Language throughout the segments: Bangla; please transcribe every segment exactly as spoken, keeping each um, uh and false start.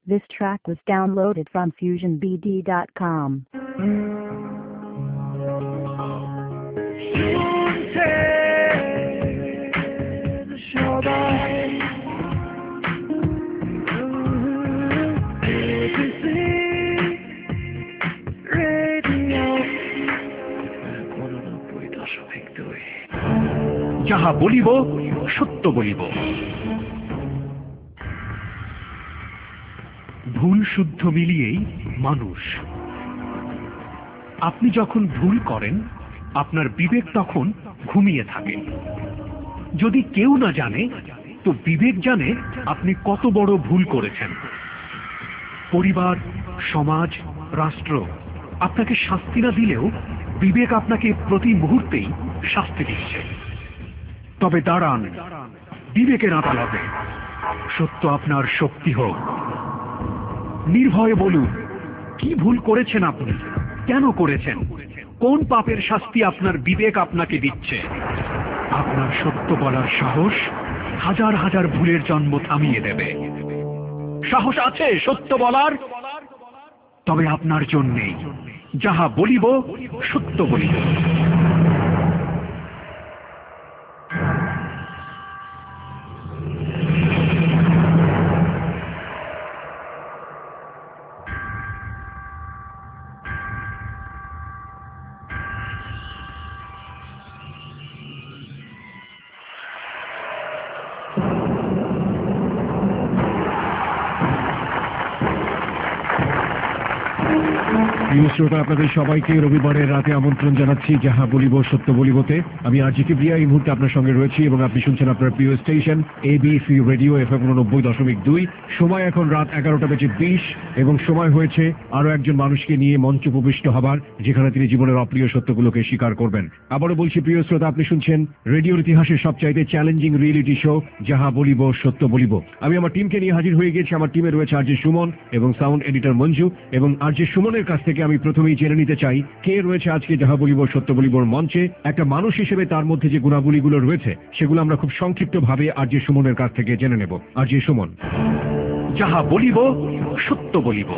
This track was downloaded from fusion b d dot com. যাহা বলিব সত্য বলিব। ভুল শুদ্ধ মিলিয়েই মানুষ। আপনি যখন ভুল করেন আপনার বিবেক তখন ঘুমিয়ে থাকে। যদি কেউ না জানে তো বিবেক জানে আপনি কত বড় ভুল করেছেন। পরিবার, সমাজ, রাষ্ট্র আপনাকে শাস্তি না দিলেও বিবেক আপনাকে প্রতি মুহূর্তেই শাস্তি দিচ্ছে। তবে দাঁড়ান বিবেকের আদালতে, সত্য আপনার শক্তি হোক। নির্ভয়ে বলুন কি ভুল করেছেন আপনি, কেন করেছেন, কোন পাপের শাস্তি আপনার বিবেক আপনাকে দিচ্ছে। আপনার সত্য বলার সাহস হাজার হাজার ভুলের জন্ম থামিয়ে দেবে। সাহস আছে সত্য বলার? তবে আপনার জন্যেই যাহা বলিব সত্য বলিব। প্রিয় শ্রোতা, আপনাদের সবাইকে রবিবারের রাতে আমন্ত্রণ জানাচ্ছি যাহা বলিব সত্য বলিবতে। আমি আরজি কিবরিয়া এই মুহূর্তে আপনার সঙ্গে রয়েছি এবং আপনি শুনছেন আপনার প্রিয় স্টেশন এবিসি রেডিও এফএম উননব্বই দশমিক দুই। সময় এখন রাত এগারোটা বেজে বিশ এবং সময় হয়েছে আরো একজন মানুষকে নিয়ে মঞ্চ উপবিষ্ট হবার, যেখানে তিনি জীবনের অপ্রিয় সত্যগুলোকে স্বীকার করবেন। আবারও বলছি প্রিয় শ্রোতা, আপনি শুনছেন রেডিওর ইতিহাসের সবচাইতে চ্যালেঞ্জিং রিয়েলিটি শো যাহা বলিব সত্য বলিব। আমি আমার টিমকে নিয়ে হাজির হয়ে গেছি। আমার টিমে রয়েছে আরজে সুমন এবং সাউন্ড এডিটর মঞ্জু। এবং আরজে সুমনের কাছ থেকে আমি প্রথমেই জেনে নিতে চাই কে রয়েছে আজকে যাহা বলিব সত্য বলিবর মঞ্চে। একটা মানুষ হিসেবে তার মধ্যে যে গুণাবলীগুলো রয়েছে সেগুলো আমরা খুব সংক্ষিপ্ত ভাবে আরজে সুমনের কাছ থেকে জেনে নেব। আরজে সুমন। যাহা বলিব সত্য বলিব।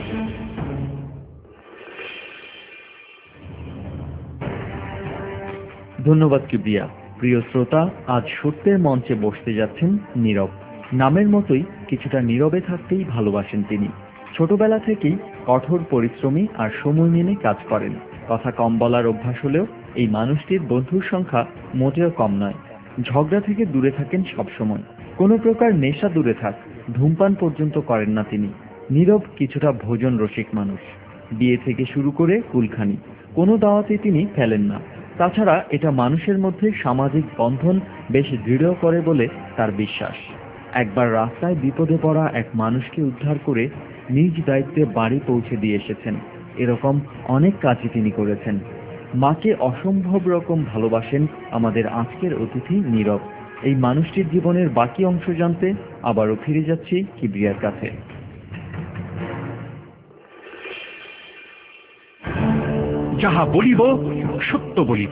ধন্যবাদ কিবরিয়া। প্রিয় শ্রোতা, আজ সত্যের মঞ্চে বসতে যাচ্ছেন নীরব। নামের মতোই কিছুটা নীরবে থাকতেই ভালোবাসেন তিনি। ছোটবেলা থেকেই কঠোর পরিশ্রমী আর সময় মেনে কাজ করেন। কথা কম বলার অভ্যাস হলেও এই মানুষটির বন্ধুর সংখ্যা মোটেও কম নয়। ঝগড়া থেকে দূরে থাকেন সবসময়। কোনো প্রকার নেশা দূরে থাক, ধূমপান পর্যন্ত করেন না তিনি। নীরব কিছুটা ভোজন রসিক মানুষ। বিয়ে থেকে শুরু করে কুলখানি কোনো দাওয়াতে তিনি ফেলেন না। তাছাড়া এটা মানুষের মধ্যে সামাজিক বন্ধন বেশ দৃঢ় করে বলে তার বিশ্বাস। একবার রাস্তায় বিপদে পড়া এক মানুষকে উদ্ধার করে নিজ দায়িত্বে বাড়ি পৌঁছে দিয়ে এসেছেন। এরকম অনেক কাজই তিনি করেছেন। মাকে অসম্ভব রকম ভালোবাসেন আমাদের আজকের অতিথি নীরব। এই মানুষটির জীবনের বাকি অংশ জানতে আবারও ফিরে যাচ্ছি কিবরিয়ার কাছে। যাহা বলিব সত্য বলিব।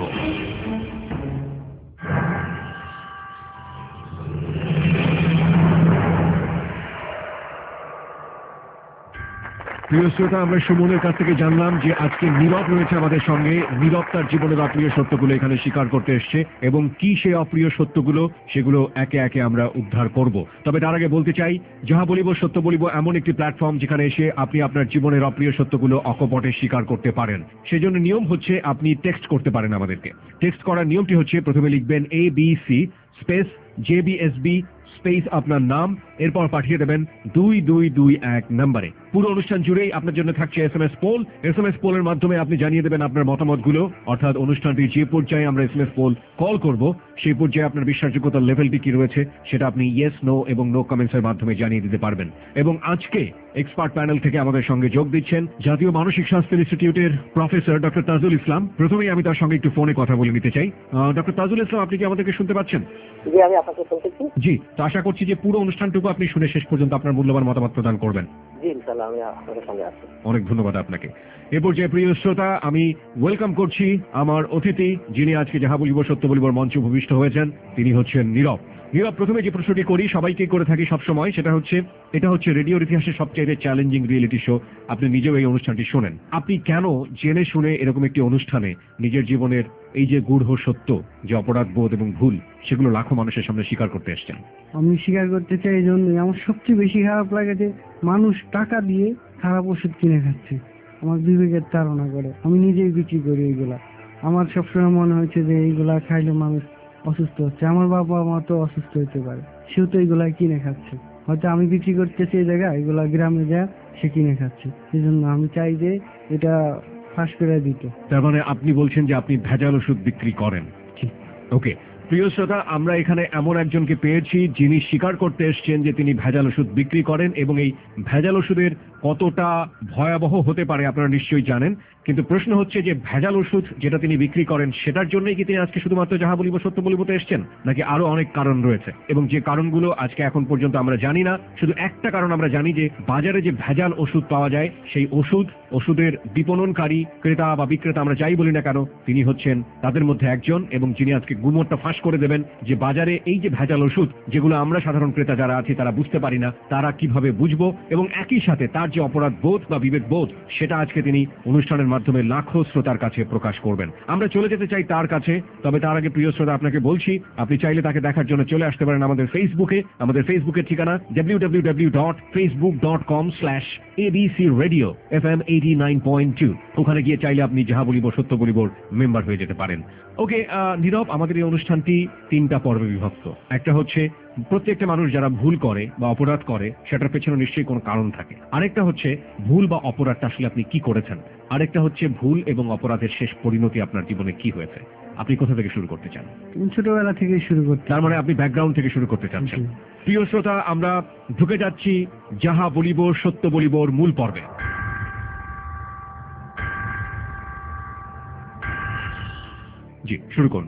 প্রিয় শ্রোতা, আমরা সুমনের কাছ থেকে জানলাম যে আজকে নীরব রয়েছে আমাদের সঙ্গে। নীরব তার জীবনের অপ্রিয় সত্যগুলো এখানে স্বীকার করতে এসছে এবং কি সে অপ্রিয় সত্যগুলো সেগুলো একে একে আমরা উদ্ধার করব। তবে তার আগে বলতে চাই, যাহা বলিব সত্য বলিব এমন একটি প্ল্যাটফর্ম যেখানে এসে আপনি আপনার জীবনের অপ্রিয় সত্যগুলো অকপটে স্বীকার করতে পারেন। সেজন্য নিয়ম হচ্ছে আপনি টেক্সট করতে পারেন আমাদেরকে। টেক্সট করার নিয়মটি হচ্ছে প্রথমে লিখবেন A B C space J B S B space আপনার নাম, এরপর পাঠিয়ে দেবেন দুই দুই দুই এক নম্বরে। পুরো অনুষ্ঠান জুড়েই আপনার জন্য থাকছে S M S poll. S M S পোলের মাধ্যমে আপনি জানিয়ে দেবেন আপনার মতামতগুলো, অর্থাৎ অনুষ্ঠানটির যে পর্যায়ে আমরা S M S poll call করব সেই পর্যায়ে আপনার বিশ্বাসযোগ্যতার লেভেলটি কি রয়েছে সেটা আপনি ইয়েস নো এবং নো কমেন্টসের মাধ্যমে জানিয়ে দিতে পারবেন। এবং আজকে এক্সপার্ট প্যানেল থেকে আমাদের সঙ্গে যোগ দিচ্ছেন জাতীয় মানসিক স্বাস্থ্য ইনস্টিটিউটের প্রফেসর ডক্টর তাজুল ইসলাম। প্রথমেই আমি তার সঙ্গে একটু ফোনে কথা বলে নিতে চাই। ডক্টর তাজুল ইসলাম, আপনি কি আমাদেরকে শুনতে পাচ্ছেন? জি, আমি আপনাকে শুনতেছি। জি, তো আশা করছি যে পুরো অনুষ্ঠানটুকু আপনি শুনে শেষ পর্যন্ত আপনার মূল্যবান মতামত প্রদান করবেন। জি ইনশাআল্লাহ, আমি আপনাদের সঙ্গে আছি। অনেক ধন্যবাদ আপনাকে। এ পর্যায়ে প্রিয় শ্রোতা, আমি ওয়েলকাম করছি আমার অতিথি, যিনি আজকে যাহা বলিব সত্য বলিবর মঞ্চে উপবিষ্ট হয়েছেন। তিনি হচ্ছেন নীরব। নীরব, প্রথমে যে প্রশ্নটি করি, সবাইকে করে থাকি সবসময়, সেটা হচ্ছে, এটা হচ্ছে রেডিওর ইতিহাসের সবচেয়ে চ্যালেঞ্জিং রিয়েলিটি শো। আপনি নিজেও এই অনুষ্ঠানটি শোনেন। আপনি কেন জেনে শুনে এরকম একটি অনুষ্ঠানে নিজের জীবনের এই যে গূঢ় সত্য, যে অপরাধ বোধ এবং ভুল, সেগুলো লাখো মানুষের সামনে স্বীকার করতে এসেছেন? আমি স্বীকার করতে চাই এই জন্যই, আমার সবচেয়ে বেশি খারাপ লাগে যে মানুষ টাকা দিয়ে খারাপ ওষুধ কিনে খাচ্ছে, আমার বিবেকের তাড়না করে। আমি নিজেই বিক্রি করি এইগুলা। আমার সবসময় মনে হয়েছে যে এইগুলা খাইলে মানুষ অসুস্থ হচ্ছে। আমার বাবা মা তো অসুস্থ হতে পারে, সেও তো এইগুলা কিনে খাচ্ছে। হয়তো আমি বিক্রি করতেছি এই জায়গায়, এগুলা গ্রামে যায় সে কিনে খাচ্ছে। সেই জন্য আমি চাই যে এটা ফাঁস করে দিতে। তার মানে আপনি বলছেন যে আপনি ভেজাল ওষুধ বিক্রি করেন? ওকে, প্রিয় শ্রোতা, আমরা এখানে এমন একজনকে পেয়েছি যিনি স্বীকার করতে এসেছেন যে তিনি ভেজাল ওষুধ বিক্রি করেন, এবং এই ভেজাল ওষুধের কতটা ভয়াবহ হতে পারে আপনারা নিশ্চয়ই জানেন। কিন্তু প্রশ্ন হচ্ছে যে ভেজাল ওষুধ যেটা তিনি বিক্রি করেন, সেটার জন্যই কি তিনি আজকে শুধুমাত্র যাহা বলিব সত্য বলিবতে এসেছেন, নাকি আরো অনেক কারণ রয়েছে? এবং যে কারণগুলো আজকে এখন পর্যন্ত আমরা জানি না। শুধু একটা কারণ আমরা জানি, যে বাজারে যে ভেজাল ওষুধ পাওয়া যায়, সেই ওষুধ ওষুধের বিপণনকারী, ক্রেতা বা বিক্রেতা আমরা যাই বলি না কেন, তিনি হচ্ছেন তাদের মধ্যে একজন, এবং যিনি আজকে গুমরটা ফাঁস করে দেবেন যে বাজারে এই যে ভেজাল ওষুধ, যেগুলো আমরা সাধারণ ক্রেতা যারা আছি তারা বুঝতে পারি না, তারা কিভাবে বুঝবো, এবং একই সাথে তার যে অপরাধ বোধ বা বিবেক বোধ, সেটা আজকে তিনি অনুষ্ঠানের মাধ্যমে লাখো শ্রোতার কাছে প্রকাশ করবেন। আমরা চলে যেতে চাই তার কাছে, তবে তার আগে প্রিয় শ্রোতা আপনাকে বলছি, আপনি চাইলে তাকে দেখার জন্য চলে আসতে পারেন আমাদের ফেসবুকে। আমাদের ফেসবুকের ঠিকানা W W W dot Facebook dot com slash ABC radio F M eighty nine point two. ওখানে গিয়ে চাইলে আপনি যাহা বলিব সত্য বলিবর মেম্বার হয়ে যেতে পারেন। ওকে নীরব, আমাদের এই অনুষ্ঠানটি তিনটা পর্বে বিভক্ত। একটা হচ্ছে প্রত্যেকটা মানুষ যারা ভুল করে বা অপরাধ করে, সেটার পেছনে নিশ্চয়ই কোনো কারণ থাকে। আরেকটা হচ্ছে ভুল বা অপরাধটা আসলে আপনি কি করেছেন। আরেকটা হচ্ছে ভুল এবং অপরাধের শেষ পরিণতি আপনার জীবনে কি হয়েছে। আপনি কোথা থেকে শুরু করতে চান? ছোটবেলা থেকে শুরু করতে। তার মানে আপনি ব্যাকগ্রাউন্ড থেকে শুরু করতে চাচ্ছেন। প্রিয় শ্রোতা, আমরা ঢুকে যাচ্ছি যাহা বলিব সত্য বলিবর মূল পর্বে। জি, শুরু করুন।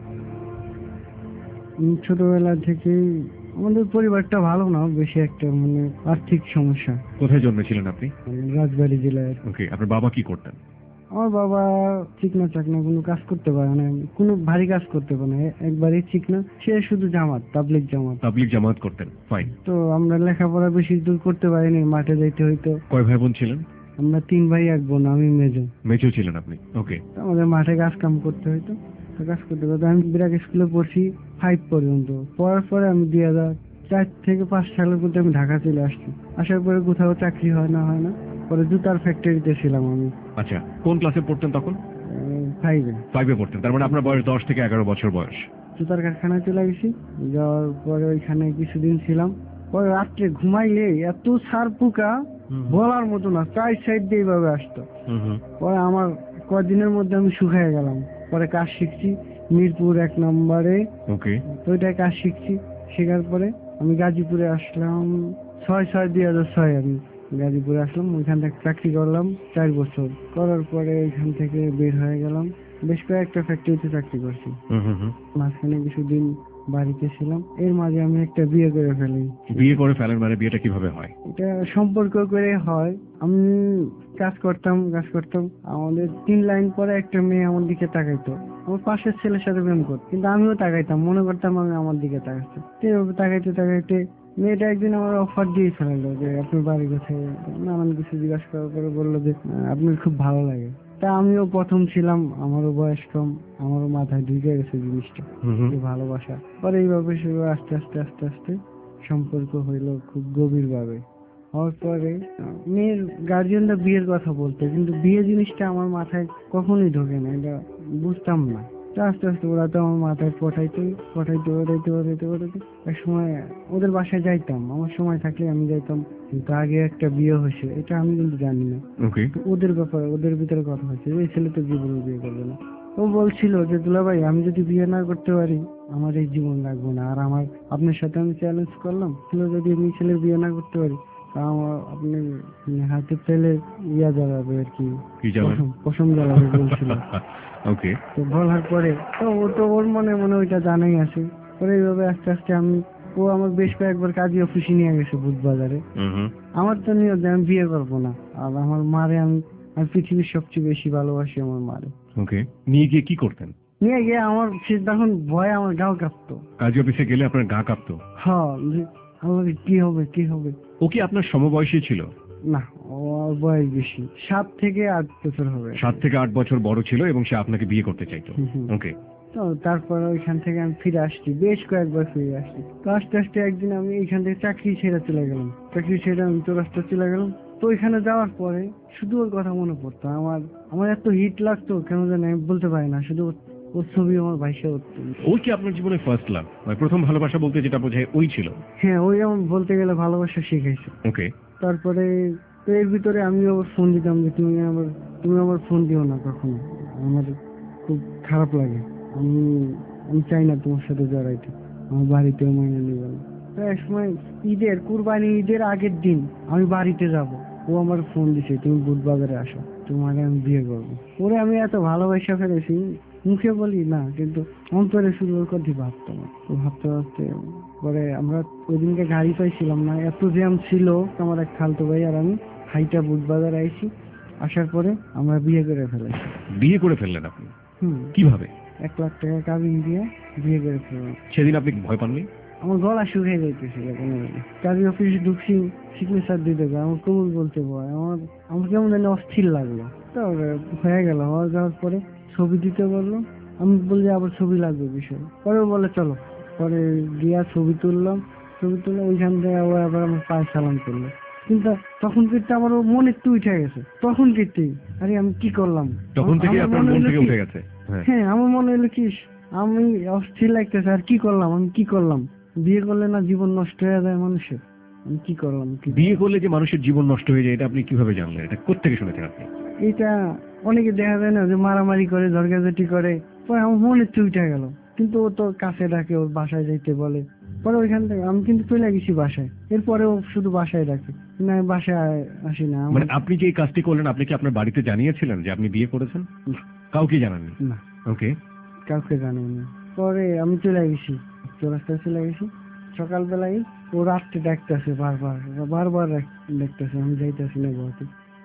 ছোটবেলা থেকে আমাদের পরিবারটা ভালো না, বেশি একটা মানে আর্থিক সমস্যা। কোথায় জন্মেছিলেন আপনি? রাজবাড়ী জেলায়। ওকে, আপনার বাবা কি করতেন? আমার বাবা চিকনা চাকনা কোনো কাজ করতে পারে না, কোনো ভারী কাজ করতে পারে না, একবারই চিকনা। সে শুধু জামাত, তাবলিগ জামাত। তাবলিগ জামাত করতেন, ফাইন। তো আমরা লেখাপড়া বেশি দূর করতে পারিনি, মাঠে যাইতে হইতো। কয় ভাই বোন ছিলেন? আমরা তিন ভাই এক বোন, আমি মেজো। মেজো ছিলেন আপনি, ওকে। আমাদের মাঠে কাজ কাম করতে হইতো, কাজ করতে করতে আমি বিরাট স্কুলে পড়ছি ফাইভ পর্যন্ত। পড়ার পরে আমি দুই হাজার চার থেকে পাঁচ সালের মধ্যে আমি ঢাকা চলে আসছি। আসার পরে কোথাও চাকরি হয় না হয় না পরে জুতার ফ্যাক্টরিতে ছিলাম আমি। আচ্ছা, কোন ক্লাসে পড়তেন তখন? ফাইভে। ফাইভে পড়তেন, তার মানে আপনার বয়স দশ থেকে এগারো বছর বয়স। জুতার কারখানায় চলে গেছি, যাওয়ার পরে ওইখানে কিছুদিন ছিলাম। পরে রাত্রে ঘুমাইলে এত সার পোকা বলার মতো না, চার সাইড দিয়ে এইভাবে আসতো। পরে আমার কদিনের মধ্যে আমি শুকায় গেলাম। পরে কাজ শিখছি মিরপুর এক নম্বরে, ওকে, তো ওইটাই কাজ শিখছি। শেখার পরে আমি গাজীপুরে আসলাম ছয় ছয় দুই হাজার ছয় আমি গাজীপুরে আসলাম। ওইখান থেকে চাকরি করলাম চার বছর। করার পরে ওইখান থেকে বের হয়ে গেলাম, বেশ কয়েকটা ফ্যাক্টরিতে চাকরি করছি। মাঝখানে কিছুদিন বাড়িতে ছিলাম। এর মাঝে আমি একটা বিয়ে করে ফেলি। বিয়ে করে ফেলেন মানে বিয়েটা কিভাবে হয়? এটা সম্পর্ক করে হয়। আমি কাজ করতাম কাজ করতাম আমাদের তিন লাইন পরে একটা মেয়ে আমার দিকে তাকাইতো, আমার পাশের ছেলের সাথে প্রেম করতো, কিন্তু আমিও তাকাইতাম, মনে করতাম আমি আমার দিকে তাকাচ্ছে। এইভাবে তাকাইতে তাকাইতে মেয়েটা একদিন আমার অফার দিয়ে ফেলালো যে আপনার বাড়ি কোথায়, নানান কিছু জিজ্ঞাসা করার পরে বললো যে আপনার খুব ভালো লাগে। তা আমিও প্রথম ছিলাম, আমারও বয়স কম, আমারও মাথায় ঢুকে গেছে জিনিসটা, ভালোবাসা। পরে এইভাবে আস্তে আস্তে আস্তে আস্তে সম্পর্ক হইলো খুব গভীর ভাবে। হওয়ার পরে মেয়ের গার্জিয়ানরা বিয়ের কথা বলতো, কিন্তু বিয়ে জিনিসটা আমার মাথায় কখনোই ঢোকে না, এটা বুঝতাম না। আস্তে আস্তে ওরা তো আমার মাথায় পটাইতে পটাইতে পটাইতে পটাইতে পটাইতে এক সময় ওদের বাসায় যাইতাম, আমার সময় থাকলে আমি যাইতাম। কিন্তু আগে একটা বিয়ে হয়েছে, এটা আমি কিন্তু জানি না, ওদের ব্যাপারে ওদের ভিতরে কথা হয়েছে, এই ছেলে তো জীবনে বিয়ে করবে না। ও বলছিল যে দুলাভাই আমি যদি বিয়ে না করতে পারি আমার এই জীবন রাখবো না। আর আমার আপনার সাথে আমি চ্যালেঞ্জ করলাম, ছিল যদি আমি ছেলের বিয়ে না করতে পারি আমার আপনি হাতে পেলে ইয়া জ্বালাবে আর কি, পশম জ্বালাবে বলছিল। ওকে, তো বলার পরে তো ও তো ওর মনে মনে ওইটা জানাই আছে। পরে এইভাবে আস্তে আস্তে আমি, ও আমার বেশ কয়েকবার কাজী অফিসে নিয়ে গেছে বুধবাজারে। আমার তো নিয়ত আমি বিয়ে করবো না, আর আমার মারে আমি আমি পৃথিবীর সবচেয়ে বেশি ভালোবাসি আমার মারে। ওকে, নিয়ে গিয়ে কি করতেন? নিয়ে গিয়ে আমার সে তখন ভয়ে আমার গাও কাঁপতো। কাজী অফিসে গেলে আপনার গা কাঁপতো? হ্যাঁ, যে আমার কি হবে কি হবে। ও কি আপনার সমবয়সী ছিল? না, ওর বয়স বেশি, সাত থেকে আট বছর হবে। সাত থেকে আট বছর বড় ছিল এবং সে আপনাকে বিয়ে করতে চাইতো। হুম, হুম। ওকে। তো তারপরে ওইখান থেকে আমি ফিরে আসছি, বেশ কয়েকবার ফিরে আসছি। তো আস্তে আস্তে একদিন আমি এইখান থেকে চাকরি ছেড়ে চলে গেলাম, চাকরি ছেড়ে আমি তো রাস্তা চলে গেলাম। তো ওইখানে যাওয়ার পরে শুধু ওর কথা মনে পড়তো। আমার আমার এত হিট লাগতো কেন জানি আমি বলতে পারি না, শুধু ওর- ওর ছবি আমার ভাইসা উঠতো। ওই কি আপনার জীবনে ফার্স্ট লাভ, মানে প্রথম ভালোবাসা বলতে যেটা বোঝায় ওই ছিল? হ্যাঁ, ওই আমার বলতে গেলে ভালোবাসা শিখাইছে। ওকে। তারপরে তো এর ভিতরে আমি আবার ফোন দিতাম যে তুমি আমার তুমি আমার ফোন দিও না কখনো, আমার খুব খারাপ লাগে, আমি আমি চাই না তোমার সাথে জড়াইতে, আমার বাড়িতেও মাইনে নিবে না। তো এক সময় ঈদের কুরবানি ঈদের আগের দিন আমি বাড়িতে যাব, ও আমার ফোন দিছে তুমি বুধবাজারে আসো, তোমাকে আমি বিয়ে করবো। ওরে আমি এত ভালোবাসা ফেলেছি, মুখে বলি না কিন্তু অন্তরে শুধু ওর কথা ভাবতো না। তো ভাবতে ভাবতে পরে আমরা ওইদিনকে গাড়ি পাইছিলাম না, এত জ্যাম ছিল। আমার এক খালতো ভাই আর আমি হাইটা বুধবাজার আইছি, আসার পরে আমরা বিয়ে করে ফেলেছি। বিয়ে করে ফেললেন আপনি? হুম, কিভাবে? এক লাখ টাকা কাবিন দিয়ে বিয়ে করে ফেললাম। সেদিন আপনি ভয় পাননি? আমার গলা শুকিয়ে যাইতেছিল কাজী অফিসে ঢুকছি, সিগনেচার দিতে যায় আমার কবুল বলতে ভয়, আমার আমার কেমন জানি অস্থির লাগলো। তো হয়ে গেল, হয়ে যাওয়ার পরে ছবি দিতে বললো, আমি বলছি আবার ছবি লাগবে বিষয়, পরে ও বলে চলো। পরে গিয়া ছবি তুললাম, ছবি তুলে ওইখান থেকে আবার আবার আমার পায়ে সালাম করলো। কিন্তু তখন কিন্তু আমার ও মনে একটু উঠে গেছে, তখন কিন্তু আরে আমি কি করলাম, তখন থেকে আমার আপনার মনে মন হলো থেকে কি- উঠে গেছে? হ্যাঁ। হ্যাঁ, আমার মনে হলো কি আমি অস্থির লাগতেছে, আর কি করলাম আমি কি করলাম, বিয়ে করলে না জীবন নষ্ট হয়ে যায় মানুষের, আমি কি করলাম কি বিয়ে করলে যে মানুষের জীবন নষ্ট হয়ে যায় এটা আপনি কিভাবে জানলেন? এটা কোত্থেকে শুনেছেন আপনি? এটা অনেকে দেখা যায় না যে মারামারি করে ঝরঝাঝাটি করে, পরে আমার মনে চুইটা গেল। কিন্তু ও তো কাছে ডাকে, ওর বাসায় যাইতে বলে, পরে ওইখান থেকে আমি কিন্তু চলে গেছি বাসায়। এরপরে ও শুধু বাসায় ডাকে, না আমি বাসায় আসি না। আমার- মানে আপনি যে এই কাজটি করলেন আপনি কি আপনার বাড়িতে জানিয়েছিলেন যে আপনি বিয়ে করেছেন? কাউকে জানাননি? না, ওকে। কাউকে জানি না। পরে আমি চলে গেছি, চৌরাস্তায় চলে গেছি। সকালবেলায় ও রাত্রে ডাকতেছে বারবার বারবার ডাকতেছে, আমি যাইতেছি না ঘুমাতে।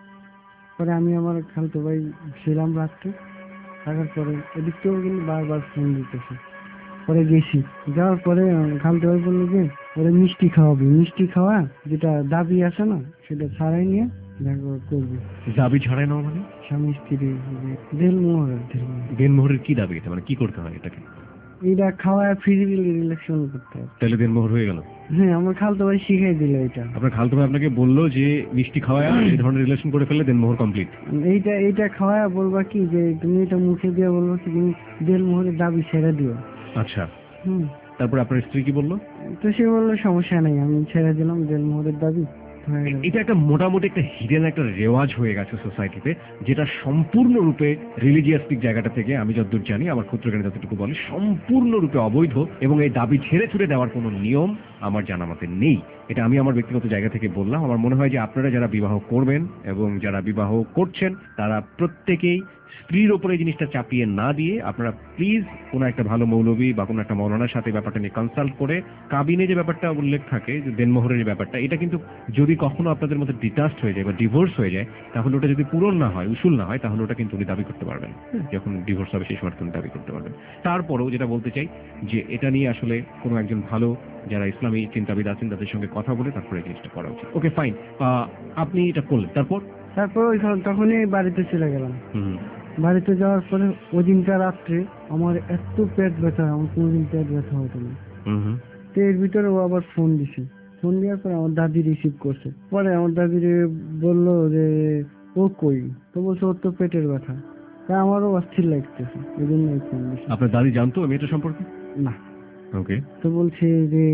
পরে আমি আমার খালতো ভাই ছিলাম রাত্রে, থাকার পরে এদিক থেকেও কিন্তু বারবার ফোন দিতেছে। পরে গেছি, যাওয়ার পরে খালতো ভাই বললো যে ওরে মিষ্টি খাওয়াবি, মিষ্টি খাওয়া যেটা দাবি আছে না সেটা ছাড়াই নিয়ে দেখো করবি। দাবি ছাড়াই নাও মানে? স্বামী স্ত্রী দেল মোহর দেলমোহর। দেনমোহরের কি দাবি এটা, মানে কি করতে হয় এটাকে? এইটা খাওয়ায় ফিজিক্যালি রিলেশন করতে হয়। তাহলে দেনমোহর হয়ে গেল? হ্যাঁ, আমার খালতো ভাই শিখাই দিল এটা। আপনার খালতো ভাই আপনাকে বললো যে মিষ্টি খাওয়ায় এই ধরনের রিলেশন করে ফেললে দেনমোহর কমপ্লিট? এইটা এইটা খাওয়ায় বলবা কি যে তুমি এটা মুখে দিয়ে বলবো কি তুমি দেল মোহরের দাবি ছেড়ে দিও। আচ্ছা, হুম, তারপর আপনার স্ত্রী কি বললো? তো সে বললো সমস্যা নেই, আমি ছেড়ে দিলাম দেল মোহরের দাবি হয়ে গেল। এটা একটা মোটামুটি একটা হিডেন একটা রেওয়াজ হয়ে গেছে সোসাইটিতে, যেটা সম্পূর্ণরূপে রিলিজিয়াসটিক জায়গাটা থেকে আমি যতদূর জানি, আমার ক্ষুদ্রজ্ঞানে যতটুকু বলে, সম্পূর্ণরূপে অবৈধ এবং এই দাবি ছেড়ে ছুড়ে দেওয়ার কোনো নিয়ম আমার জানা মতে নেই। এটা আমি আমার ব্যক্তিগত জায়গা থেকে বললাম। আমার মনে হয় যে আপনারা যারা বিবাহ করবেন এবং যারা বিবাহ করছেন তারা প্রত্যেকেই স্ত্রীর ওপরে এই জিনিসটা চাপিয়ে না দিয়ে আপনারা প্লিজ কোনো একটা ভালো মৌলবী বা কোনো একটা মৌলানার সাথে ব্যাপারটা নিয়ে কনসাল্ট করে, কাবিনে যে ব্যাপারটা উল্লেখ থাকে যে দেনমোহরের যে ব্যাপারটা, এটা কিন্তু যদি কখনো আপনাদের মধ্যে ডিটাস্ট হয়ে যায় বা ডিভোর্স হয়ে যায়, তাহলে ওটা যদি পূরণ না হয়, উসুল না হয়, তাহলে ওটা কিন্তু উনি দাবি করতে পারবেন। যখন ডিভোর্স হবে সেই সময় উনি দাবি করতে পারবেন। তারপরেও যেটা বলতে চাই যে এটা নিয়ে আসলে কোনো একজন ভালো যারা ইসলামী চিন্তাবিদ আছেন তাদের সঙ্গে কথা বলে তারপরে এই জিনিসটা করা উচিত। Okay, fine. আপনি এটা করলেন, তারপর? তারপর ওইখান তখনই বাড়িতে চলে গেলাম। হুম। বাড়িতে যাওয়ার পরে ওই দিনটা রাত্রে আমার এত পেট ব্যথা, আমার কোনোদিন পেট ব্যথা হতো না। হুম হুম। তো এর ভিতরে ও আবার ফোন দিছে, ফোন দেওয়ার পরে আমার দাদি রিসিভ করছে। পরে আমার দাদি বললো যে ও কই, তো বলছে ওর তো পেটের ব্যথা। তা আমারও অস্থির লাগতেছে, এই জন্য ফোন দিছে। আপনার দাদি জানতো মেয়েটা সম্পর্কে? না। ওকে। তো বলছে যে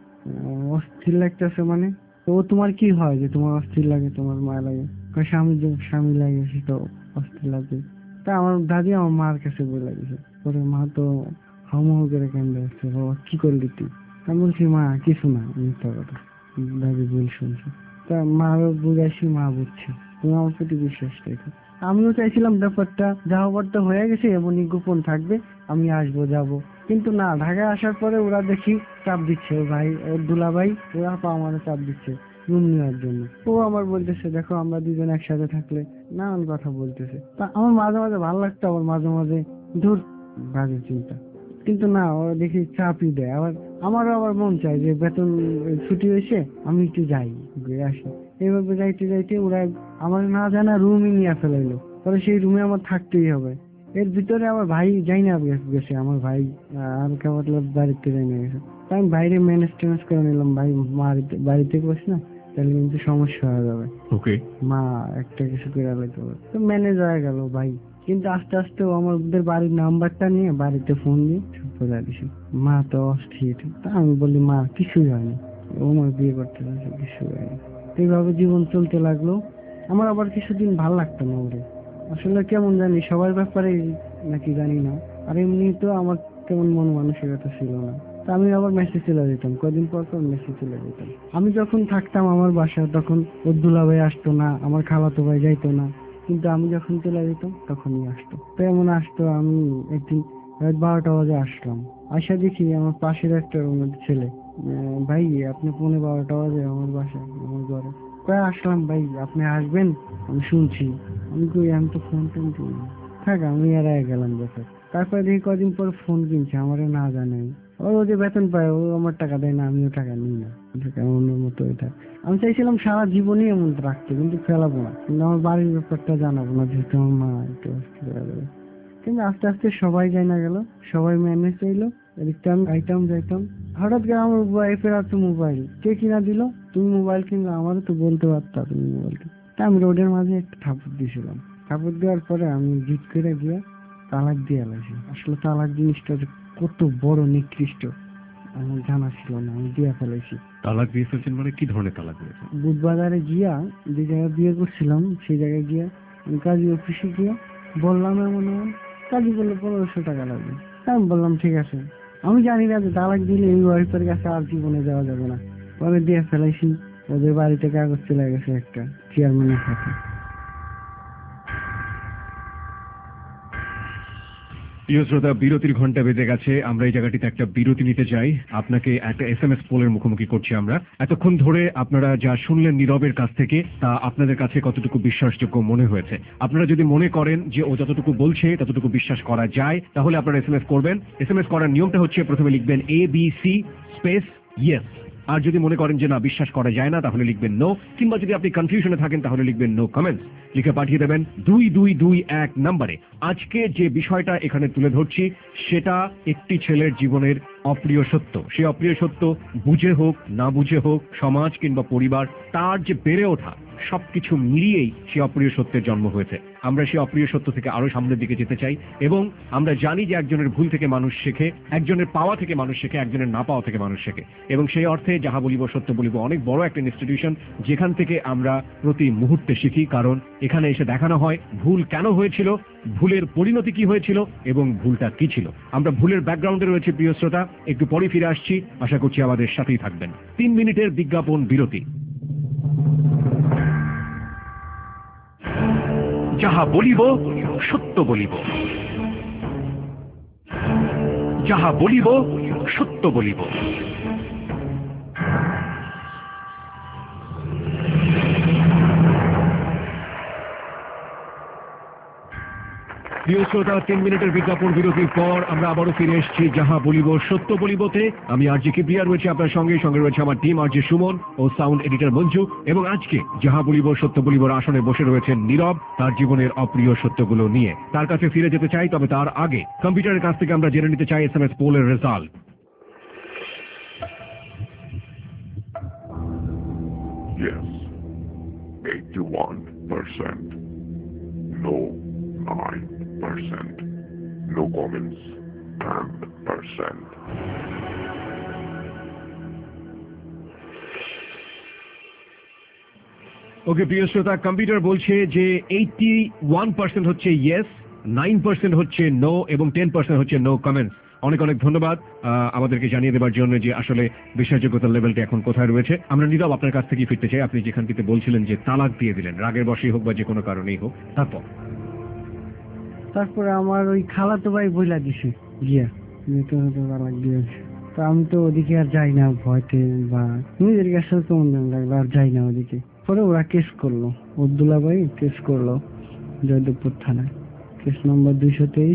আহ, অস্থির লাগতেছে মানে, তো ও তোমার কি হয় যে তোমার অস্থির লাগে, তোমার মায়া লাগে? কয় স্বামী যে স্বামী লাগে সেটা অস্থির লাগে। তা আমার দাদি আমার মার কাছে বলে দিছে। পরে মা তো হাউমাউ করে কেন্দ্রে আসছে, বাবা কি করলি তুই? আমি বলছি মা কিছু না, মিথ্যা কথা, দাদি ভুল শুনছে। তা মারও বুঝাইছি, মা বুঝছে, তুমি আমার প্রতি বিশ্বাস রেখো। আমিও চাইছিলাম ব্যাপারটা যা হবার তো হয়ে গেছে, এমনই গোপন থাকবে, আমি আসবো যাব। কিন্তু না, ঢাকায় আসার পরে ওরা দেখি চাপ দিচ্ছে, ওর ভাই ওর দুলা ভাই ওরা পা আমারও চাপ দিচ্ছে রুম নেওয়ার জন্য। ও আমার বলতেছে দেখো আমরা দুজন একসাথে থাকলে, নানান কথা বলতেছে। তা আমার মাঝে মাঝে ভালো লাগতো, আবার মাঝে মাঝে ধুর বাজে চিন্তা। কিন্তু না, ওরা দেখি চাপই দেয়। আবার আমারও আবার মন চায় যে বেতন ছুটি হয়েছে আমি একটু যাই, ঘুরে আসি। এইভাবে যাইতে যাইতে ওরা আমার না জানা রুমই নিয়ে ফেলাইলো। পরে সেই রুমে আমার থাকতেই হবে। এর ভিতরে আমার ভাই যাই না গেছে, আমার ভাই আর কেমন বাড়িতে যাই না গেছে। তাই আমি বাইরে ম্যানেজ টেনেজ করে নিলাম, ভাই বাড়িতে বসে না তাহলে কিন্তু সমস্যা হয়ে যাবে, ওকে, মা একটা কিছু করে আলাইতে হবে। তো ম্যানেজ হয়ে গেল ভাই। কিন্তু আস্তে আস্তে আমাদের বাড়ির নাম্বারটা নিয়ে বাড়িতে ফোন দিয়ে চলে দিছি। মা তো অস্থির। তা আমি বলি মা কিছুই হয়নি, ও আমার বিয়ে করতে চাইছে, কিছু হয়নি। এইভাবে জীবন চলতে লাগলো। আমার আবার কিছুদিন ভাল লাগতো না ওরে, আসলে কেমন জানি সবার ব্যাপারে নাকি জানি না। আর এমনি তো আমার তেমন মন মানসিকতা ছিল না। তা আমি আবার মেসেজ চলে যেতাম, কদিন পর পর মেসেজ চলে যেতাম। আমি যখন থাকতাম আমার বাসায় তখন ওর দুলা ভাই আসতো না, আমার খালাতো ভাই যাইতো না। কিন্তু আমি যখন চলে যেতাম তখনই আসতো। তো এমন আসতো, আমি একদিন রাত বারোটা বাজে আসলাম, আসা দেখি আমার পাশের একটা ছেলে, ভাই আপনি পৌনে বারোটা বাজে আমার বাসায় আমার ঘরে। প্রায় আসলাম ভাই, আপনি আসবেন আমি শুনছি। আমি কই আমি তো ফোন টোন করি, থাক আমি আর গেলাম ব্যাপার। তারপরে দেখি কদিন পর ফোন কিনছে, আমারও না জানে। ও যে বেতন পায় ও আমার টাকা দেয় না, আমিও টাকা নিই না, এমনের মতো এটা। আমি চাইছিলাম সারা জীবনই এমন রাখতে, কিন্তু ফেলাবো না, কিন্তু আমার বাড়ির ব্যাপারটা জানাবো না, যেহেতু আমার মা একটু অস্থির হয়ে যাবে। কিন্তু আস্তে আস্তে সবাই যাই না গেল, সবাই ম্যানেজ চাইলো। এদিকটা আমি আইতাম যাইতাম। হঠাৎ করে আমার ওয়াইফের হাতে মোবাইল, কে কিনা দিল? তুমি মোবাইল কিনলে, আমারও তো বলতে পারতা তুমি মোবাইল কিন। তা আমি রোডের মাঝে একটা থাপড় দিয়েছিলাম। থাপড় দেওয়ার পরে আমি জিদ করে গিয়ে তালাক দিয়ে এলাইছি। আসলে তালাক জিনিসটা যে কত বড় নিকৃষ্ট আমার জানা ছিল না, আমি দিয়া ফেলাইছি। তালাক দিয়ে ফেলছেন মানে কি ধরনের তালাক দিয়েছেন? বুধবাজারে গিয়া যে জায়গায় বিয়ে করছিলাম সেই জায়গায় গিয়া কাজী অফিসে গিয়া বললাম এমন এমন, কাজী বললো পনেরোশো টাকা লাগবে। আমি বললাম ঠিক আছে। আমি জানি না যে তালাক দিলে এই ওয়াইফের কাছে আর জীবনে যাওয়া যাবে না। পরে দিয়ে ফেলাইছি। ওদের বাড়িতে কাগজ চলে গেছে একটা চেয়ারম্যানের সাথে। প্রিয় শ্রোতা, বিরতির ঘন্টা বেজে গেছে। আমরা এই জায়গাটিতে একটা বিরতি নিতে চাই। আপনাকে একটা এস এম এস পোলের মুখোমুখি করছি আমরা। এতক্ষণ ধরে আপনারা যা শুনলেন নীরবের কাছ থেকে, তা আপনাদের কাছে কতটুকু বিশ্বাসযোগ্য মনে হয়েছে? আপনারা যদি মনে করেন যে ও যতটুকু বলছে ততটুকু বিশ্বাস করা যায়, তাহলে আপনারা এস এম এস করবেন। এস এম এস করার নিয়মটা হচ্ছে প্রথমে লিখবেন A B C space yes. আর যদি মনে করেন যে না বিশ্বাস করা যায় না, তাহলে লিখবেন নো। কিংবা যদি আপনি কনফিউশনে থাকেন তাহলে লিখবেন নো কমেন্টস। লিখে পাঠিয়ে দেবেন দুই দুই দুই এক নম্বরে। আজকে যে বিষয়টা এখানে তুলে ধরছি সেটা একটি ছেলের জীবনের অপ্রিয় সত্য। সে অপ্রিয় সত্য বুঝে হোক না বুঝে হোক, সমাজ কিংবা পরিবার, তার যে বেড়ে ওঠা সবকিছু মিলিয়েই সে অপ্রিয় সত্যের জন্ম হয়েছে। আমরা সেই অপ্রিয় সত্য থেকে আরো সামনের দিকে যেতে চাই, এবং আমরা জানি যে একজনের ভুল থেকে মানুষ শেখে, একজনের পাওয়া থেকে মানুষ শেখে, একজনের না পাওয়া থেকে মানুষ শেখে। এবং সেই অর্থে যাহা বলিব সত্য বলিব অনেক বড় একটা ইনস্টিটিউশন, যেখান থেকে আমরা প্রতি মুহূর্তে শিখি। কারণ এখানে এসে দেখানো হয় ভুল কেন হয়েছিল, ভুলের পরিণতি কি হয়েছিল এবং ভুলটা কি ছিল। আমরা ভুলের ব্যাকগ্রাউন্ডে রয়েছে প্রিয় শ্রোতা। একটু পরে ফিরে আসছি, আশা করছি আমাদের সাথেই থাকবেন। তিন মিনিটের বিজ্ঞাপন বিরতি। যাহা বলিব সত্য বলিব, যাহা বলিব সত্য বলিব। প্রিয় শ্রোতা, তিন মিনিটের বিজ্ঞাপন বিরতির পর আমরা আবারও ফিরে এসেছি যাহা বলিব সত্য বলিবতে। আমি আরজি কিবরিয়া রয়েছে আপনার সঙ্গে, সঙ্গে রয়েছে আমার টিম আরজি সুমন ও সাউন্ড এডিটর মঞ্জু। এবং আজকে যাহা বলিব সত্য বলিবর আসনে বসে রয়েছেন নীরব, তার জীবনের অপ্রিয় সত্যগুলো নিয়ে। তার কাছে ফিরে যেতে চাই, তবে তার আগে কম্পিউটারের কাছ থেকে আমরা জেনে নিতে চাই এস এম এস পোলের result. Yes, eighty-one percent. No, nine percent. No comments, ten percent. Okay প্রিয় শ্রোতা, কম্পিউটার বলছে যে এইটি ওয়ান পার্সেন্ট হচ্ছে ইয়েস, নাইন পার্সেন্ট হচ্ছে নো এবং টেন পার্সেন্ট হচ্ছে নো কমেন্টস। অনেক অনেক ধন্যবাদ আমাদেরকে জানিয়ে দেওয়ার জন্য যে আসলে বিশ্বাসযোগ্যতার লেভেলটা এখন কোথায় রয়েছে। আমরা নীরব আপনার কাছ থেকে ফিরতে চাই। আপনি যেখানটিতে বলছিলেন যে তালাক দিয়ে দিলেন, রাগের বশেই হোক বা যে কোনো কারণেই হোক, তারপর তারপরে আমার ওই খালাতো ভাই বইলা দিছে গিয়া মেয়েটা তালাক দিয়েছে। তো আমি তো ওদিকে আর যাই না, ভয়তে বা নিজের কাছে কেমন লাগলো, আর যাই না ওদিকে। পরে ওরা কেস করলো, আব্দুল্লাহ ভাই কেস করলো জয়দেবপুর থানায়। কেস নম্বর দুইশো তেইশ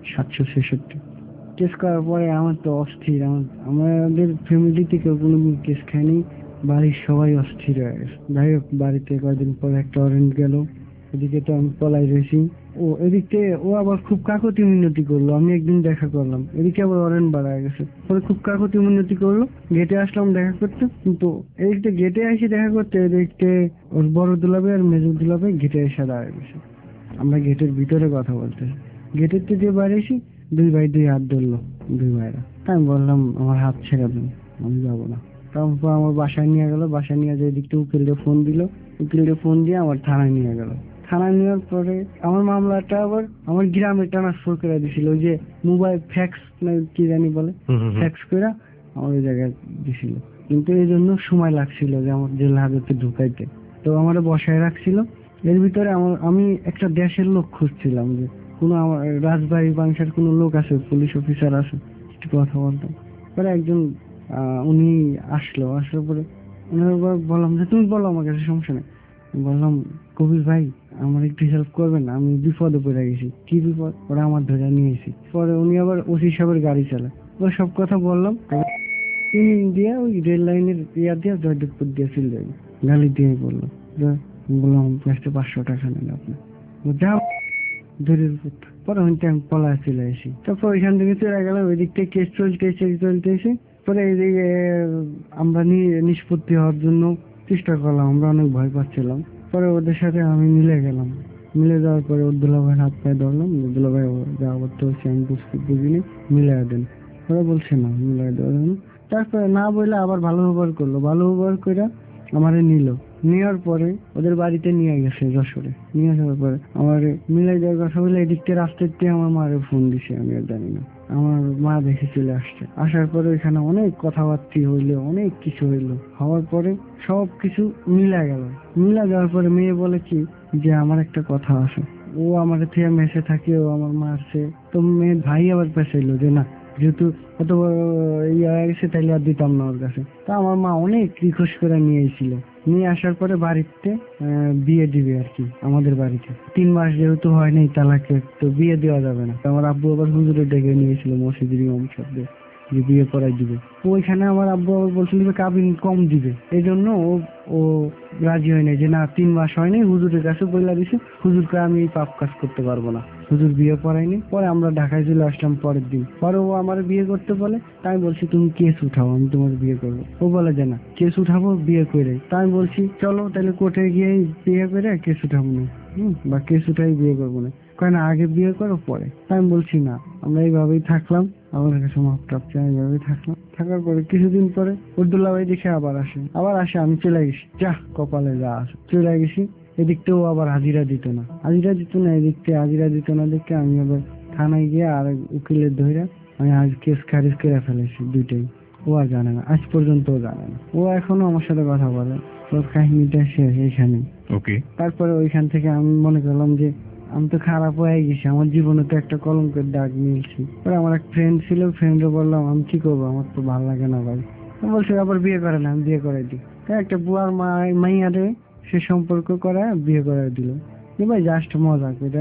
সাতশো ছেষট্টি। কেস করার পরে আমার তো অস্থির, আমার আমাদের ফ্যামিলিতে কেউ কোনো কেস খায়নি, বাড়ির সবাই অস্থির হয়ে গেছে। যাই হোক বাড়িতে কয়েকদিন পরে একটা ওয়ারেন্ট গেল, এদিকে তো আমি পলাই রয়েছি। ও এদিকে ও আবার খুব কাকতি মিনতি করলো, আমি একদিন দেখা করলাম, এদিকে আবার ওয়ারেন্ট বাড়ায় গেছে। পরে খুব কাকতি মিনতি করলো, গেটে আসলাম দেখা করতে, কিন্তু এদিকটা গেটে আসি দেখা করতে, এদিকে ওর বড় দুলাবে আর মেজর দুলাবে গেটে এসে দাঁড়ায় গেছে। আমরা গেটের ভিতরে কথা বলতে, গেটের তো দিয়ে বাইরে এসি, দুই ভাই দুই হাত ধরলো, দুই ভাইরা। আমি বললাম আমার হাত ছেড়ে দিন, আমি যাবো না। তারপর আমার বাসায় নিয়ে গেল, বাসায় নিয়ে যায় এদিকটা উকিলকে ফোন দিল, উকিলকে ফোন দিয়ে আমার থানায় নিয়ে গেল। থানায় নেওয়ার পরে আমার মামলাটা আবার আমার গ্রামে ট্রান্সফার করে দিছিল, ওই যে মোবাইল ফ্যাক্স না কি জানি বলে, ফ্যাক্স করে আমার ওই জায়গায় দিছিল। কিন্তু এই জন্য সময় লাগছিল যে আমার জেল হাজতে ঢুকাইতে, তো আমার বসায় রাখছিল। এর ভিতরে আমার আমি একটা দেশের লোক খুঁজছিলাম, যে কোনো আমার রাজবাড়ি বাংশার কোনো লোক আছে, পুলিশ অফিসার আছে, একটু কথা বলতাম। পরে একজন আহ উনি আসলো, আসার পরে ওনার বললাম যে তুমি বলো আমার কাছে, সমস্যা নেই। বললাম কবির ভাই আমার একটু হেল্প করবেন, আমি বিপদে পড়ে গেছি। কি বিপদ? ওরা আমার ধরে নিয়েছি। পরে উনি আবার ওসি সাহেবের গাড়ি চালায়, ওরা সব কথা বললাম। দিয়ে ওই রেল লাইনের ইয়া দিয়ে জয়দেবপুর দিয়ে চলে যাই, গালি দিয়ে বললো। বললাম পাঁচশো পাঁচশো টাকা নেন আপনি, যাও দূরের। পরে ওইটা আমি পলায় চলে আসি। তারপর ওইখান থেকে চলে গেলাম, ওই দিক থেকে কেস চলতেছে চলতেছে। পরে এইদিকে আমরা নিষ্পত্তি হওয়ার জন্য চেষ্টা করলাম, আমরা অনেক ভয় পাচ্ছিলাম। পরে ওদের সাথে আমি মিলে গেলাম, মিলে যাওয়ার পরে ওর দুলাভাইয়ের হাত পায়ে ধরলাম, দুলাভাই যা করতে হচ্ছে আমি বুঝতে বুঝিনি, মিলাই দেন। ওরা বলছে না মিলাই দেওয়ার জন্য। তারপরে না বললে আবার ভালো ব্যবহার করলো, ভালো ব্যবহার করে আমারে নিল। নেওয়ার পরে ওদের বাড়িতে নিয়ে গেছে যশোরে। নিয়ে যাওয়ার পরে আমার মিলাই দেওয়ার কথা বলে এদিকতে রাস্তাতে আমার মারে ফোন দিছে, আমি আর জানি না। আমার মা দেখে চলে আসছে, আসার পরে ওইখানে অনেক কথাবার্তি হইলো, অনেক কিছু হইলো। হওয়ার পরে সব কিছু মিলা গেল। মিলা যাওয়ার পরে মেয়ে বলে কি যে আমার একটা কথা আছে, ও আমার থেকে মেসে থাকে, ও আমার মারছে। তো মেয়ের ভাই আবার পেছাইলো যে না, যেহেতু এত ইয়ে হয়ে গেছে তাইলে আর দিতাম না ওর কাছে। তা আমার মা অনেক রিকোয়েস্ট করে নিয়ে এসেছিল। নিয়ে আসার পরে বাড়িতে বিয়ে দিবে আর কি, আমাদের বাড়িতে তিন মাস যেহেতু হয়নি তালাকে, তো বিয়ে দেওয়া যাবে না। আমার আব্বু আবার হুজুরে ডেকে নিয়েছিল মসজিদের ইমাম সাহেব, যে বিয়ে করাই দিবে। ওইখানে আমার আব্বু আবার বলছিল যে কাবিন কম দিবে, এই জন্য ও ও রাজি হয় নাই, যে না তিন মাস হয়নি, হুজুরের কাছে বলে দিছে, হুজুরকে আমি এই পাপ কাজ করতে পারবো না, হুজুর বিয়ে করায়নি। পরে আমরা ঢাকায় চলে আসলাম পরের দিন। পরে ও আমার বিয়ে করতে বলে, তাই বলছি তুমি কেস উঠাও, আমি তোমার বিয়ে করবো। ও বলে যে না কেস উঠাবো বিয়ে করে। তাই বলছি চলো তাহলে কোর্টে গিয়ে বিয়ে করে কেস উঠাবো না, হম বা কেস উঠাই বিয়ে করবো না। কয় না আগে বিয়ে করো পরে। তাই বলছি না, আমরা এইভাবেই থাকলাম, আমার কাছে মাপ টাপ চাই, এইভাবেই থাকলাম। থাকার পরে কিছুদিন পরে উর্দুল্লাহ ভাই দেখে আবার আসে, আবার আসে, আমি চলে গেছি, যা কপালে যা আসে চলে গেছি। এদিকটাও আবার হাজিরা দিত না, হাজিরা দিত না এদিকটা হাজিরা দিত না দেখে আমি আবার থানায় গিয়ে আর উকিলের ধরে আমি আজ কেস খারিজ করে ফেলেছি দুইটাই। ও আর জানে না, আজ পর্যন্ত ও জানে না। ও এখনো আমার সাথে কথা বলে, তোর কাহিনীটা শেষ এইখানে। ওকে। তারপরে ওইখান থেকে আমি মনে করলাম যে আমি তো খারাপ হয়ে গেছি, আমার জীবনে তো একটা কলঙ্কের দাগ মিলছি। পরে আমার এক ফ্রেন্ড ছিল, ফ্রেন্ডে বললাম আমি কি করবো, আমার তো ভালো লাগে না ভাই। বলছে আবার বিয়ে করে না, আমি বিয়ে করে দিই। একটা বুয়ার মা মাইয়ারে সে সম্পর্ক করে বিয়ে করে দিল। ভাই জাস্ট মজা করে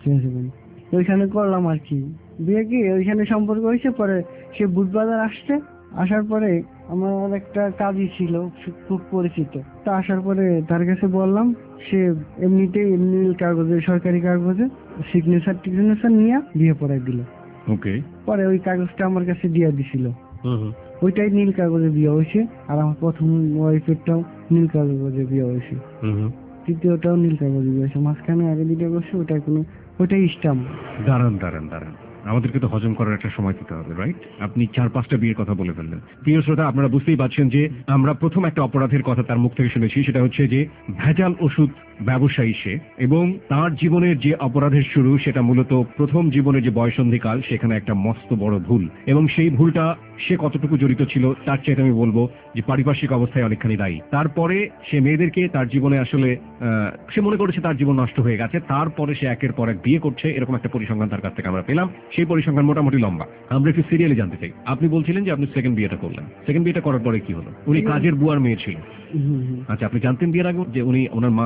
ওইখানে করলাম আর কি বিয়ে। কি ওইখানে সম্পর্ক হয়েছে। পরে সে বুধবাজার আসছে, আসার পরে আমার একটা কাজই ছিল খুব পরিচিত, তা আসার পরে তার কাছে বললাম, সে এমনিতেই এমনি কাগজে সরকারি কাগজে সিগনেচার টিগনেচার নিয়ে বিয়ে পড়াই দিল। ওকে। পরে ওই কাগজটা আমার কাছে দিয়ে দিছিল, ওইটাই নীল কাগজে বিয়ে হয়েছে। আর আমার প্রথম ওয়াইফেরটাও নীল কাগজে বিয়ে হয়েছে, তৃতীয়টাও নীল কাগজে বিয়ে হয়েছে। মাঝখানে আগে দুটো করছে, ওটা কোনো ওইটাই স্টাম্প। দাঁড়ান দাঁড়ান দাঁড়ান, আমাদেরকে তো হজম করার একটা সময় দিতে হবে, রাইট? আপনি চার পাঁচটা বিয়ের কথা বলে ফেললেন। প্রিয় শ্রোতা, আপনারা বুঝতেই পারছেন যে আমরা প্রথম একটা অপরাধের কথা তার মুখ থেকে শুনেছি, সেটা হচ্ছে যে ভেজাল ওষুধ ব্যবসায়ী সে, এবং তার জীবনের যে অপরাধের শুরু সেটা মূলত প্রথম জীবনের যে বয়সন্ধিকাল, সেখানে একটা মস্ত বড় ভুল, এবং সেই ভুলটা সে কতটুকু জড়িত ছিল তার চাইতে আমি বলবো যে পারিপার্শ্বিক অবস্থায় অনেকখানি দায়ী। তারপরে সে মেয়েদেরকে তার জীবনে আসলে সে মনে করেছে তার জীবন নষ্ট হয়ে গেছে, তারপরে সে একের পর এক বিয়ে করছে, এরকম একটা পরিসংখ্যান তার কাছ থেকে আমরা পেলাম। সেই পরিসংখ্যান মোটামুটি লম্বা। আমরা একটু সিরিয়ালি জানতে চাই, আপনি বলছিলেন যে আপনি সেকেন্ড বিয়েটা করলেন, সেকেন্ড বিয়েটা করার পরে কি হলো? উনি কাজের বুয়ার মেয়ে ছিল। আচ্ছা, আপনি জানতেন বিয়ের আগে যে উনি ওনার মা কাজের বুয়া?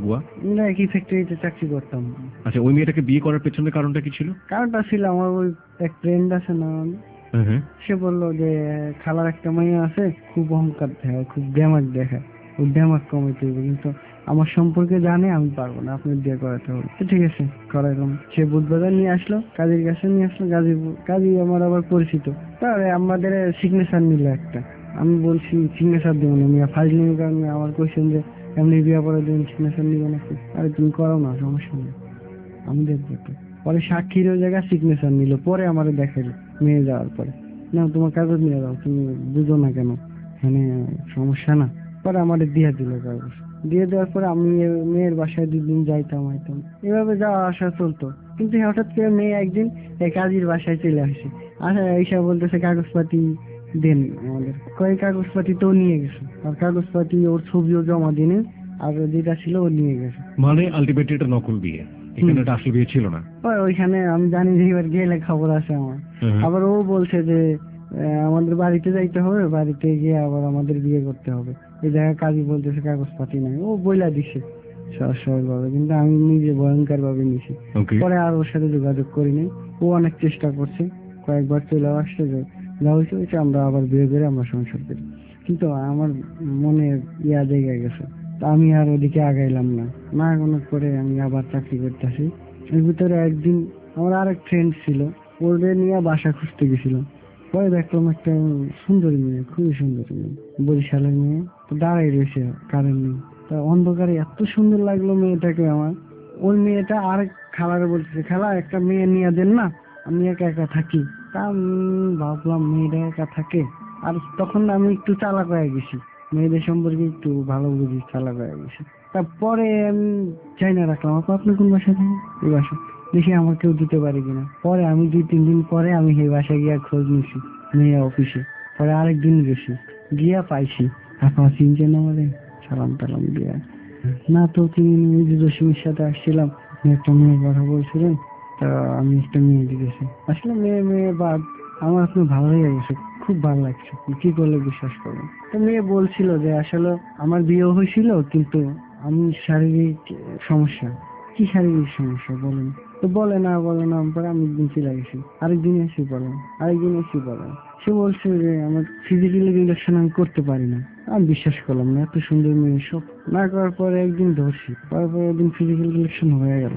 ভুয়া? না, একই ফ্যাক্টরিতে চাকরি করতাম। আচ্ছা, ওই মেয়েটাকে বিয়ে করার পেছনে কারণটা কি ছিল? কারণটা ছিল আমার ওই এক ফ্রেন্ড আছে না, হ্যাঁ হ্যাঁ। সে বললো যে খালার একটা মেয়ে আছে, খুব অহংকার দেখায়, খুব ড্যামাক দেখায়, ওই ড্যামাক কমাইতে হবে, কিন্তু আমার সম্পর্কে জানে আমি পারবো না, আপনার বিয়ে করাতে হবে। তো ঠিক আছে, করাইলাম। সে বুধবাজার নিয়ে আসলো, কাজীর কাছে নিয়ে আসলো, কাজী কাজী আমার আবার পরিচিত। তাহলে আমাদের সিগনেচার নিল একটা। আমি বলছি সিগনেচার দেবো না, মিয়া ফাইজলিমের কারণে আমার কোয়েশ্চেন যে এমনি বিয়ে করে দেবেন, সিগনেচার নিবে নাকি? আরে তুমি করো না, সমস্যা নেই, আমি দেখবো তো। পরে সাক্ষীর ওই জায়গায় সিগনেচার নিল, পরে আমারে দেখাইলো মেয়ে যাওয়ার পরে, না তোমার কাগজ নিয়ে যাও, তুমি বুঝো না কেন, হ্যাঁ সমস্যা না। পরে আমাদের দিয়ে দিল কাগজ। দিয়ে দেওয়ার পরে আমি মেয়ের বাসায় দুদিন যাইতাম আইতাম, এভাবে যাওয়া আসা চলতো। কিন্তু হঠাৎ করে মেয়ে একদিন এই কাজীর বাসায় চলে আসে, আসা ঈশা বলতেছে কাগজপাতি দেন আমাদের। কয়েক কাগজপাতি তো নিয়ে গেছে, আর কাগজপাতি ওর ছবিও জমা দিনে, আর যেটা ছিল ও নিয়ে গেছে। মানে আলটিমেটলি এটা নকল বিয়ে, এখানে এটা আসল বিয়ে ছিল না। ওইখানে আমি জানি যে এবার গেলে খবর আছে আমার। আবার ও বলছে যে আমাদের বাড়িতে যাইতে হবে, বাড়িতে গিয়ে আবার আমাদের বিয়ে করতে হবে। এই জায়গায় কাজী বলতেছে কাগজপাতি নাই, ও বইলা দিছে সহজ সহজ ভাবে, কিন্তু আমি নিজে ভয়ঙ্কর ভাবে নিছি। পরে আর ওর সাথে যোগাযোগ করিনি। ও অনেক চেষ্টা করছে, কয়েকবার চলে আসছে, যে যা হয়েছে হয়েছে, আমরা আবার বিয়ে করে আমরা সংসার করি। কিন্তু আমার মনে ইয়া জায়গা গেছে, তা আমি আর ওদিকে আগাইলাম না। না আগানোর পরে আমি আবার চাকরি করতেছি। এর ভিতরে একদিন আমার আরেক ফ্রেন্ড ছিল, ওদের নিয়ে বাসা খুঁজতে গেছিলাম। পরে দেখলাম একটা সুন্দরী মেয়ে, খুবই সুন্দরী মেয়ে, বরিশালের মেয়ে, তো দাঁড়াই রয়েছে কারেন্ট নেই। তা অন্ধকারে এত সুন্দর লাগলো মেয়েটাকে আমার। ওই মেয়েটা আরেক খালারে বলতেছে, খালা একটা মেয়ে নিয়ে দেন না, আমি একা একা থাকি। তা আমি ভাবলাম মেয়েটা একা থাকে, আর তখন আমি একটু চালাক হয়ে গেছি, মেয়েদের সম্পর্কে একটু ভালো বুঝি, চালাক হয়ে গেছি। তারপরে আমি চাই না রাখলাম, আপু আপনি কোন বাসা থাকেন? এই বাসা, দেখি আমার কেউ দিতে পারে কিনা। পরে আমি দুই তিন দিন পরে আমি সেই বাসায় গিয়ে খোঁজ নিছি মেয়ে অফিসে। পরে আরেকদিন গেছি, গিয়া পাইছি আপা চিনছেন আমাদের, সালাম টালাম দিয়া। না তো তিনি জসিমের সাথে আসছিলাম, একটা মেয়ে কথা বলছিলেন, তা আমি একটা মেয়ে দিয়েছি। আসলে মেয়ে মেয়ে বাদ আমার আপনি ভালো হয়ে গেছে, খুব ভালো লাগছে, কি করলে বিশ্বাস করবেন। তো মেয়ে বলছিল যে আসলে আমার বিয়ে হয়েছিল, কিন্তু আমি শারীরিক সমস্যা। কি শারীরিক সমস্যা বলেন? তো বলে না বলে না, পরে আমি একদিন চলে গেছি, আরেকদিন এসে বলেন, আরেকদিন এসে বলেন। সে বলছে যে আমার ফিজিক্যালি রিলেশন আমি করতে পারি না। আমি বিশ্বাস করলাম না, এত সুন্দর মেয়ে সব না করার পরে একদিন ধরছি, তারপরে একদিন ফিজিক্যাল রিলেশন হয়ে গেল।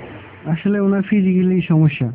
আসলে ওনার ফিজিক্যালি সমস্যা,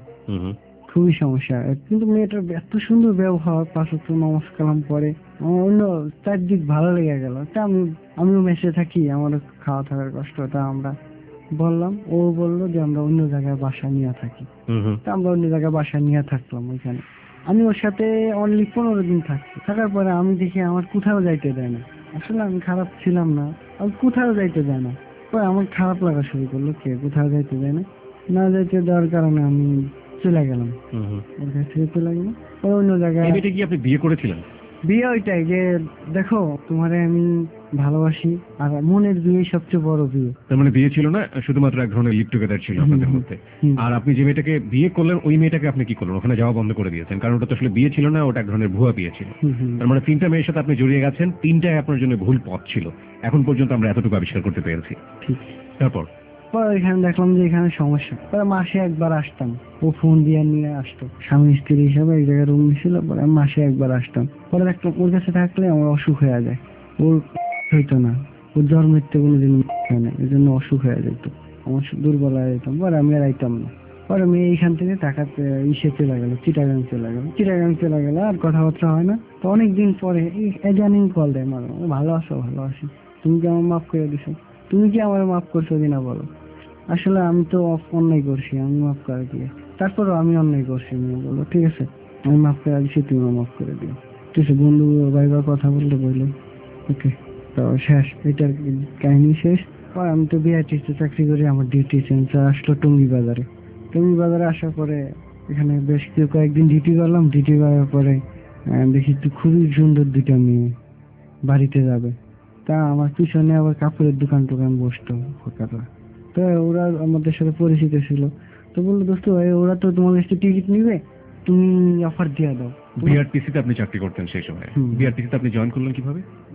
খুবই সমস্যা। কিন্তু মেয়েটার এত সুন্দর ব্যবহার, পাঁচক্ত নামাজ কালাম পরে, আমার অন্য চারদিক ভালো লেগে গেল। তা আমি আমিও মেসে থাকি, আমারও খাওয়া থাকার কষ্ট। তা আমরা বললাম, ও বললো যে আমরা অন্য জায়গায় বাসা নিয়ে থাকি। তা আমরা অন্য জায়গায় বাসা নিয়ে থাকলাম। ওইখানে আমি ওর সাথে অনলি পনেরো দিন থাকছি। থাকার পরে আমি দেখি আমার কোথাও যাইতে দেয় না। আসলে আমি খারাপ ছিলাম না, আমি কোথাও যাইতে দেয় না। পরে আমার খারাপ লাগা শুরু করলো, কে কোথাও যাইতে দেয় না, না যাইতে দেওয়ার কারণে আমি চলে গেলাম, ওর কাছ থেকে চলে গেলাম। পরে অন্য জায়গায়। কি আপনি বিয়ে করেছিলেন? বিয়ে ওইটাই যে দেখো তোমারে আমি ভালোবাসি, আর মনের বিয়ে সবচেয়ে বড় বিয়ে। তার মানে বিয়ে ছিল না, শুধুমাত্র এক ধরনের লিভ টুগেদার ছিল আপনাদের মধ্যে। আর আপনি যে মেয়েটাকে বিয়ে করলেন, ওই মেয়েটাকে আপনি কি করলেন? ওখানে যাওয়া বন্ধ করে দিয়েছেন, কারণ ওটা তো আসলে বিয়ে ছিল না, ওটা এক ধরনের ভুয়া বিয়ে ছিল। তার মানে তিনটা মেয়ের সাথে আপনি জড়িয়ে গেছেন, তিনটাই আপনার জন্য ভুল পথ ছিল। এখন পর্যন্ত আমরা এতটুকু আবিষ্কার করতে পেরেছি। ঠিক। তারপর পরে এখানে দেখলাম যে এখানে সমস্যা। পরে মাসে একবার আসতাম, ও ফোন দিয়ে নিয়ে আসতো, স্বামী স্ত্রী হিসাবে এক জায়গায় রুম ছিল। পরে আমি মাসে একবার আসতাম। পরে দেখলাম ওর কাছে থাকলে আমার অসুখ হয়ে যায়, ওর হইতো না, ওর জ্বর মৃত্যু কোনোদিন হয় না, এই জন্য অসুখ হয়ে যেত, আমার দুর্বল হয়ে যেতাম। পরে আমি আর আইতাম না। পরে মেয়ে এইখান থেকে টাকাতে ইসে চলে গেল, চিটাগাং চলে গেল, চিটাগাং চলে গেল, আর কথাবার্তা হয় না। তো অনেকদিন পরে এজানিং কল দেয়, মারো ভালো আছো, ভালো আছি, তুমি কি আমার মাফ করে দিছো? তুমি কি আমার মাফ করছো কিনা বলো? আসলে আমি তো অন্যায় করছি, আমি মাফ করে দিয়ে। তারপরও আমি অন্যায় করছি। মেয়ে বললো ঠিক আছে, আমি মাফ করে দিচ্ছি, তুমি মাফ করে দিও। ঠিক আছে, বন্ধু ভাইবার কথা বলতে বললো, ওকে। তো শেষ, এটার কাহিনী শেষ। আর আমি তো বিআইটিতে চাকরি করি, আমার ডিউটি চেঞ্জ আসলো টঙ্গী বাজারে। টঙ্গী বাজারে আসার পরে এখানে বেশ কিছু কয়েকদিন ডিউটি করলাম। ডিউটি করার পরে দেখি তো খুবই সুন্দর দুইটা মেয়ে বাড়িতে যাবে। তা আমার পিছনে আবার কাপড়ের দোকান টোকান বসতো ফোকাররা। তো ওরা আমাদের সাথে পরিচিত ছিল। তো বললো দোস্ত ভাই, ওরা তো তোমার কাছে টিকিট নিবে, তুমি অফার দিয়ে দাও। বিআরটিসিতে আপনি চাকরি করতেন সেই সময়, বিআরটিসিতে আপনি জয়েন করলেন কিভাবে?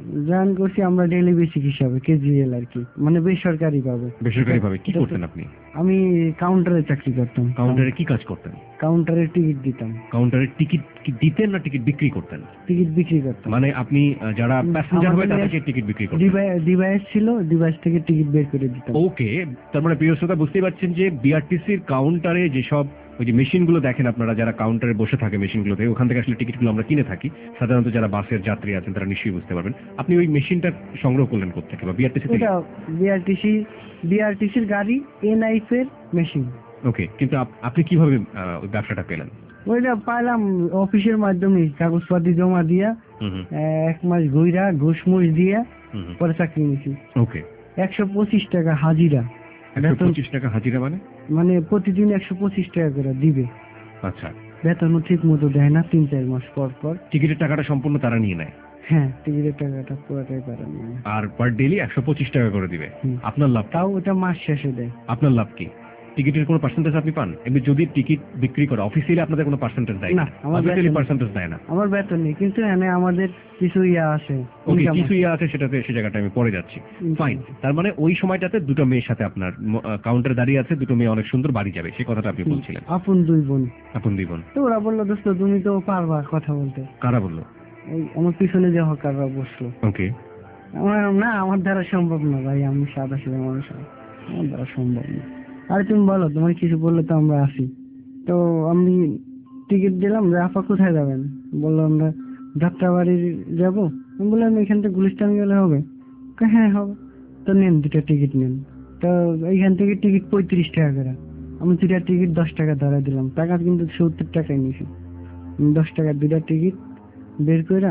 জয়েন করছি আমরা ডেইলি বেসিক হিসাবে, কেজিএল আর কি, মানে বেসরকারি ভাবে। বেসরকারি ভাবে কি করতেন আপনি? আমি কাউন্টারে চাকরি করতাম। কাউন্টারে কি কাজ করতেন? কাউন্টারে টিকিট দিতাম। কাউন্টারে টিকিট কি দিতেন না টিকিট বিক্রি করতেন? টিকিট বিক্রি করতাম। মানে আপনি আহ, যারা প্যাসেঞ্জার হবে তাদেরকে টিকিট বিক্রি করতেন? ডিভাইস ছিল, ডিভাইস থেকে টিকিট বের করে দিতাম। ওকে, তার মানে প্রিয় শ্রোতা বুঝতেই পারছেন যে বিআরটিসির কাউন্টারে যেসব ওই যে মেশিনগুলো দেখেন আপনারা, যারা কাউন্টারে বসে থাকে মেশিনগুলোতে, ওখান থেকে আসলে টিকিটগুলো আমরা কিনে থাকি। সাধারণত যারা বাসের যাত্রী আছেন তারা নিশ্চয়ই বুঝতে পারবেন। আপনি ওই মেশিনটা সংগ্রহ করলেন কোথেকে বা বিআরটিসি থেকে? এটা বিআরটিসি বিআরটিসির গাড়ি এনআইএফ এর মেশিন। ওকে, কিন্তু আপ- আপনি কিভাবে আহ, ওই ব্যবসাটা পেলেন? ওইটা পাইলাম অফিসের মাধ্যমে, কাগজপাতি জমা দিয়া হুম হুম, এক মাস ঘুরা ঘুষ মুষ দিয়া হুম হুম। পরে চাকরি নিয়েছি। ওকে, একশো পঁচিশ টাকা হাজিরা, একশো বেতন পঁচিশ টাকা হাজিরা মানে? মানে প্রতিদিন একশো পঁচিশ টাকা করে দিবে। আচ্ছা, বেতনও ঠিক মতো দেয় না, তিন চার মাস পর পর। টিকিটের টাকাটা সম্পূর্ণ তারা নিয়ে নেয় হ্যাঁ, টিকিটের টাকাটা পুরোটাই পারে না। আর পার ডেলি একশো পঁচিশ টাকা করে দিবে। হুম। আপনার লাভ? তাও ওটা মাস শেষে দেয়। আপনার লাভ কি? টিকিটের কোনো পার্সেন্টেজ আপনি পান? এমনি যদি টিকিট বিক্রি করে অফিসিয়ালি আপনাদের কোনো পার্সেন্টেজ দেয় না, আমার অফিসিয়ালি বেতন- পার্সেন্টেজ দেয় না। আমার বেতন নেই, কিন্তু এখানে আমাদের কিছু ইয়া আছে। ওকে, income কিছু আছে। ইয়ে আছে সেটাতে, সে জায়গাটা আমি পরে যাচ্ছি। Income ফাইন, আছে। তার মানে ওই সময়টাতে দুটো মেয়ের সাথে আপনার কাউন্টারে দাঁড়িয়ে আছে, দুটো মেয়ে অনেক সুন্দর বাড়ি যাবে, সেই কথাটা আপনি বলছিলেন। আপন দুই বোন। আপন জীবন? তো ওরা বললো, দোস্ত তুমি তো পারবা কথা বলতে। কারা বললো? এই আমার পিছনে যে হকাররা বসলো। ওকে, আমার না, আমার দ্বারা সম্ভব না ভাই, আমি সাদা সিধা মানুষ, আমার দ্বারা সম্ভব না। আরে তুমি বলো, তোমার কিছু বললে তো আমরা আসি। তো আমি টিকিট দিলাম যে আপা কোথায় যাবেন, বললো আমরা যাত্রাবাড়ি যাবো। আমি বললাম এখান থেকে গুলিস্তান গেলে হবে? কয়, হ্যাঁ হবে। তো নেন দুটা টিকিট নেন। তো এইখান থেকে টিকিট পঁয়ত্রিশ টাকা করে। আমি দুটা টিকিট দশ টাকা ধরা দিলাম, টাকা কিন্তু সত্তর টাকায় নিয়েছি। আমি দশ টাকা দুটা টিকিট বের করে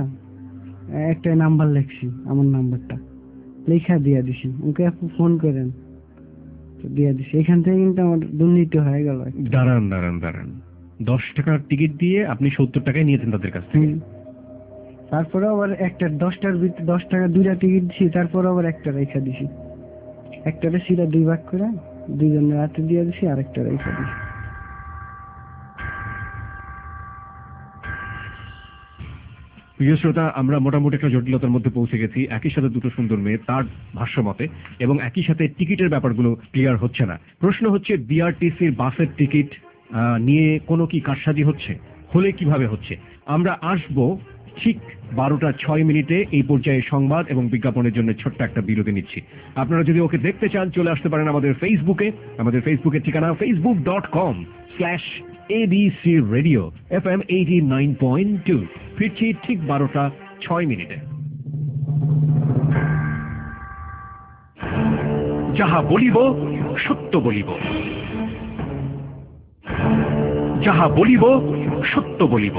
একটা নাম্বার লেখছি, আমার নাম্বারটা লেখা দিয়া দিছি, ওকে আপু ফোন করেন, তো দিয়া দিছি। এখান থেকে কিন্তু আমার দুর্নীতি হয়ে গেল। দাঁড়ান দাঁড়ান দাঁড়ান, দশ টাকার টিকিট দিয়ে আপনি সত্তর টাকায় নিয়েছেন তাদের কাছ থেকে? হুম। তারপরে আবার একটা দশটার ভিতরে দশ টাকা দুইটা টিকিট দিছি, তারপরে আবার একটা রেখা দিছি। একটারে সিধা দুই ভাগ করে দুইজনের হাতে দিয়ে দিছি, আরেকটা রেখা দিছি। প্রিয় শ্রোতা, আমরা মোটামুটি একটা জটিলতার মধ্যে পৌঁছে গেছি। একই সাথে দুটো সুন্দর মেয়ে, তার ভাষ্য মতে, এবং একই সাথে টিকিটের ব্যাপারগুলো ক্লিয়ার হচ্ছে না। প্রশ্ন হচ্ছে, বিআরটিসির বাসের টিকিট আহ, নিয়ে কোনো কি কারসাজি হচ্ছে? হলে কিভাবে হচ্ছে? আমরা আসবো ঠিক বারোটা ছয় মিনিটে। এই পর্যায়ে সংবাদ এবং বিজ্ঞাপনের জন্য ছোট্ট একটা বিরতি নিচ্ছি। আপনারা যদি ওকে দেখতে চান, চলে আসতে পারেন আমাদের ফেসবুকে। আমাদের ফেসবুকের ঠিকানা Facebook dot com slash ABC radio F M eighty nine point two. ফিরছি ঠিক বারোটা ছয় মিনিটে। যাহা বলিব সত্য বলিব, যাহা বলিব সত্য বলিব।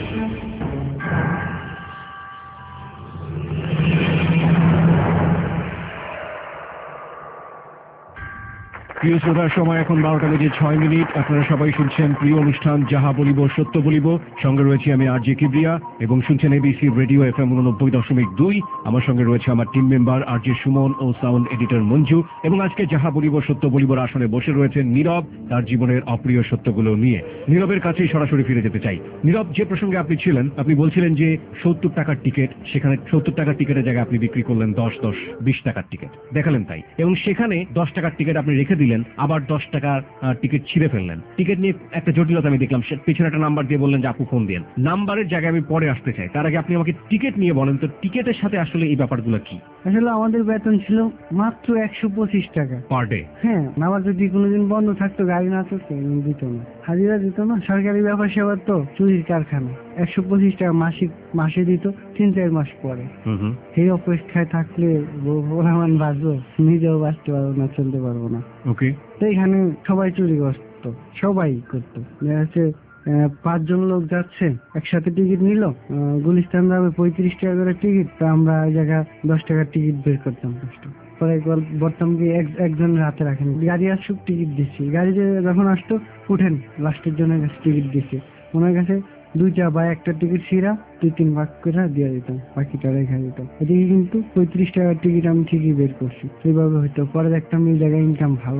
প্রিয় শ্রোতার, সময় এখন বারোটা বেজে ছয় মিনিট। আপনারা সবাই শুনছেন প্রিয় অনুষ্ঠান যাহা বলিব সত্য বলিব। সঙ্গে রয়েছে আমি আর জে কিবরিয়া এবং শুনছেন এবিসি রেডিও এফ এম উননব্বই দশমিক দুই। আমার সঙ্গে রয়েছে আমার team member R J Suman ও সাউন্ড এডিটর মঞ্জু। এবং আজকে যাহা বলিব সত্য বলিবর আসনে বসে রয়েছেন নীরব, তার জীবনের অপ্রিয় সত্যগুলো নিয়ে। নীরবের কাছেই সরাসরি ফিরে যেতে চাই। নীরব, যে প্রসঙ্গে আপনি ছিলেন, আপনি বলছিলেন যে সত্তর টাকার টিকিট, সেখানে সত্তর টাকার টিকিটের জায়গায় আপনি বিক্রি করলেন দশ দশ বিশ টাকার টিকিট, দেখালেন তাই, এবং সেখানে দশ টাকার টিকিট আপনি রেখে দিলেন, আবার দশ টাকার টিকিট ছিঁড়ে ফেললেন। টিকিট নিয়ে একটা জটিলতা আমি দেখলাম, পিছনে একটা নাম্বার দিয়ে বললেন যে আপু ফোন দেন। নাম্বারের জায়গায় আমি পরে আসতে চাই, তার আগে আপনি আমাকে টিকিট নিয়ে বলেন তো, টিকিটের সাথে আসলে এই ব্যাপারগুলো কি? আসলে আমাদের বেতন ছিল মাত্র একশো পঁচিশ টাকা পার ডে। হ্যাঁ, আমার যদি কোনোদিন বন্ধ থাকতো, গাড়ি না চলতো, দিত না, হাজিরা দিত না। সরকারি ব্যাপার সেবার তো চুরির কারখানা। একশো পঁচিশ টাকা মাসিক মাসে দিত, তিন চার মাস পরে। সেই অপেক্ষায় থাকলে বলামান বাঁচবো, নিজেও বাঁচতে পারবো না, চলতে পারবো না। ওকে, তো এখানে সবাই চুরি করতো, সবাই করতো। হচ্ছে পাঁচজন লোক যাচ্ছে, একসাথে টিকিট নিল, গুলিস্তান যাবে পঁয়ত্রিশ টাকা করে টিকিট, তো আমরা ওই জায়গায় দশ টাকার টিকিট বের করতাম কষ্ট পরে। বর্তমান কি একজনের হাতে রাখেন, গাড়ি আসুক টিকিট দিচ্ছি, গাড়িতে যখন আসতো উঠেন, লাস্টের জনের কাছে টিকিট দিচ্ছে, ওনার কাছে দুইটা বা একটা টিকিট ছিঁড়া দুই তিন ভাগ করে দিয়ে দিতাম, বাকিটা রেখে দিতাম। এদিকে কিন্তু পঁয়ত্রিশ টাকার টিকিট আমি ঠিকই বের করছি। সেইভাবে হইতো। পরে দেখতাম এই জায়গায় ইনকাম ভালো না,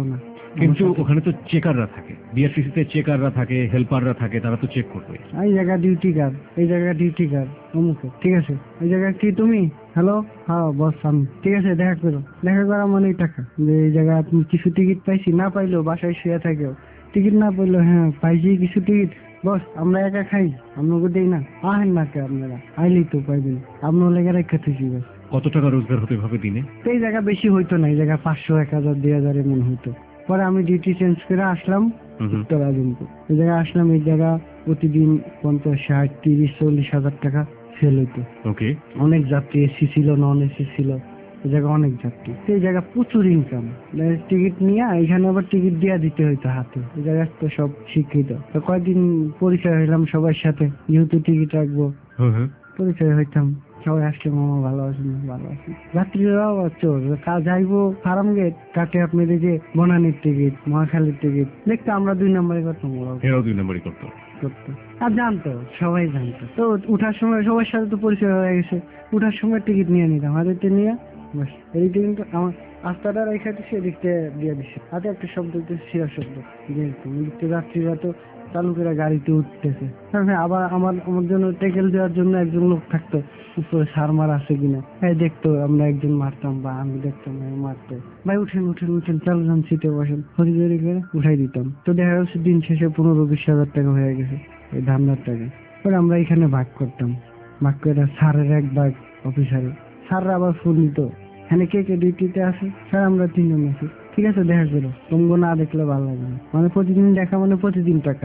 কিন্তু ওখানে তো চেকাররা থাকে, বিআরটিসিতে চেকাররা থাকে, হেল্পাররা থাকে, তারা তো চেক করবে। এই জায়গা ডিউটি কার, এই জায়গা ডিউটি কার অমুকে, ঠিক আছে। এই জায়গা কি তুমি? হ্যালো, হ্যাঁ বস আমি। ঠিক আছে, দেখা করো। দেখা করা মানেই টাকা। যে এই জায়গায় আপনি কিছু টিকিট পাইছি, না পাইলেও বাসায় শুয়ে থাকেও টিকিট না পাইলেও হ্যাঁ পাইছি কিছু টিকিট, বস আমরা একা খাই, আপনাকে দিই না, আহেন না কে আপনারা, আইলেই তো পাইবেন, আপনার লেগে রেখে থাকি বস। কত টাকা রোজগার হতে হবে দিনে? তো এই জায়গা বেশি হইতো না, এই জায়গা পাঁচশো এক হাজার দুই হাজার এমন হইতো। পরে আমি ডিউটি চেঞ্জ করে আসলাম উত্তর আজমপুর। এই জায়গায় আসলাম, এই জায়গা প্রতিদিন পঞ্চাশ ষাট তিরিশ চল্লিশ হাজার টাকা সেল হইতো। ওকে। অনেক যাত্রী, এসি ছিল, নন এসি ছিল, এই জায়গা অনেক যাত্রী। এই জায়গা প্রচুর ইনকাম। টিকিট নিয়ে এখানে আবার টিকিট দিয়া দিতে হইতো হাতে। এই জায়গা তো সব শিক্ষিত। তো কয়েকদিন পরিচয় হইলাম সবার সাথে, যেহেতু টিকিট রাখবো পরিচয় হইতাম। সবাই আসলে মামা ভালো আছেন, ভালো আছেন। যাত্রীরাও চোর, কাজ যাইবো ফার্ম গেট কাটে আপনার এই যে বনানীর টিকিট, মহাখালীর টিকিট দেখতে আমরা দুই নম্বরে করতাম, এরাও দুই নম্বরই করতো। করতো আর জানতো, সবাই জানতো। তো উঠার সময় সবার সাথে তো পরিচয় হয়ে গেছে, উঠার সময় টিকিট নিয়ে নিতাম হাতে নিয়ে, বাস এই টিকিট আমার রাস্তাটা রেখে দিচ্ছে, এদিকতে দিয়ে দিচ্ছে হাতে একটা শব্দ দিচ্ছে, শিরা শব্দ, যেহেতু এদিকতে যাত্রীরা তো চালু করে গাড়িতে উঠতেছে। হ্যাঁ, আবার আমার আমার জন্য টেকেল দেওয়ার জন্য একজন লোক থাকতো, উপরে সার মার আছে কিনা হ্যাঁ দেখতো, আমরা একজন মারতাম বা আমি দেখতাম মারতো, ভাই উঠেন উঠেন উঠেন চালু যান, সিটে বসেন, হরিগরি করে উঠাই দিতাম। তো দেখা যাচ্ছে দিন শেষে পনেরো বিশ হাজার টাকা হয়ে গেছে এই ধান্দার টাকা। পরে আমরা এখানে ভাগ করতাম, ভাগ করে সারের এক ভাগ অফিসারে, সাররা আবার ফুল নিত। এখানে কে কে ডিউটিতে আছে? স্যার আমরা তিনজন আছি। ঠিক আছে, দেখা করো, তোমাকে না দেখলে ভালো লাগবে না, মানে প্রতিদিন দেখা মানে প্রতিদিন টাকা।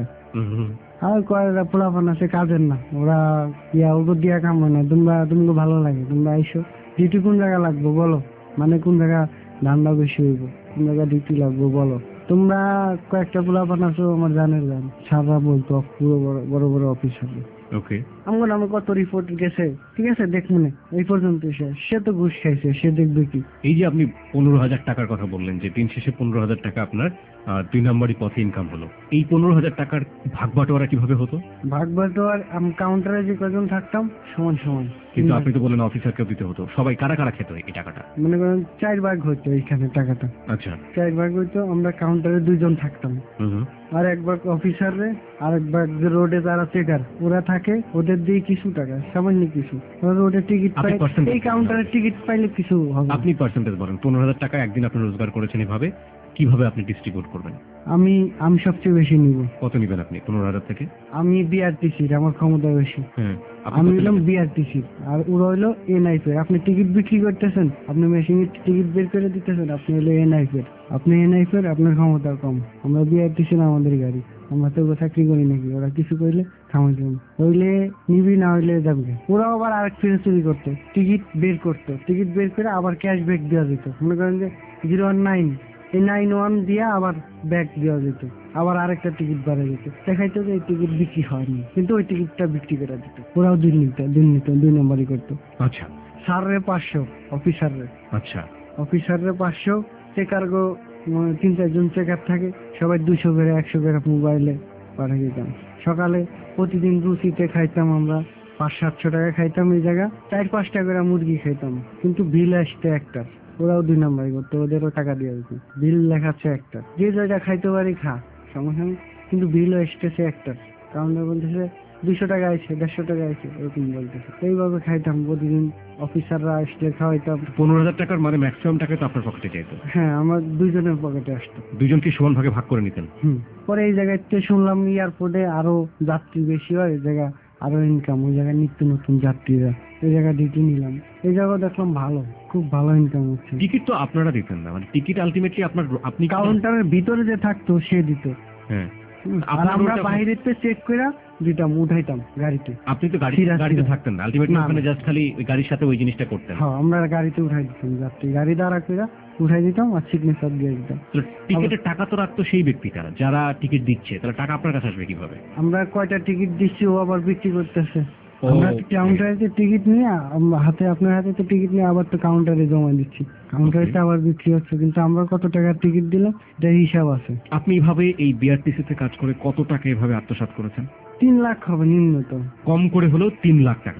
আর কয়েকটা পোলাপান আছে কাজের না, ওরা ইয়া ওগুলো দিয়া কাম না, তোমরা তুমি ভালো লাগে তোমরা আইসো, ডিউটি কোন জায়গা লাগবে বলো, মানে কোন জায়গা ধান্দা বেশি হইব, কোন জায়গা ডিউটি লাগবে বলো। তোমরা কয়েকটা পোলাপান আছো আমার জানের গান, সাররা বলতো পুরো বড় বড় বড় অফিস হবে। ওকে। আমার নামে কত রিপোর্ট গেছে, ঠিক আছে দেখবো না, এই পর্যন্ত শেষ। সে তো ঘুষ খাইছে, সে দেখবে কি। এই যে আপনি পনেরো হাজার টাকার কথা বললেন যে দিন শেষে পনেরো হাজার টাকা আপনার দুই নম্বরই পথে ইনকাম হলো, এই পনেরো হাজার টাকার ভাগ বাটোয়ারা কিভাবে হতো? ভাগ বাটোয়ার আমি কাউন্টারে যে কজন থাকতাম সমান সমান, কিন্তু আপনি তো বলেন অফিসারকেও দিতে হতো, সবাই কারা কারা খেত এই টাকাটা? মনে করেন চার ভাগ হইতো এইখানে টাকাটা। আচ্ছা, চার ভাগ হইতো, আমরা কাউন্টারে দুইজন থাকতাম, আর এক ভাগ অফিসাররে, আর এক ভাগ যে রোডে যারা চেকার ওরা থাকে, ওদের দিয়ে কিছু টাকা, সামান্য কিছু রোডে টিকিট পাই, এই কাউন্টারে টিকিট পাইলে কিছু হবে। আপনি পার্সেন্টেজ বলেন, পনেরো হাজার টাকা একদিন আপনি রোজগার করেছেন, এভাবে কিভাবে আপনি ডিস্ট্রিবিউট করবেন? আমি আমি সবচেয়ে বেশি নিব। কত নিবেন আপনি পনেরো হাজার থেকে? আমি বিআরটিসির, আমার ক্ষমতা বেশি। হ্যাঁ, আমি হইলাম বিআরটিসির, আর ওরা হইলো এনআইপের। আপনি টিকিট বিক্রি করতেছেন, আপনি মেশিনে টিকিট বের করে দিতেছেন, আপনি হইলো এনআইপের। আপনি এনআইপের, আপনার ক্ষমতা কম। আমরা বিআরটিসির, আমাদের গাড়ি, আমরা তো চাকরি করি নাকি, ওরা কিছু করলে থামাই দেবেন, হইলে নিবি না হইলে যাবে। ওরা আবার আরেক ফিরে চুরি করতো, টিকিট বের করতো, টিকিট বের করে আবার ক্যাশব্যাক দেওয়া যেত। মনে করেন যে জিরো ওয়ান নাইন এই নাইন ওয়ান দিয়ে আবার ব্যাগ দেওয়া যেত, আবার আরেকটা টিকিট বাড়া যেত, দেখাইতো যে এই টিকিট বিক্রি হয়নি, কিন্তু ওই টিকিটটা বিক্রি করে দিত। ওরাও দুই নিত দুই নিত দুই নম্বরই করতো। আচ্ছা, সাররে পাঁচশো, অফিসাররে আচ্ছা অফিসাররে পাঁচশো, চেকার গো তিন চারজন চেকার থাকে, সবাই দুশো করে একশো করে মোবাইলে পাঠিয়ে দিতাম। সকালে প্রতিদিন রুচিতে খাইতাম আমরা, পাঁচ সাতশো টাকা খাইতাম। এই জায়গা চার পাঁচটা করে মুরগি খাইতাম, কিন্তু বিল আসতে একটা, ওরাও দুই নম্বরই করতো, ওদেরও টাকা দিয়ে দিত। বিল লেখাচ্ছে একটা, যে জায়গা খাইতে পারি খা, সমস্যা নেই, কিন্তু বিলও এসতেছে একটা, কারণ বলতেছে দুইশো টাকা আছে, দেড়শো টাকা আছে, এরকম বলতেছে। এইভাবে খাইতাম প্রতিদিন, অফিসাররা আসলে খাওয়াইতাম। পনেরো হাজার টাকার মানে ম্যাক্সিমাম টাকা তো আপনার পকেটে চাইতো? হ্যাঁ, আমার দুইজনের পকেটে আসতো। দুইজনকে সমান ভাগে ভাগ করে নিতেন? হুম। পরে এই জায়গাতে শুনলাম এয়ারপোর্টে আরো যাত্রী বেশি হয়, এই জায়গা আরো ইনকাম, ওই জায়গায় নিত্য নতুন যাত্রীরা, এই জায়গা ডিউটি নিলাম, এই জায়গা দেখলাম ভালো, খুব ভালো ইনকাম হচ্ছে। টিকিট তো আপনারা দিতেন না, মানে টিকিট আলটিমেটলি আপনার, আপনি কাউন্টারের ভিতরে যে থাকতো সে দিত। হ্যাঁ, আর আমরা বাইরেতে চেক করে দিতাম, উঠাইতাম গাড়িতে। আপনি তো গাড়ি গাড়িতে থাকতেন না, আলটিমেটলি ওখানে জাস্ট খালি ওই গাড়ির সাথে ওই জিনিসটা করতেন? হ্যাঁ, আমরা গাড়িতে উঠাই দিতাম যাত্রী, গাড়ি দাঁড়া করে উঠাই দিতাম আর সিগনেচার দিয়ে দিতাম। টিকিটের টাকা তো রাখতো সেই ব্যক্তিটা যারা টিকিট দিচ্ছে, তাহলে টাকা আপনার কাছে আসবে কিভাবে? আমরা কয়টা টিকিট দিচ্ছি ও আবার বিক্রি করতেছে, আমরা কাউন্টারে টিকিট নিয়ে হাতে, আপনার হাতে তো টিকিট নিয়ে আবার তো কাউন্টারে জমা দিচ্ছি, কাউন্টারে আবার বিক্রি হচ্ছে, কিন্তু আমরা কত টাকার টিকিট দিলাম এটা হিসাব আছে। আপনি এইভাবে এই বিআরটিসিতে কাজ করে কত টাকা এভাবে আত্মসাৎ করেছেন? তিন লাখ হবে নিম্নত, কম করে হলেও তিন লাখ টাকা।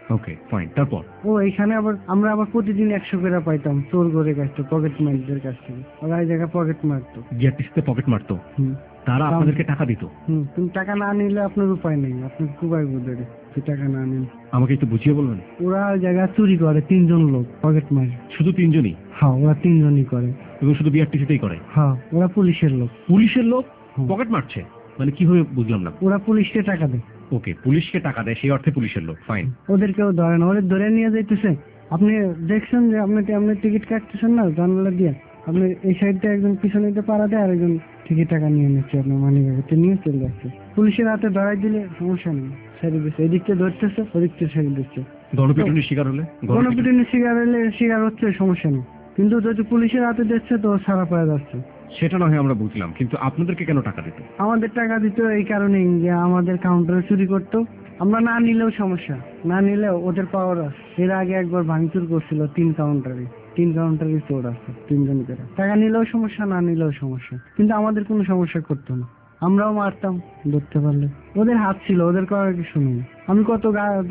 ওকে ফাইন, তারপর? ও এখানে আবার আমরা আবার প্রতিদিন একশো করে পাইতাম চোর করে কাছ থেকে, পকেট মারদের কাছ থেকে। ওরা এই জায়গায় পকেট মারতো। জিআরটিসিতে পকেট মারতো? হুম। তারা আপনাদেরকে টাকা দিত? হুম, তুমি টাকা না নিলে আপনার উপায় নেই, আপনি কুবাই বুধের টাকা না নেন। আমাকে একটু বুঝিয়ে বলবেন? ওরা ওই জায়গায় চুরি করে, তিনজন লোক পকেট মারে। শুধু তিনজনই? হ্যাঁ, ওরা তিনজনই করে। এবং শুধু বিআরটিসিতেই করে? হ্যাঁ, ওরা পুলিশের লোক। পুলিশের লোক হুম। পকেট মারছে মানে কিভাবে বুঝলাম না? ওরা পুলিশকে টাকা দেয়। ওকে, পুলিশকে টাকা দেয়, সেই অর্থে পুলিশের লোক, ফাইন। ওদেরকেও ধরে না, ওদের ধরে নিয়ে যাইতেছে। আপনি দেখছেন যে আপনি আপনি টিকিট কাটতেছেন না জানালা দিয়ে, আপনি এই সাইডটা একজন পিছনে দিয়ে পাড়া দেয়, আর একজন টিকিট টাকা নিয়ে নিচ্ছে আপনার মানি ব্যাগে নিয়ে চলে যাচ্ছে। পুলিশের হাতে ধরাই দিলে সমস্যা নেই, ছেড়ে দিচ্ছে। এদিক থেকে ধরতেছে, ওদিক থেকে ছেড়ে দিচ্ছে। গণপিটুনির শিকার হলে? গণপিটুনির শিকার হলে শিকার হচ্ছে, সমস্যা নেই, কিন্তু যদি পুলিশের হাতে দিচ্ছে তো সারা পাওয়া যাচ্ছে। সেটা না হয় আমরা বুঝলাম, কিন্তু আপনাদেরকে কেন টাকা দিত? আমাদের টাকা দিত এই কারণেই যে আমাদের কাউন্টারে চুরি করতো। আমরা না নিলেও সমস্যা, না নিলেও ওদের পাওয়ার আছে। এর আগে একবার ভাঙচুর করছিল তিন কাউন্টারে, তিন কাউন্টারে চোর আছে, তিনজন করে। টাকা নিলেও সমস্যা, না নিলেও সমস্যা, কিন্তু আমাদের কোনো সমস্যা করতো না। আমরাও মারতাম ধরতে পারলে। ওদের হাত ছিল, ওদের করার কিছু নেই। আমি কত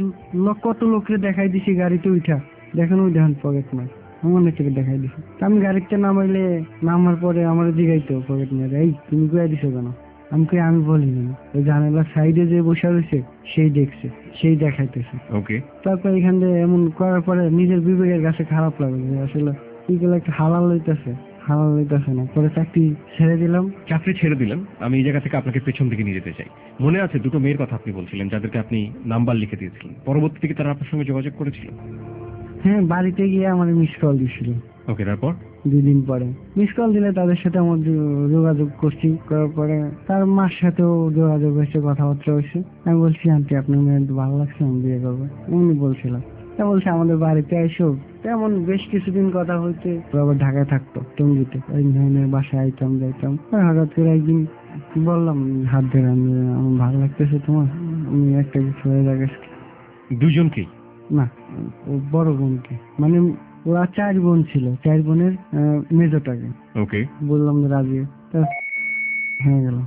লোক কত লোককে দেখাই দিছি গাড়িতে উঠা, দেখেন ওই দেখেন পকেট মার, আমার থেকে দেখাই দিছি। আমি গাড়িতে নামাইলে নামার পরে আমার জিগাইতো পকেট মারে, এই তুমি কয়ে দিছো কেন? আমি কই আমি বলি না। ওই জানালার সাইডে যে বসে রয়েছে সেই দেখছে, সেই দেখাইতেছে। ওকে। তারপর এখান থেকে এমন করার পরে নিজের বিবেকের কাছে খারাপ লাগে যে আসলে এইগুলো একটা হালাল লইতেছে, হালাল লইতেছে না। পরে চাকরি ছেড়ে দিলাম। চাকরি ছেড়ে দিলাম। আমি এই জায়গা থেকে আপনাকে পেছন দিকে নিয়ে যেতে চাই। মনে আছে দুটো মেয়ের কথা আপনি বলছিলেন যাদেরকে আপনি নাম্বার লিখে দিয়েছিলেন, পরবর্তী থেকে তারা আপনার সঙ্গে যোগাযোগ করেছিল? হ্যাঁ, বাড়িতে গিয়ে আমার মিস কল দিছিল। ওকে, তারপর? দুই দিন পরে মিস কল দিলে তাদের সাথে আমার যোগাযোগ করছি, করার পরে তার মার সাথেও যোগাযোগ হয়েছে, কথাবার্তা হয়েছে। আমি বলছি আন্টি আপনার মেয়ের ভালো লাগছে, আমি বিয়ে করবো, এমনি বলছিলাম। তা বলছে আমাদের বাড়িতে আইসো। তেমন বেশ কিছুদিন কথা হইতে, আবার ঢাকায় থাকতো টঙ্গিতে, ওই ধরনের বাসায় আইতাম যাইতাম। হঠাৎ করে একদিন বললাম হাত ধরে, আমি আমার ভালো লাগতেছে তোমার, আমি একটা কিছু হয়ে যাবে। দুজনকেই? না, ও বড় বোনকে, মানে ওরা চার বোন ছিল, চার বোনের মেজোটাকে। ওকে, বললাম যে রাজি, তা হয়ে গেল।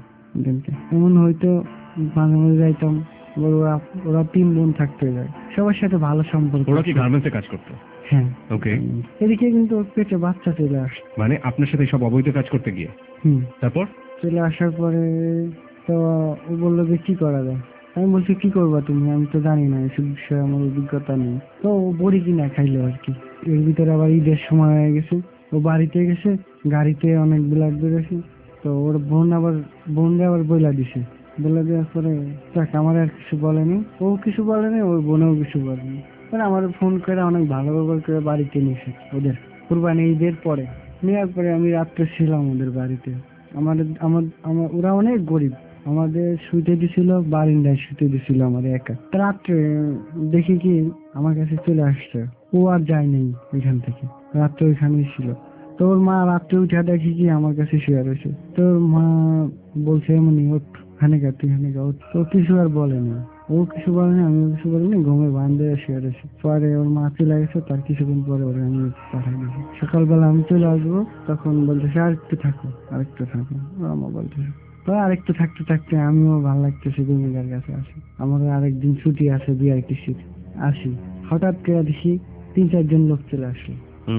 এমন হয়তো মাঝে মাঝে যাইতাম। ওরা ওরা তিন বোন থাকতে যায়, সবার সাথে ভালো সম্পর্ক। ওরা কি গার্মেন্টসে কাজ করতো? হ্যাঁ। ওকে। এদিকে কিন্তু পেটে বাচ্চা চলে আসে। মানে আপনার সাথে সব অবৈধ কাজ করতে গিয়ে? হুম। তারপর? চলে আসার পরে তো ও বললো যে কি করা যায়। আমি বলছি কি করবা তুমি, আমি তো জানি না, এসব বিষয়ে আমার অভিজ্ঞতা নেই। তো ও বড়ি কিনা খাইলো আর কি। এর ভিতরে আবার ঈদের সময় হয়ে গেছে, ও বাড়িতে গেছে, গাড়িতে অনেক ব্লাড বেরোছে। তো ওর বোন আবার বোনরে আবার বইলা দিছে, বলে দেওয়ার পরে যাক আমার আর কিছু বলেনি, ও কিছু বলেনি, ওর বোনেও কিছু বলেনি। মানে আমার ফোন করে অনেক ভালো ব্যবহার করে বাড়িতে নিয়েছে ওদের কুরবানি ঈদের পরে। নেওয়ার পরে আমি রাত্রে ছিলাম ওদের বাড়িতে। আমাদের আমার আমার ওরা অনেক গরিব, আমাদের শুইতে দিছিল, বারিন্দায় শুইতে দিছিল আমার একা। রাত্রে দেখি কি আমার কাছে চলে আসছে, ও আর যায় নেই ওইখান থেকে, রাত্রে ওইখানেই ছিল। তোর মা রাত্রে উঠে দেখি কি আমার কাছে শুয়ে রয়েছে। তোর মা বলছে এমনি ওঠ, হানে গা তুই হানে গা, তো কিছু আর বলেনি, ও কিছু বলেনি, আমিও কিছু বলিনি, ঘুমে বান্ধে শুয়ে রয়েছে। পরে ওর মা চলে গেছে, তার কিছুদিন পরে ওরা আমি পাঠাই দিয়েছি। সকালবেলা আমি চলে আসবো, তখন বলতেছে আর একটু থাকো, আরেকটু থাকো। মা বলতেছে তো আরেকটু থাকতে থাকতে আমিও ভালো লাগতেছে জমিদার কাছে আসি। আমার আরেকদিন ছুটি আছে, বিআর টিসির আসি। হঠাৎ করে দেখি তিন চারজন লোক চলে আসলো,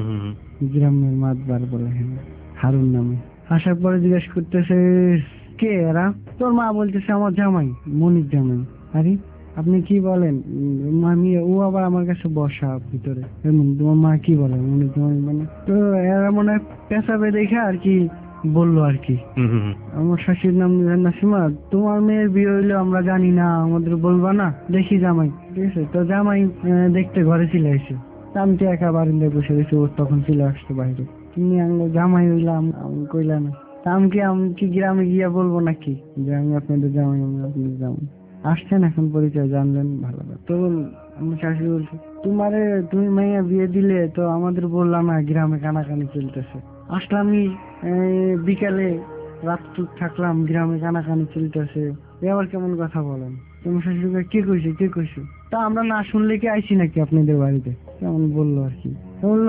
গ্রামের মাতবার বলে, হ্যাঁ হারুন নামে। আসার পরে জিজ্ঞেস করতেছে কে এরা? তোর মা বলতেছে আমার জামাই, মনির জামাই। আরে আপনি কি বলেন? আমি ও আবার আমার কাছে বসা ভিতরে, এমন তোমার মা কি বলে মনির জামাই মানে? তো এরা মনে হয় পেশাবে দেখে আর কি বললো আর কি। আমার শাশুড়ির নাম নাসিমা, তোমার মেয়ের বিয়ে হইলো আমরা জানি না, আমাদের বলবা না? দেখি জামাই। ঠিক আছে, তো জামাই দেখতে ঘরে চলে এসে, আমি তো একা বারিন্দায় বসে রয়েছি, ও তখন চলে আসতো বাইরে। তুমি জামাই হইলাম, আমি কইলাম না। আমি কি আমি কি গ্রামে গিয়া বলবো নাকি যে আমি আপনাদের জামাই, আমি আপনাদের জামাই? আসছেন এখন পরিচয় জানলেন, ভালো। তো আমার শাশুড়ি বলছে তোমারে তুমি মাইয়া বিয়ে দিলে তো আমাদের বললাম না, গ্রামে কানাকানি চলতেছে। আসলাম বিকালে, রাত থাকলাম, গ্রামে কানাকানি চলতেছে, এবার কেমন কথা বলেন? তোমার শাশুড়ি কে কইছে কে কইছে? তা আমরা না শুনলে কি আইছি নাকি আপনাদের বাড়িতে? কেমন বললো আর কি। বললো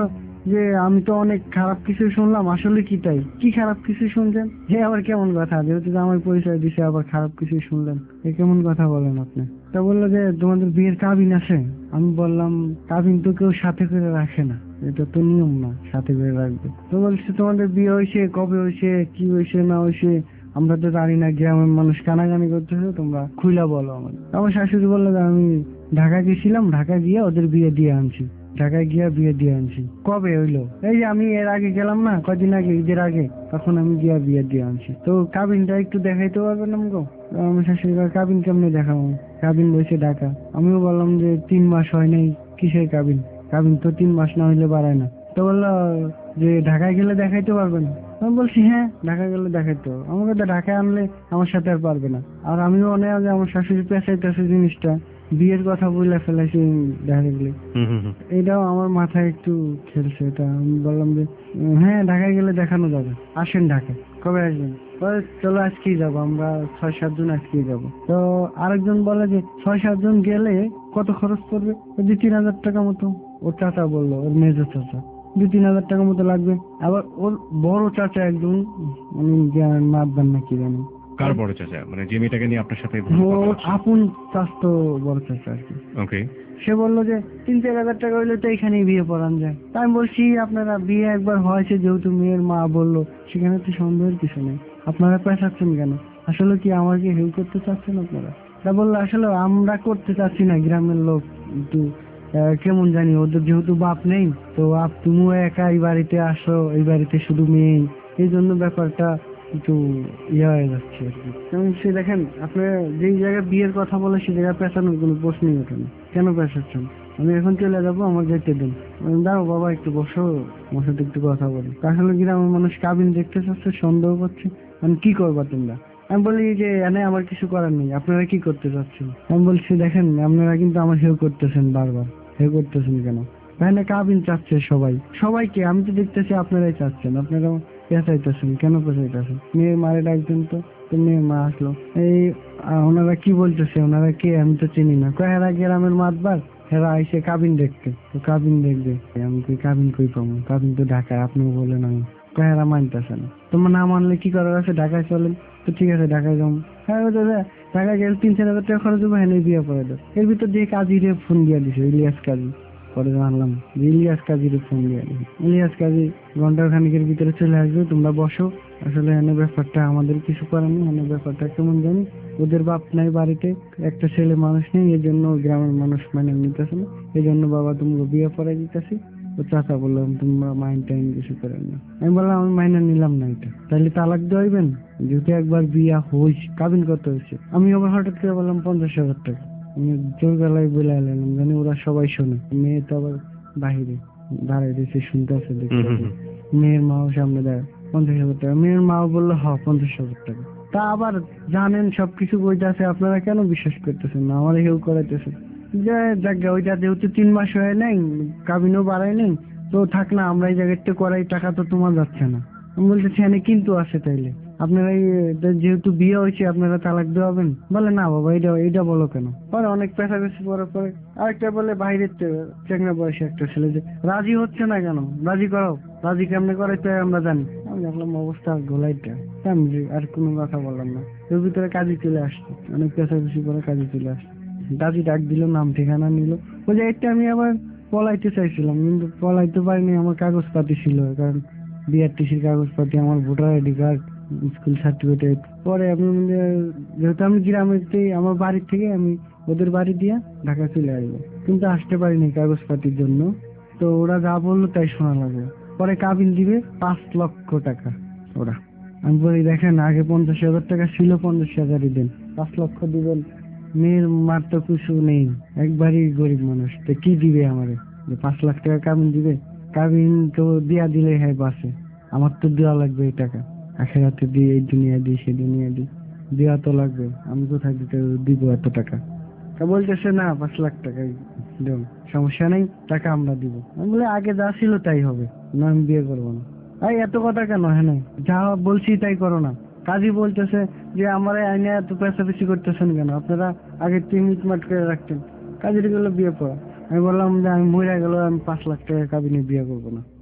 যে আমি তো অনেক খারাপ কিছু শুনলাম, আসলে কি তাই? কি খারাপ কিছু শুনছেন? হে আবার কেমন কথা, যেহেতু আমার পরিচয় দিছে আবার খারাপ কিছু শুনলেন, এ কেমন কথা বলেন আপনি? তা বললো যে তোমাদের বিয়ের কাবিন আছে। আমি বললাম কাবিন তো কেউ সাথে করে রাখে না, এটা তো নিয়ম না সাথে করে রাখবে। তো বলছে তোমাদের বিয়ে হয়েছে, কবে হয়েছে, কি হয়েছে না হয়েছে আমরা তো জানি না, গ্রামের মানুষ কানাকানি করতেছে, তোমরা খুইলা বলো আমার। আমার শাশুড়ি বললো যে আমি ঢাকা গেছিলাম, ঢাকা গিয়ে ওদের বিয়ে দিয়ে আনছি, ঢাকায় গিয়ে বিয়ে দিয়ে আনছি। কবে হইলো? এই যে আমি এর আগে গেলাম না, কদিন আগে, ঈদের আগে, তখন আমি গিয়া বিয়ে দিয়ে আনছি। তো কাবিনটা একটু দেখাইতে পারবেন আমাকে? আমার শাশুড়ি কাবিন কেমনে দেখাবো? কাবিন বসে ঢাকা। আমিও বললাম যে তিন মাস হয় নাই, কিসের কাবিন? কাবিন তো তিন মাস না হইলে বাড়ায় না। তো বললো যে ঢাকায় গেলে দেখাইতে পারবেন। আমি বলছি হ্যাঁ, ঢাকা গেলে দেখাইতে হবে। আমাকে তো ঢাকায় আনলে আমার সাথে আর পারবে না। আর আমিও অনেক আগে আমার শাশুড়ি পেঁচাইতেছে জিনিসটা, বিয়ের কথা বলে ফেলেছি ডাইরেক্টলি। এটাও আমার মাথায় একটু খেলছে। এটা আমি বললাম যে হ্যাঁ, ঢাকায় গেলে দেখানো যাবে, আসেন ঢাকায়। কবে আসবেন? চলো আজকেই যাবো, আমরা ছয় সাতজন আজকেই যাবো। তো আরেকজন বলে যে ছয় সাতজন গেলে কত খরচ পড়বে? দুই তিন হাজার টাকা মতো। ওর চাচা বললো, ওর মেজো চাচা, দুই তিন হাজার টাকা মতো লাগবে। আবার ওর বড় চাচা একজন, মানে মাতবেন না কি জানি। কার বড় চাচা? মানে যে মেয়েটাকে নিয়ে আপনার সাথে ওর আপন চাচতো বড় চাচা আর কি। ওকে। সে বললো যে তিন চার হাজার টাকা হইলে তো এখানেই বিয়ে পড়ান যায়। তাই আমি বলছি আপনারা বিয়ে একবার হয়েছে, যেহেতু মেয়ের মা বললো, সেখানে তো সন্দেহের কিছু নেই, আপনারা পেঁচাচ্ছেন কেন? আসলে কি আমাকে হেল্প করতে চাচ্ছেন আপনারা? তা বললো আসলে আমরা করতে চাচ্ছি না, গ্রামের লোক একটু কেমন জানি, ওদের যেহেতু বাপ নেই, তো আপ তুমিও একা এই বাড়িতে আসো, এই বাড়িতে শুধু মেয়ে, এই জন্য ব্যাপারটা একটু ইয়ে হয়ে যাচ্ছে আর কি। যেমন সে দেখেন, আপনার যেই জায়গায় বিয়ের কথা বলে সে জায়গায় পেঁচানোর কোনো প্রশ্নই ওঠে না। কেন পেঁচাচ্ছেন? আমি এখন চলে যাবো, আমার যেতে দিন। দাও বাবা একটু বসো, আমার সাথে একটু কথা বলি। আসলে গ্রামের মানুষ কাবিন দেখতে চাচ্ছে, সন্দেহ করছে, মানে কি করবা তোমরা? আমি বলি যে এনে আমার কিছু করার নেই, আপনারা কি করতে চাচ্ছেন? আমি বলছি দেখেন, আপনারা কিন্তু আমার হেউ করতেছেন, বারবার হেউ করতেছেন কেন? এখানে কাবিন চাচ্ছে সবাই, সবাইকে। আমি তো দেখতেছি আপনারাই চাচ্ছেন, আপনারা পেঁচাইতেছেন কেন? পেঁচাইতেছেন মেয়ের মারে ডাকছেন তো, তো মেয়ের মা আসলো। এই ওনারা কি বলতেছে, ওনারা কে? আমি তো চিনি না। কয় হেরা গ্রামের মাতবার, হেরা আইসে কাবিন দেখতে। তো কাবিন দেখবে, আমি কই কাবিন কই পাবো? কাবিন তো ঢাকায়, আপনিও বলেন। আমি কয় হেরা মানতেছে না। তোমার না মানলে কি করার আছে, ঢাকায় চলেন। তো ঠিক আছে, ঢাকায় যাবো। হ্যাঁ দাদা, ঢাকায় গেলে তিন চার হাজার টাকা খরচ হবে, হ্যাঁ বিয়ে করে দেয়। এর ভিতর দিয়ে কাজীরে ফোন দিয়া দিছে, ইলিয়াস কাজী। পরে জানলাম যে ইলিয়াস কাজীর ফোন দিয়ে দিছে। ইলিয়াস কাজী ঘন্টা খানিকের ভিতরে চলে আসবে, তোমরা বসো। আসলে এনে ব্যাপারটা আমাদের কিছু করার নেই, এনে ব্যাপারটা কেমন জানি, ওদের বাপ নাই বাড়িতে, একটা ছেলে মানুষ নেই, এই জন্য গ্রামের মানুষ মানে নিতেছে না, এই জন্য বাবা তোমাকে বিয়ে পড়াই দিতেছি। তো চাচা বললাম তোমরা মাইন্ড টাইম কিছু করেন না। আমি বললাম আমি মাইনা নিলাম না এটা, তাহলে তালাক দেওয়াইবেন? যেহেতু একবার বিয়া হয়েছে, কাবিন কত হয়েছে? আমি আবার হঠাৎ করে বললাম পঞ্চাশ হাজার টাকা। আমি জোর গলায় বলে এলাম, জানি ওরা সবাই শোনে। মেয়ে তো আবার বাহিরে দাঁড়ায় দিয়েছে, শুনতেছে, দেখতে। মেয়ের মাও সামনে দেয় পঞ্চাশ হাজার টাকা। মেয়ের মাও বললো হ পঞ্চাশ হাজার টাকা। তা আবার জানেন সবকিছু বইতেছে, আপনারা কেন বিশ্বাস করতেছেন না? আমার হেউ করাইতেছেন যে জায়গা ওইটা যেহেতু তিন মাস হয়ে নাই, কাবিনও বাড়াই নেই, তো থাক না, আমরা এই জায়গাতে করাই, টাকা তো তোমার যাচ্ছে না। আমি বলতেছি হ্যাঁ কিন্তু আছে, তাইলে আপনারা যেহেতু বিয়ে হয়েছে আপনারা তালাক দেওয়াবেন? বলে না বাবা, এটা এইটা বলো কেন? পরে অনেক পেশাবেশি পরে পরে আরেকটা বলে বাইরের চেংড়া বয়সে একটা ছেলে যে রাজি হচ্ছে না কেন, রাজি করাও, রাজি কেমনে করাইতে আমরা জানি। আমি দেখলাম অবস্থা গোলাইটা, আমি আর কোনো কথা বললাম না। এর ভিতরে কাজে চলে আসছে, অনেক পেশাবেশি করে কাজে চলে আসছে। দাদি ডাক দিল, নাম ঠিকানা নিল। ওই যে একটা আমি আবার পলাইতে চাইছিলাম, কিন্তু পলাইতে পারিনি, আমার কাগজপাতি ছিল, কারণ বিআরটিসির কাগজপাতি, আমার voter ID card, school certificate. পরে আমি যেহেতু আমি গ্রামেতে, আমার বাড়ির থেকে আমি ওদের বাড়ি দিয়ে ঢাকা চলে আসবো, কিন্তু আসতে পারিনি কাগজপাতির জন্য। তো ওরা যা বললো তাই শোনা লাগবে। পরে কাবিন দিবে পাঁচ লক্ষ টাকা ওরা। আমি বলি দেখেন, আগে পঞ্চাশ হাজার টাকা ছিল, পঞ্চাশ হাজারই দেন, পাঁচ লক্ষ দিবেন? মেয়ের মার তো কিছু নেই, একবারই গরিব মানুষ, তো কি দিবে আমারে? পাঁচ লাখ টাকা কাবিন দিবে? কাবিন তো দিয়া দিলে হ্যাঁ বাসে, আমার তো দেওয়া লাগবে এই টাকা, আখেরাতে দিয়ে, এই দুনিয়া দিই, সে দুনিয়া দিই, দেওয়া তো লাগবে। আমি কোথায় দিতে দিব এত টাকা? তা বলতেছে না, পাঁচ লাখ টাকাই দেব, সমস্যা নেই, টাকা আমরা দিব। আমি বলে আগে যা ছিল তাই হবে, না আমি বিয়ে করবো না। এই এত কথা কেন? হ্যাঁ যা বলছি তাই করো না। কাজী বলতেছে যে আমার আইনে এত পয়সা বেশি করতেছেন কেন, আপনারা আগে তিন মিটমাট করে রাখতেন। কাজীর গেলো বিয়ে পড়া। আমি বললাম যে আমি মরে গেল, আমি পাঁচ লাখ টাকা কাবিনে বিয়ে করবো না।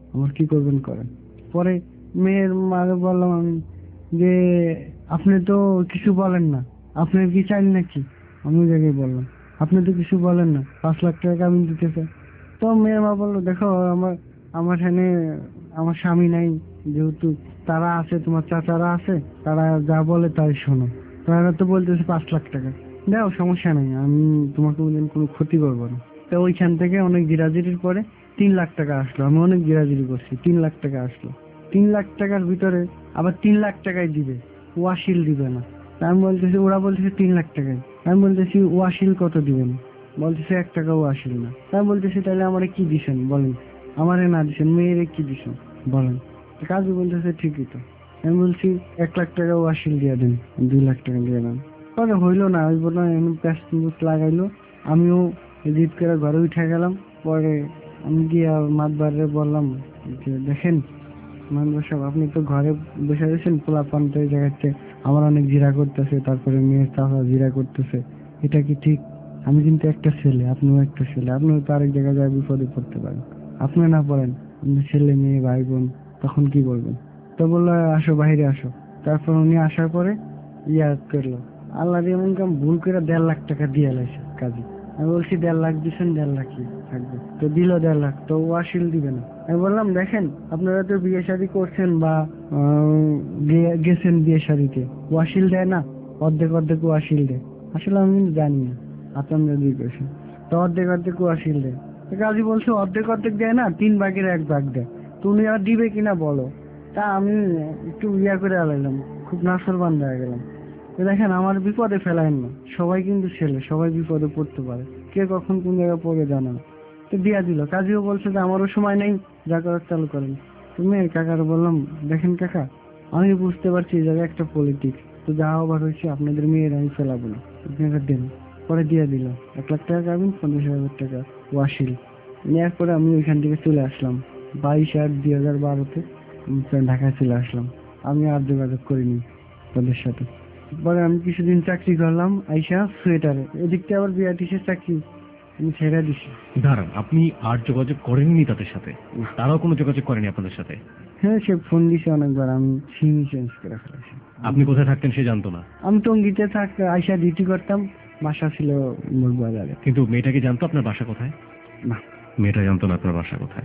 আমার কি করবেন করেন। পরে মেয়ের মাকে বললাম আমি যে আপনি তো কিছু বলেন না, আপনার কি চাই নাকি? আমি ওই জায়গায় বললাম আপনি তো কিছু বলেন না, পাঁচ লাখ টাকা কাবিন দিতেছে। তো মেয়ের মা বললো দেখো আমার আমার এখানে আমার স্বামী নাই, যেহেতু তারা আছে, তোমার চাচারা আছে, তারা যা বলে তাই শোনো। তারা তো বলতেছে পাঁচ লাখ টাকা দাও, সমস্যা নেই, আমি তোমাকে কোনোদিন কোনো ক্ষতি করবো না। তো ওইখান থেকে অনেক জিরাজিরির পরে তিন লাখ টাকা আসলো। আমি অনেক জিরাজিরি করছি, তিন লাখ টাকা আসলো। তিন লাখ টাকার ভিতরে আবার তিন লাখ টাকাই দিবে, ওয়াশিল দিবে না। তা আমি বলতেছি, ওরা বলতেছে তিন লাখ টাকাই। আমি বলতেছি ওয়াশিল কত দিবেন? বলতেছে এক টাকা ওয়াশিল না। তা আমি বলতেছি তাহলে আমারে কি দিছেন বলেন, আমারে না দিছেন মেয়েরে কি দিছেন বলেন। কাজী বলতেছে ঠিকই তো। আমি বলছি এক লাখ টাকা ওয়াশিল দিয়ে দেন, দুই লাখ টাকা দিয়ে দেন। পরে হইলো না, ওই বললাম এমন প্যাস লাগাইলো। আমিও জিদ করে ঘরে উঠে গেলাম। পরে আমি গিয়ে মাতবারে বললাম যে দেখেন মানব সাহেব, আপনি তো ঘরে বসে রয়েছেন, পোলা পান্ত এই জায়গাতে আমার অনেক জিরা করতেছে, তারপরে মেয়ের চাষা জিরা করতেছে, এটা কি ঠিক? আমি কিন্তু একটা ছেলে, আপনিও একটা ছেলে, আপনিও তো আরেক জায়গায় যায় বিপদে পড়তে পারেন। আপনি না পড়েন, আপনি ছেলে মেয়ে ভাই বোন, তখন কি বলবেন? তো বললো আসো বাইরে আসো। তারপর উনি আসার পরে ইয়াদ করলো, আল্লাহ দিয়ে এমন কাম ভুল করে দেড় লাখ টাকা দিয়ে লাইছে কাজী। আমি বলছি দেড় লাখ দিচ্ছেন, দেড় লাখই থাকবে। তো দিল দেড় লাখ, তো ওয়াশিল দিবে না। আমি বললাম দেখেন আপনারা তো বিয়ে শাদী করছেন বা আহ, গে- গেছেন বিয়ে শাদীতে, ওয়াশিল দেয় না? অর্ধেক অর্ধেক ওয়াশিল দেয়। আসলে আমি কিন্তু জানি না, আপনারা বিয়ে করছেন তো অর্ধেক অর্ধেক ওয়াশিল দেয়। তো কাজী বলছে অর্ধেক অর্ধেক দেয় না, তিন ভাগের এক ভাগ দেয়। তুমি আর দিবে কিনা বলো। তা আমি একটু ইয়া করে আলাইলাম, খুব নাফরমান হয়ে গেলাম। তো দেখেন আমার বিপদে ফেলায়েন না, সবাই কিন্তু ছেলে, সবাই বিপদে পড়তে পারে, কে কখন কোন জায়গায় পড়ে জানে না। তো দিয়া দিল। কাজীও বলছে যে আমারও সময় নেই, যা করার চালু করেন। তুমি কাকার বললাম দেখেন কাকা, আমি বুঝতে পারছি এই জায়গায় একটা পলিটিক্স, তো যা হবার হয়েছে আপনাদের মেয়ের আমি ফেলাবো না, আপনারা দেন। পরে দিয়ে দিল এক লাখ টাকা কাবিন, পঞ্চাশ হাজার টাকা ওয়াশিল। নেওয়ার পরে আমি ওইখান থেকে চলে আসলাম বাইশ আট দুই হাজার বারোতে ঢাকায় চলে আসলাম। আমি আর যোগাযোগ করিনি তাদের সাথে। পরে আমি কিছুদিন চাকরি করলাম আইসা সোয়েটারে, এদিকটা আবার বিআরটিসির চাকরি আমি ছেড়ে দিছি। দাঁড়ান, আপনি আর যোগাযোগ করেননি তাদের সাথে? তারাও কোনো যোগাযোগ করেনি আপনাদের সাথে? হ্যাঁ, সে ফোন দিছে অনেকবার, আমি সিম চেঞ্জ করে ফেলেছি। আপনি কোথায় থাকতেন সে জানতো না? আমি টঙ্গিতে থাক আইসা ডিউটি করতাম, বাসা ছিল বাজারে। কিন্তু মেয়েটা কি জানতো আপনার বাসা কোথায়? না, মেয়েটা জানতো না আপনার বাসা কোথায়।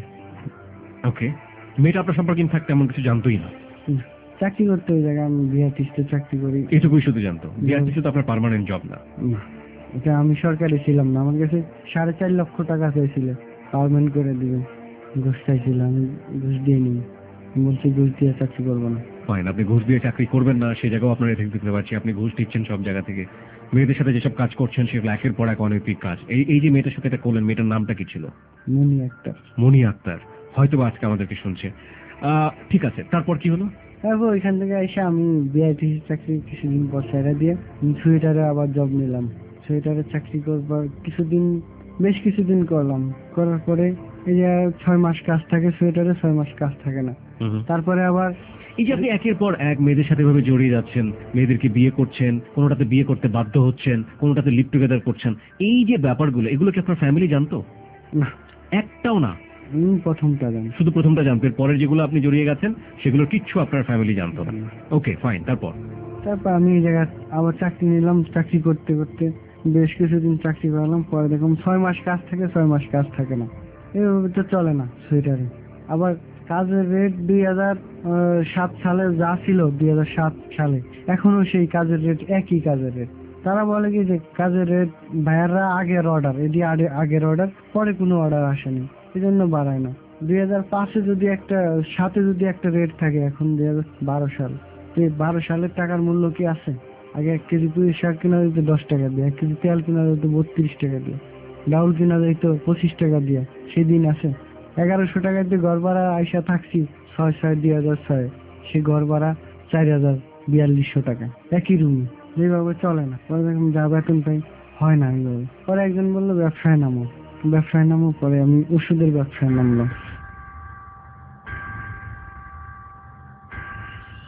ওকে, মেয়েটা আপনার সম্পর্কে থাকতে এমন কিছু জানতোই না? না, চাকরি করতে ওই জায়গায় আমি বিআরটিসিতে চাকরি করি। এটুকুই শুধু জানতো? বিআরটিসি তো আপনার পার্মানেন্ট জব না। না, এটা আমি সরকারি ছিলাম না, আমার কাছে সাড়ে চার লক্ষ টাকা চাইছিল পারমেন্ট করে দিবেন, ঘুষ চাইছিল, আমি ঘুষ দিয়ে নিই, বলছি ঘুষ দিয়ে চাকরি করবো না। ফাইন, আপনি ঘুষ দিয়ে চাকরি করবেন না সে জায়গাও আপনার এথিক্স দেখতে পাচ্ছি। আপনি ঘুষ দিচ্ছেন সব জায়গা থেকে, মেয়েদের সাথে যেসব কাজ করছেন সেগুলো একের পর এক অনৈতিক কাজ। এই এই যে মেয়েটার সাথে এটা করলেন, মেয়েটার নামটা কি ছিল? মনি একটা। মনি আক্তার, হয়তো আজকে আমাদেরকে শুনছে। আহ, ঠিক আছে, তারপর কি হলো? তারপর ওইখান থেকে এসে আমি বিআইটিসি চাকরি কিছুদিন পর ছেড়ে দিয়ে সোয়েটারে আবার জব নিলাম। সোয়েটারে চাকরি করবার কিছুদিন, বেশ কিছুদিন করলাম। করার পরে এই যে ছয় মাস কাজ থাকে সোয়েটারে, ছয় মাস কাজ থাকে না। তারপরে আবার এই যে আপনি একের পর এক মেয়েদের সাথে ভাবে জড়িয়ে যাচ্ছেন, মেয়েদেরকে বিয়ে করছেন, কোনোটাতে বিয়ে করতে বাধ্য হচ্ছেন, কোনোটাতে লিভ টুগেদার করছেন, এই যে ব্যাপারগুলো, এগুলো কি আপনার ফ্যামিলি জানতো? না, একটাও না? আমি প্রথমটা জানি। শুধু প্রথমটা জানতো, এর পরের যেগুলো আপনি জড়িয়ে গেছেন সেগুলো কিচ্ছু আপনার ফ্যামিলি জানতো না? ওকে ফাইন, তারপর? তারপর আমি এই জায়গায় আবার চাকরি নিলাম। চাকরি করতে করতে বেশ কিছুদিন চাকরি করলাম। পরে দেখুন ছয় মাস কাজ থাকে, ছয় মাস কাজ থাকে না, এইভাবে তো চলে না সোয়েটারে। আবার কাজের রেট দুই হাজার সাত সালে যা ছিল, দুই হাজার সাত সালে এখনো সেই কাজের রেট, একই কাজের রেট। তারা বলে কি যে কাজের রেট ভাইয়াররা আগের অর্ডার, এটি আগের অর্ডার, পরে কোনো অর্ডার আসেনি, এই জন্য বাড়ায় না। দুই হাজার পাঁচে যদি একটা, সাথে যদি একটা রেট থাকে, এখন দুই হাজার বারো সাল, এই বারো সালের টাকার মূল্য কি আছে? আগে এক কেজি পুঁই শাক কিনা যেত দশ টাকা দিয়ে, এক কেজি তেল কিনা যেত বত্রিশ টাকা দিয়ে, ডাউল কিনা যেত পঁচিশ টাকা দিয়ে, সেদিন আছে। এগারোশো টাকা দিয়ে ঘর ভাড়া আইসা থাকছি, ছয় ছয় দুই হাজার ছয়, সে ঘর ভাড়া চার হাজার বিয়াল্লিশশো টাকা, একই রুমে। যেভাবে চলে না, পরে দেখুন যা বেতন পাই হয় না এইভাবে। পরে একজন বললো ব্যবসায় নামো, ব্যবসায় নামো। পরে আমি ওষুধের ব্যবসায় নামলাম।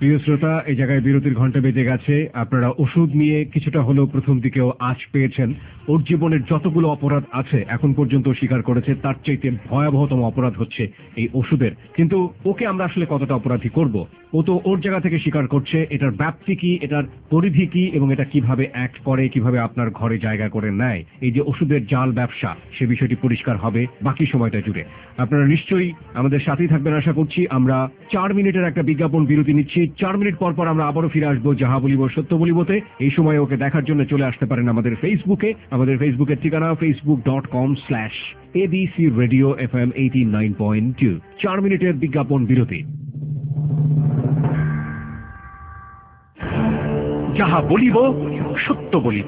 প্রিয় শ্রোতা, এই জায়গায় বিরতির ঘন্টা বেজে গেছে। আপনারা ওষুধ নিয়ে কিছুটা হলেও প্রথম দিকেও আঁচ পেয়েছেন। ওর জীবনের যতগুলো অপরাধ আছে এখন পর্যন্ত স্বীকার করেছে, তার চাইতে ভয়াবহতম অপরাধ হচ্ছে এই ওষুধের। কিন্তু ওকে আমরা আসলে কতটা অপরাধী করব? ও তো ওর জায়গা থেকে স্বীকার করছে এটার ব্যাপ্তি কি, এটার পরিধি কি, এবং এটা কিভাবে অ্যাক্ট করে, কিভাবে আপনার ঘরে জায়গা করে নেয়। এই যে ওষুধের জাল ব্যবসা, সে বিষয়টি পরিষ্কার হবে বাকি সময়টা জুড়ে। আপনারা নিশ্চয়ই আমাদের সাথেই থাকবেন আশা করছি। আমরা চার মিনিটের একটা বিজ্ঞাপন বিরতি নিচ্ছি। চার মিনিট পর পর আমরা আবারও ফিরে আসবো যাহা বলিব সত্য বলিবতে। এই সময় ওকে দেখার জন্য চলে আসতে পারেন আমাদের ফেসবুকে। আমাদের ফেসবুকের ঠিকানা Facebook dot com slash ABC radio F M eighty nine point two. চার মিনিটের বিজ্ঞাপন বিরতি। যাহা বলিব সত্য বলিব,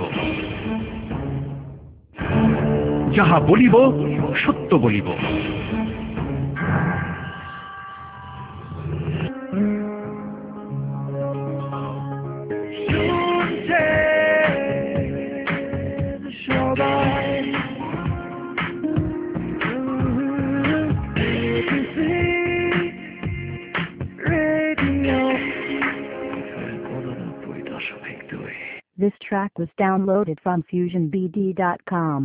যাহা বলিব সত্য বলিব। This track was downloaded from fusion b d dot com.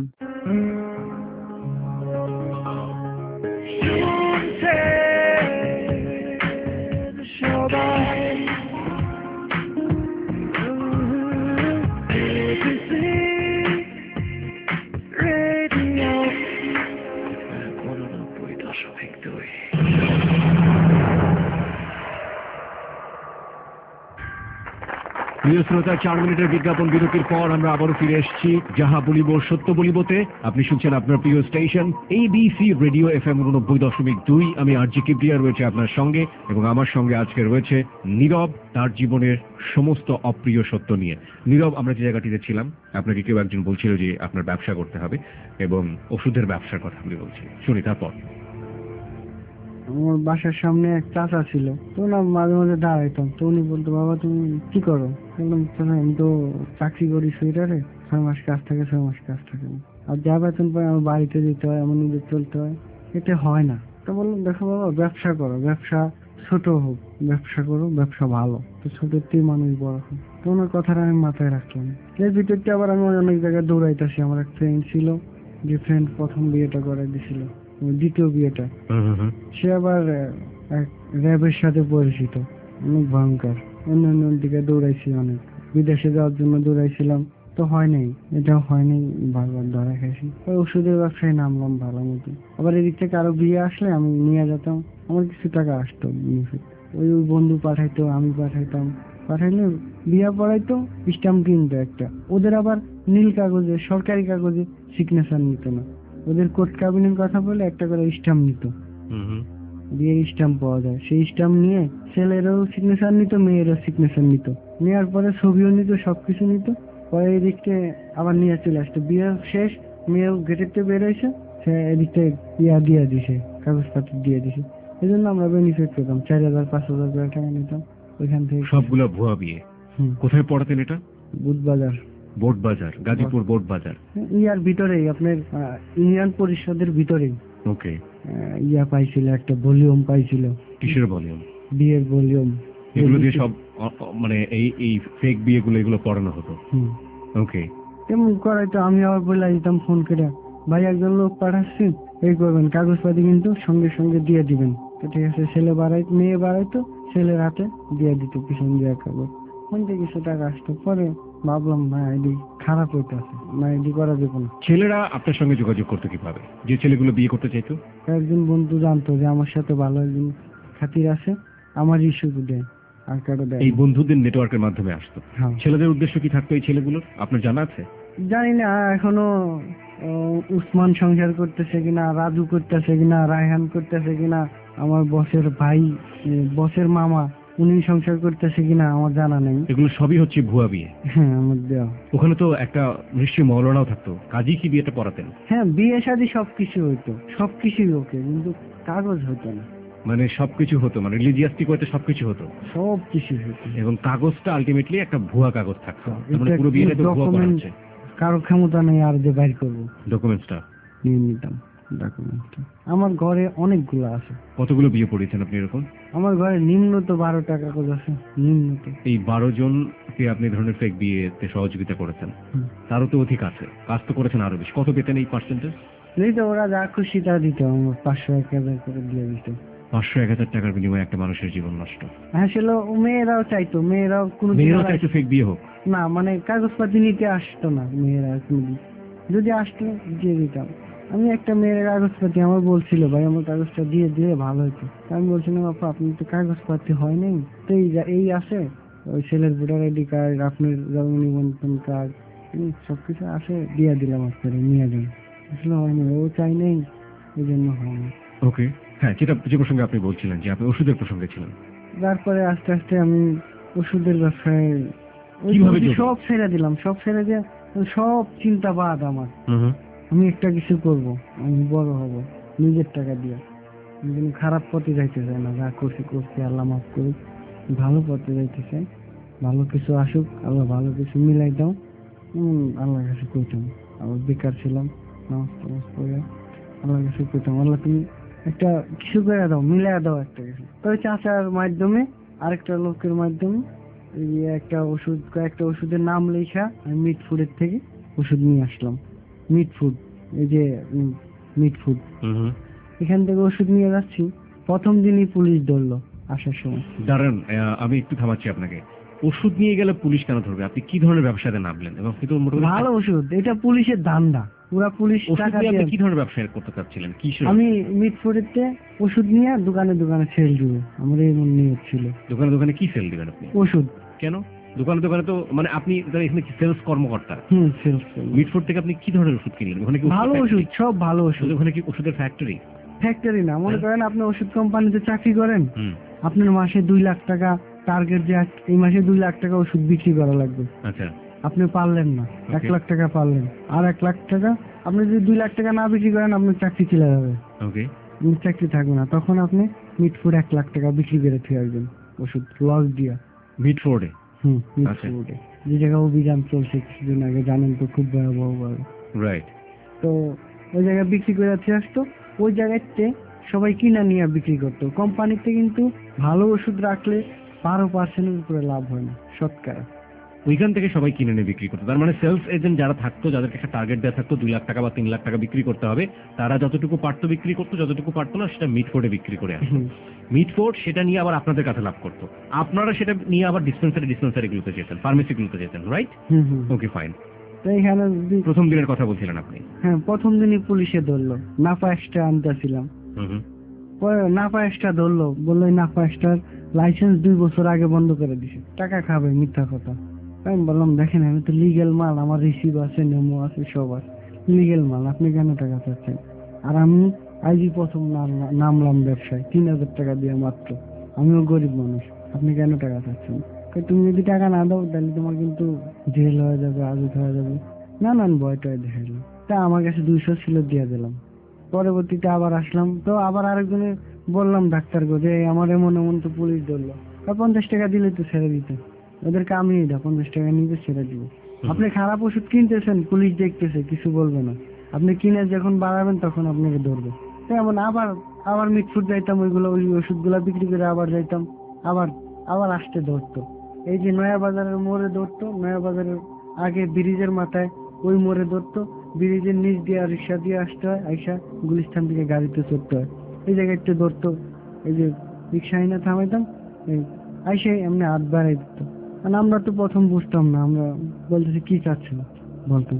প্রিয় শ্রোতা, চার মিনিটের বিজ্ঞাপন বিরতির পর আমরা আবারও ফিরে এসেছি যাহা বলিব সত্য বলিবতে। আপনি শুনছেন আপনার প্রিয় station ABC radio F M উননব্বই দশমিক দুই। আমি আরজি কিবরিয়া রয়েছে আপনার সঙ্গে, এবং আমার সঙ্গে আজকে রয়েছে নীরব, তার জীবনের সমস্ত অপ্রিয় সত্য নিয়ে। নীরব, আমরা যে জায়গাটিতে ছিলাম, আপনাকে কেউ একজন বলছিল যে আপনার ব্যবসা করতে হবে, এবং ওষুধের ব্যবসার কথা আপনি বলছি, শুনি তারপর। আমার বাসার সামনে এক চাচা ছিল, তো না মাঝে মাঝে দাঁড়াইতাম, তো উনি বলতো, বাবা তুমি কি করো? বললাম, চাচা আমি তো চাকরি করি সুইটারে, ছয় মাস কাজ থাকে, ছয় মাস কাজ থাকে না, আর যা বেতন পাই আমার বাড়িতে দিতে হয়, আমার নিজের চলতে হয়, এতে হয় না। তো বললাম, দেখো বাবা, ব্যবসা করো, ব্যবসা ছোট হোক, ব্যবসা করো, ব্যবসা ভালো, তো ছোটতেই মানুষ বড় হোক। তো ওনার কথাটা আমি মাথায় রাখলাম। এর ভিতরতে আবার আমি অনেক জায়গায় দৌড়াইতেছি। আমার এক ফ্রেন্ড ছিল, যে ফ্রেন্ড প্রথম বিয়েটা করাই দিছিল, দ্বিতীয় বিয়েটা, সে আবার এক র্যাবের সাথে পরিচিত, অনেক ভয়ঙ্কর। অন্যান্য দিকে দৌড়াইছি, অনেক বিদেশে যাওয়ার জন্য দৌড়াইছিলাম, তো হয় নাই, এটাও হয়নি, বারবার ধরা খাইছি। ওই ওষুধের ব্যবসায় নামলাম ভালো মতো। আবার এদিক থেকে আরো বিয়ে আসলে আমি নিয়ে যেতাম, আমার কিছু টাকা আসতো। ওই ওই বন্ধু পাঠাইতো, আমি পাঠাইতাম, পাঠাইলে বিয়া পড়াইতো, স্ট্যাম্প কিনতো একটা। ওদের আবার নীল কাগজে, সরকারি কাগজে সিগনেচার নিত না, ওদের কোর্ট কাবিনের কথা বলে একটা করে স্ট্যাম্প নিত, বিয়ের স্ট্যাম্প পাওয়া যায়, সেই স্ট্যাম্প নিয়ে ছেলেরও সিগনেচার নিত, মেয়েরও সিগনেচার নিত, নেওয়ার পরে ছবিও নিত, সবকিছু নিত। পরে এদিকতে আবার নিয়ে চলে আসতো। বিয়ে শেষ, মেয়েও গেটেরতে বেরোইছে, সে এদিকতে ইয়া দিয়ে দিছে, কাগজপত্র দিয়ে দিছে। এই জন্য আমরা বেনিফিট পেতাম, চার হাজার পাঁচ হাজার করে টাকা নিতাম ওইখান থেকে। সবগুলো ভুয়া বিয়ে। কোথায় পড়াতেন এটা? বুধবাজার, বোট বাজার, গাজীপুর বোট বাজার। ইয়ার ভিতরেই, আপনার ইউনিয়ন পরিষদের ভিতরেই। ওকে। ইয়া পাইছিল, একটা ভলিউম পাইছিল। কিসের ভলিউম? বিয়ের ভলিউম। এগুলো দিয়ে সব মানে এই এই ফেক বিয়েগুলো এগুলো পড়ানো হতো। ওকে। তেমন করাইতো। আমি আবার বলে দিতাম ফোন করে, ভাই একজন লোক পাঠাচ্ছি, এই করবেন, কাগজপাতি কিন্তু সঙ্গে সঙ্গে দিয়ে দিবেন। তো ঠিক আছে, ছেলে বাড়াই, মেয়ে বাড়াইতো, ছেলের হাতে দিয়ে দিত পিছন দিয়ে কাগজ। ফোন থেকে কিছু টাকা আসতো। পরে ভাবলাম না, এদি খারাপ হইতে আছে, না এদি করা যাবে না। ছেলেরা আপনার সঙ্গে যোগাযোগ করতে কিভাবে, যে ছেলেগুলো বিয়ে করতে চাইতো? একজন বন্ধু জানতো যে আমার সাথে ভালো একজন খাতির আছে, আমার ইস্যু দেয়, আর কারো দেয়। এই বন্ধুদের নেটওয়ার্কের মাধ্যমে আসতো। হ্যাঁ। ছেলেদের উদ্দেশ্য কি থাকতো এই ছেলেগুলোর, আপনার জানা আছে? জানি না, এখনো উসমান সংসার করতেছে কিনা, রাজু করতেছে কিনা, রায়হান করতেছে কিনা, আমার বসের ভাই, বসের মামা, উনি সংসার করতেছে কিনা আমার জানা নেই। এগুলো সবই হচ্ছে ভুয়া বিয়ে। হ্যাঁ, আমার দেওয়া। ওখানে তো একটা নিশ্চয়ই মৌলানাও থাকতো, কাজী কি বিয়েটা পড়াতেন? হ্যাঁ, বিয়ে শাদী সবকিছু হইতো, সবকিছুই ওকে, কিন্তু কাগজ হতো না। মানে সবকিছু হতো, মানে রিলিজিয়াসটি করতে সবকিছু হতো, সবকিছু হতো, এবং কাগজটা আলটিমেটলি একটা ভুয়া কাগজ থাকতো। মানে পুরো বিয়েটা তো ভুয়া করা হচ্ছে। কারো ক্ষমতা নেই আর যে বাইর করবো, ডকুমেন্টসটা নিয়ে নিতাম। ডকুমেন্ট। আমার ঘরে অনেকগুলো আছে। কতগুলো বিয়ে পড়িয়েছেন আপনি এরকম? আমার ঘরে নিম্ন তো বারো টাকা করে আছে, নিম্ন তো। এই বারো জনকে আপনি এই ধরনের ফেক বিয়েতে সহযোগিতা করেছেন, হুম। তারও তো অধিক আছে, কাজ তো করেছেন আরো বেশি। কত পেতেন এই পার্সেন্টেজ? এই তো ওরা যা খুশি তা দিত, আমার পাঁচশো এক হাজার করে দিয়ে দিত। পাঁচশো এক হাজার টাকার বিনিময়ে একটা মানুষের জীবন নষ্ট। আসলে ও মেয়েরাও চাইতো, মেয়েরাও কোনো মেয়েরাও চাইতো ফেক বিয়ে হোক? না, মানে কাগজপাতি নিতে আসতো না মেয়েরা কোনোদিন। যদি আসতো দিয়ে দিতাম। আমি একটা মেয়ের কাগজপাতি আমার বলছিল, ভাই আমার কাগজটা দিয়ে দিলে ভালো হতো। আমি বলছিলাম, আপা আপনি তো কাগজপাতি হয় নাই, তো এই যা- এই আছে ওই ছেলের ভোটার আইডি কার্ড, আপনার জন্ম নিবন্ধন কার্ড, সবকিছু আছে, দিয়ে দিলাম আপনার নিয়ে যান। আসলে হয়নি, ও চাই নেই, এই জন্য হয়নি। ওকে, হ্যাঁ, যেটা যে প্রসঙ্গে আপনি বলছিলেন যে আপনি ওষুধের প্রসঙ্গে ছিলেন। তারপরে আস্তে আস্তে আমি ওষুধের ব্যবসায় ওই কিভাবে সব- যোগ? সব ছেড়ে দিলাম, সব ছেড়ে দিয়ে সব চিন্তা বাদ আমার। হুম। আমি একটা কিছু করব, আমি বড় হব নিজের টাকা দিয়ে। আমি কোনো খারাপ পথে যাইতে চাই না, যা করছি করছি, আল্লাহ মাফ করুক। ভালো পথে যাইতে চাই, ভালো কিছু আসুক, আল্লাহ ভালো কিছু মিলাই দাও। উম, আল্লাহর কাছে কইতাম, আমি বেকার ছিলাম, নামাজ টামাজ পড়ে আল্লাহর কাছে কইতাম, আল্লাহ তুমি একটা কিছু করে দাও, মিলাই দাও একটা কিছু। তো ওই চাচার মাধ্যমে, আরেকটা লোকের মাধ্যমে এই যে একটা ওষুধ, কয়েকটা ওষুধের নাম লেখা আমি মিট ফুডের থেকে ওষুধ নিয়ে আসলাম। মিট ফুড, এই যে মিট ফুড, এখান থেকে ওষুধ নিয়ে যাচ্ছি। প্রথম দিনই পুলিশ ধরলো আসার সময়। দাঁড়ান, আহ, আমি একটু থামাচ্ছি আপনাকে। ওষুধ নিয়ে গেলে পুলিশ কেন ধরবে? আপনি কি ধরনের ব্যবসাতে নামলেন? এবং কিন্তু মোটামুটি ভালো ওষুধ, এটা পুলিশের ধান্দা, পুরা পুলিশ ওষুধ টাকা নিয়ে আপনি দিয়ে। কি ধরনের ব্যবসা করতে চাচ্ছিলেন? কি আমি মিট ফুডেতে ওষুধ নিয়ে দোকানে দোকানে সেল দিব, আমার এই মন নিয়ে ছিল। দোকানে দোকানে কি সেল দিবেন আপনি? ওষুধ। কেন দোকানে দোকানে তো, মানে আপনি তাহলে এখানে কি সেলস কর্মকর্তা? হুম, সেলস। মিটফুড থেকে আপনি কি ধরনের ওষুধ কিনলেন? ওখানে কি ভালো ওষুধ, সব ভালো ওষুধ। ওখানে কি ওষুধের ফ্যাক্টরি? ফ্যাক্টরি না, মনে করেন আপনি ওষুধ কোম্পানিতে চাকরি করেন, হুম। আপনার মাসে দুই লাখ টাকা টার্গেট, যে এই মাসে দুই লাখ টাকা ওষুধ বিক্রি করা লাগবে। আচ্ছা, আপনি পারলেন না, এক Okay. লাখ টাকা পারলেন, আর এক লাখ টাকা আপনি যদি দুই লাখ টাকা না বিক্রি করেন, আপনার চাকরি চলে যাবে, ওকে। আপনার চাকরি থাকবে না। তখন আপনি মিটফুড এক লাখ টাকা বিক্রি করে ফিরে আসবেন ওষুধ লস দিয়া। মিটফোর্ডে? হুম, আচ্ছা। মিটফুডে যে জায়গায় অভিযান চলছে কিছুদিন আগে, জানেন তো, খুব ভয়াবহ ভাবে। রাইট। তো ওই জায়গায় বিক্রি করে ফিরে আসতো। ওই জায়গাতে সবাই কিনা নিয়ে বিক্রি করতো। কোম্পানিতে কিন্তু ভালো ওষুধ রাখলে বারো পার্সেন্টের উপরে লাভ হয় না শতকরা। ওইখান থেকে সবাই কিনে নিয়ে বিক্রি করতো। তার মানে সেলস এজেন্ট যারা থাকতো, যাদেরকে একটা টার্গেট দেওয়া থাকতো দুই লাখ টাকা বা তিন লাখ টাকা বিক্রি করতে হবে, তারা যতটুকু পারতো বিক্রি করতো, যতটুকু পারতো না সেটা মিটফোর্ডে বিক্রি করে আসতো। হুম। মিটফোর্ড সেটা নিয়ে আবার আপনাদের কাছে লাভ করতো, আপনারা সেটা নিয়ে আবার ডিসপেন্সারি ডিসপেন্সারি গুলোতে যেতেন, ফার্মেসি গুলোতে যেতেন, রাইট? হুম হুম। ওকে, ফাইন। তো এখানে যদি প্রথম দিনের কথা বলছিলেন আপনি। হ্যাঁ, প্রথম দিনই পুলিশে ধরলো, নাফা এক্সট্রা আনতেছিলাম। হুম হুম। পরে নাফা এক্সট্রা ধরলো, বললো এই নাফা এক্সট্রার লাইসেন্স দুই বছর আগে বন্ধ করে দিছে, টাকা খাবে, মিথ্যা কথা। আমি বললাম, দেখেন আমি তো লিগেল মাল, আমার রিসিভ আছে, নেমো আছে, সব আছে, লিগেল মাল, আপনি কেন টাকা চাচ্ছেন? আর আমি আজই প্রথম নাম- নামলাম ব্যবসায়, তিন হাজার টাকা দিয়ে মাত্র, আমিও গরিব মানুষ, আপনি কেন টাকা চাচ্ছেন? কই, তুমি যদি টাকা না দাও তাহলে তোমার কিন্তু জেল হয়ে যাবে, আজত হয়ে যাবে। না না, ভয় টয় দেখাইলো, তা আমার কাছে দুইশো ছিল, দিয়ে দিলাম। পরবর্তীতে আবার আসলাম, তো আবার আরেকজনে বললাম ডাক্তার গো, যে আমার এমন এমন, তো পুলিশ ধরলো, আর পঞ্চাশ টাকা দিলে তো ছেড়ে দিতে, ওদের কামিয়ে দাও, পঞ্চাশ টাকা নিবে, ছেড়ে দিব। আপনি খারাপ ওষুধ কিনতেছেন, পুলিশ দেখতেছে, কিছু বলবে না, আপনি কিনে যখন বাড়াবেন তখন আপনাকে ধরবে। তেমন আবার আবার মিটফুড যাইতাম, ওইগুলো ওই ওষুধগুলো বিক্রি করে আবার যাইতাম, আবার আবার আসতে ধরতো। এই যে নয়া বাজারের মোড়ে ধরতো, নয়া বাজারের আগে ব্রিজের মাথায় ওই মোড়ে ধরতো, ব্রিজের নিচ দিয়ে রিক্সা দিয়ে আসতে হয়, আইসা গুলিস্তান থেকে গাড়িতে চড়তে হয়, এই জায়গায় একটু ধরতো। এই যে রিক্সা আইনা থামাইতাম, এই আইসে এমনি হাত বাড়াই দিত। আর আমরা তো প্রথম বুঝতাম না, আমরা বলতেছি কি চাচ্ছিল, বলতাম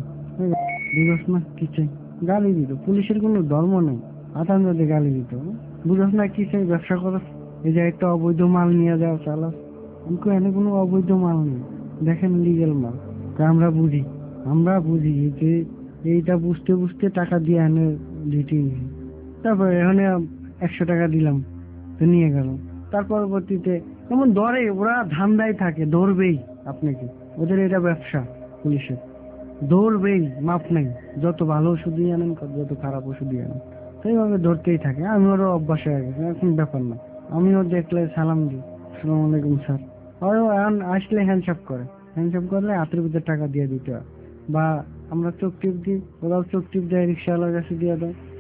বুঝস না কি চাই, গালি দিত। পুলিশের কোনো ধর্ম নেই, আতান্দাতে গালি দিত, বুঝস না কি চাই, ব্যবসা করো, এই যে একটা অবৈধ মাল নিয়ে যাও, চালাস। আমাকে এনে কোনো অবৈধ মাল নেই, দেখেন লিগেল মাল। তা আমরা বুঝি, আমরা বুঝি যে এইটা বুঝতে বুঝতে টাকা দিয়ে এনে দিতে। তারপরে এখানে একশো টাকা দিলাম, তো নিয়ে গেল। তার পরবর্তীতে যেমন ধরে, ওরা ধান্দায় থাকে, ধরবেই আপনাকে, ওদের এটা ব্যবসা, পুলিশের ধরবেই, মাপ নাই, যত ভালো ওষুধই আনেন, যত খারাপ ওষুধই আনেন, সেইভাবে ধরতেই থাকে। আমি ওরও অভ্যাস হয়ে গেছে, এখন ব্যাপার না, আমিও দেখলে সালাম দিই, আসসালামু আলাইকুম স্যার। ওরাও এখন আসলে হ্যান্ডশেক করে, হ্যান্ডশেক করলে হাতের ভিতরে টাকা দিয়ে দিতে হয়, বা আমরা চোখ টিপ দিই, ওরাও চোখ টিপ দেয়, রিক্সাওয়ালার কাছে দিয়ে দেয়,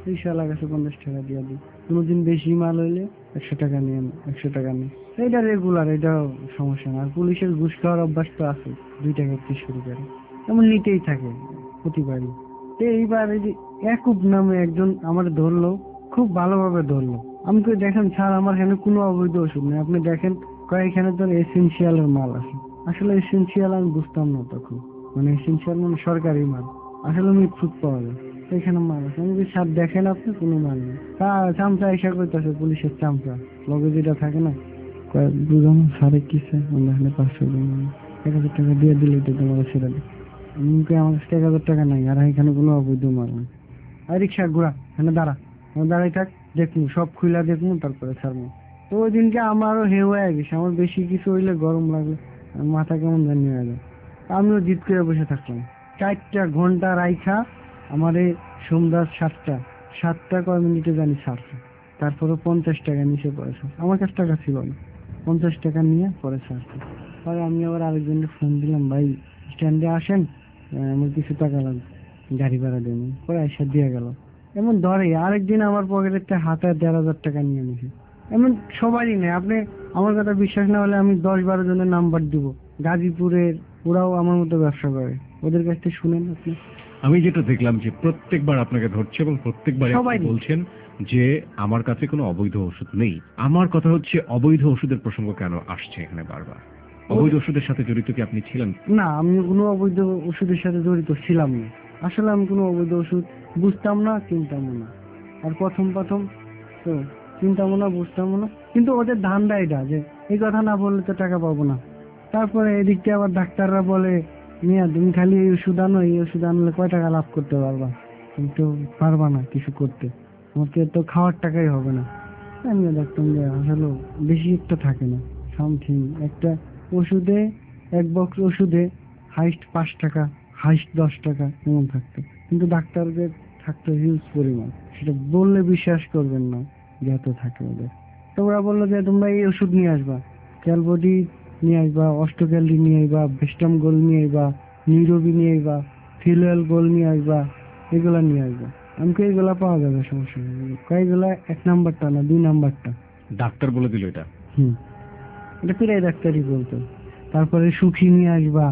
রিক্সাওয়ালার কাছে পঞ্চাশ টাকা দিয়ে দিই। কোনোদিন বেশি মাল হইলে একশো টাকা নিয়ে একশো টাকা নিই। এটা রেগুলার, এটা সমস্যা না। আর পুলিশের ঘুষ খাওয়ার অভ্যাস তো আছে, দুই টাকা থেকে শুরু করে এমন নিতেই থাকে প্রতিবারই। তো এইবার এই যে একুব নামে একজন আমার ধরলো, খুব ভালোভাবে ধরলো। আমি তো দেখেন স্যার আমার এখানে কোনো অবৈধ ওষুধ নেই, আপনি দেখেন কয়েকখানে তোর এসেন্সিয়ালের মাল আছে। আসলে এসেন্সিয়াল আমি বুঝতাম না তখন, মানে এসেন্সিয়াল মানে সরকারি মাল, আসলে মিটফুট পাওয়া যায় এখানে মাল আছে। আমি স্যার দেখেন আপনি কোনো মাল নেই। তা চামচা এসা করতেছে, পুলিশের চামচা লগে যেটা থাকে না, বুঝলাম সাড়ে কিসে এখানে পাঁচশো এক হাজার টাকা দিয়ে দিলে তো তোমার ছেড়ে দেয়। আমি আমার কাছে এক হাজার টাকা নাই, আর এখানে কোনো অবৈধ মাল নেই। আর রিক্সা ঘোরা এখানে দাঁড়া, দাঁড়াই থাক, দেখুন সব খুলা দেখুন তারপরে ছাড়বো। তো ওই দিনকে আমারও হে হয়ে গেছে, আমার বেশি কিছু হইলে গরম লাগলে মাথা কেমন জানি হয়ে যায়। আমিও জিদ করে বসে থাকলাম চারটা ঘন্টা রাইখা। আমার এই সন্ধ্যা সাতটা সাতটা কয় মিনিটে জানি ছাড়ছে। তারপরে পঞ্চাশ টাকা নিচে পড়েছে, আমার কাছে টাকা ছিল না, পঞ্চাশ টাকা নিয়ে পরে ছাড়ছে। পরে আমি আবার আরেকজনকে ফোন দিলাম, ভাই স্ট্যান্ডে আসেন, আমার কিছু টাকা লাগবে, গাড়ি ভাড়া দেন। পরে আইসা দিয়ে গেল। এমন ধরে আরেকদিন আমার পকেটের হাতে দেড় হাজার টাকা নিয়ে নিছে। এমন সবারই নেই। আপনি আমার কথা বিশ্বাস না হলে আমি দশ বারো জনের নাম্বার দিব, গাজীপুরের, ওরাও আমার মতো ব্যবসা করে, ওদের কাছ থেকে শুনেন আপনি। আমি যেটা দেখলাম যে প্রত্যেকবার আপনাকে ধরছে এবং প্রত্যেকবার সবাই বলছেন যে আমার কাছে কোনো অবৈধ ওষুধ নেই। আমার কথা হচ্ছে অবৈধ ওষুধের প্রসঙ্গ কেন আসছে এখানে বারবার? অবৈধ ওষুধের সাথে জড়িত কি আপনি ছিলেন? না, আমি কোনো অবৈধ ওষুধের সাথে জড়িত ছিলাম না। আসলে আমি কোনো অবৈধ ওষুধ বুঝতাম না, চিনতামও না। আর প্রথম প্রথম তো চিন্তামও না, বুঝতামও না। কিন্তু ওদের ধান্দা এটা যে এই কথা না বললে তো টাকা পাবো না। তারপরে এদিকটা আবার ডাক্তাররা বলে, মিয়া তুমি খালি এই ওষুধ আনো, এই ওষুধ আনলে কয় টাকা লাভ করতে পারবা, কিন্তু পারবা না কিছু করতে, তোমাকে তো খাওয়ার টাকাই হবে না। আমিও দেখতাম যে আসলে বেশি একটা থাকে না, সামথিং একটা ওষুধে, এক বক্স ওষুধে হাইস্ট পাঁচ টাকা, হাইস্ট দশ টাকা এমন থাকতো। কিন্তু ডাক্তারদের থাকতো হিউজ পরিমাণ, সেটা বললে বিশ্বাস করবেন না যে এত থাকে ওদের। তো ওরা বললো যে তোমরা এই ওষুধ নিয়ে আসবা, ক্যালবডি নিয়ে আসবা, অস্টোক্যালডি নিয়ে আসবা, ভেস্টাম গোল নিয়ে আসবা, নিউরোবি নিয়ে আসবা, ফিলুয়েল গোল নিয়ে আসবা, এগুলা নিয়ে আসবা। আমাকে এইগুলা পাওয়া যাবে, সমস্যা নেই। কয়েকগুলা এক নাম্বারটা না দুই নাম্বারটা ডাক্তার বলে দিল এটা? হুম, এটা প্রায় ডাক্তারই বলতো। তারপরে সুখী নিয়ে আসবা,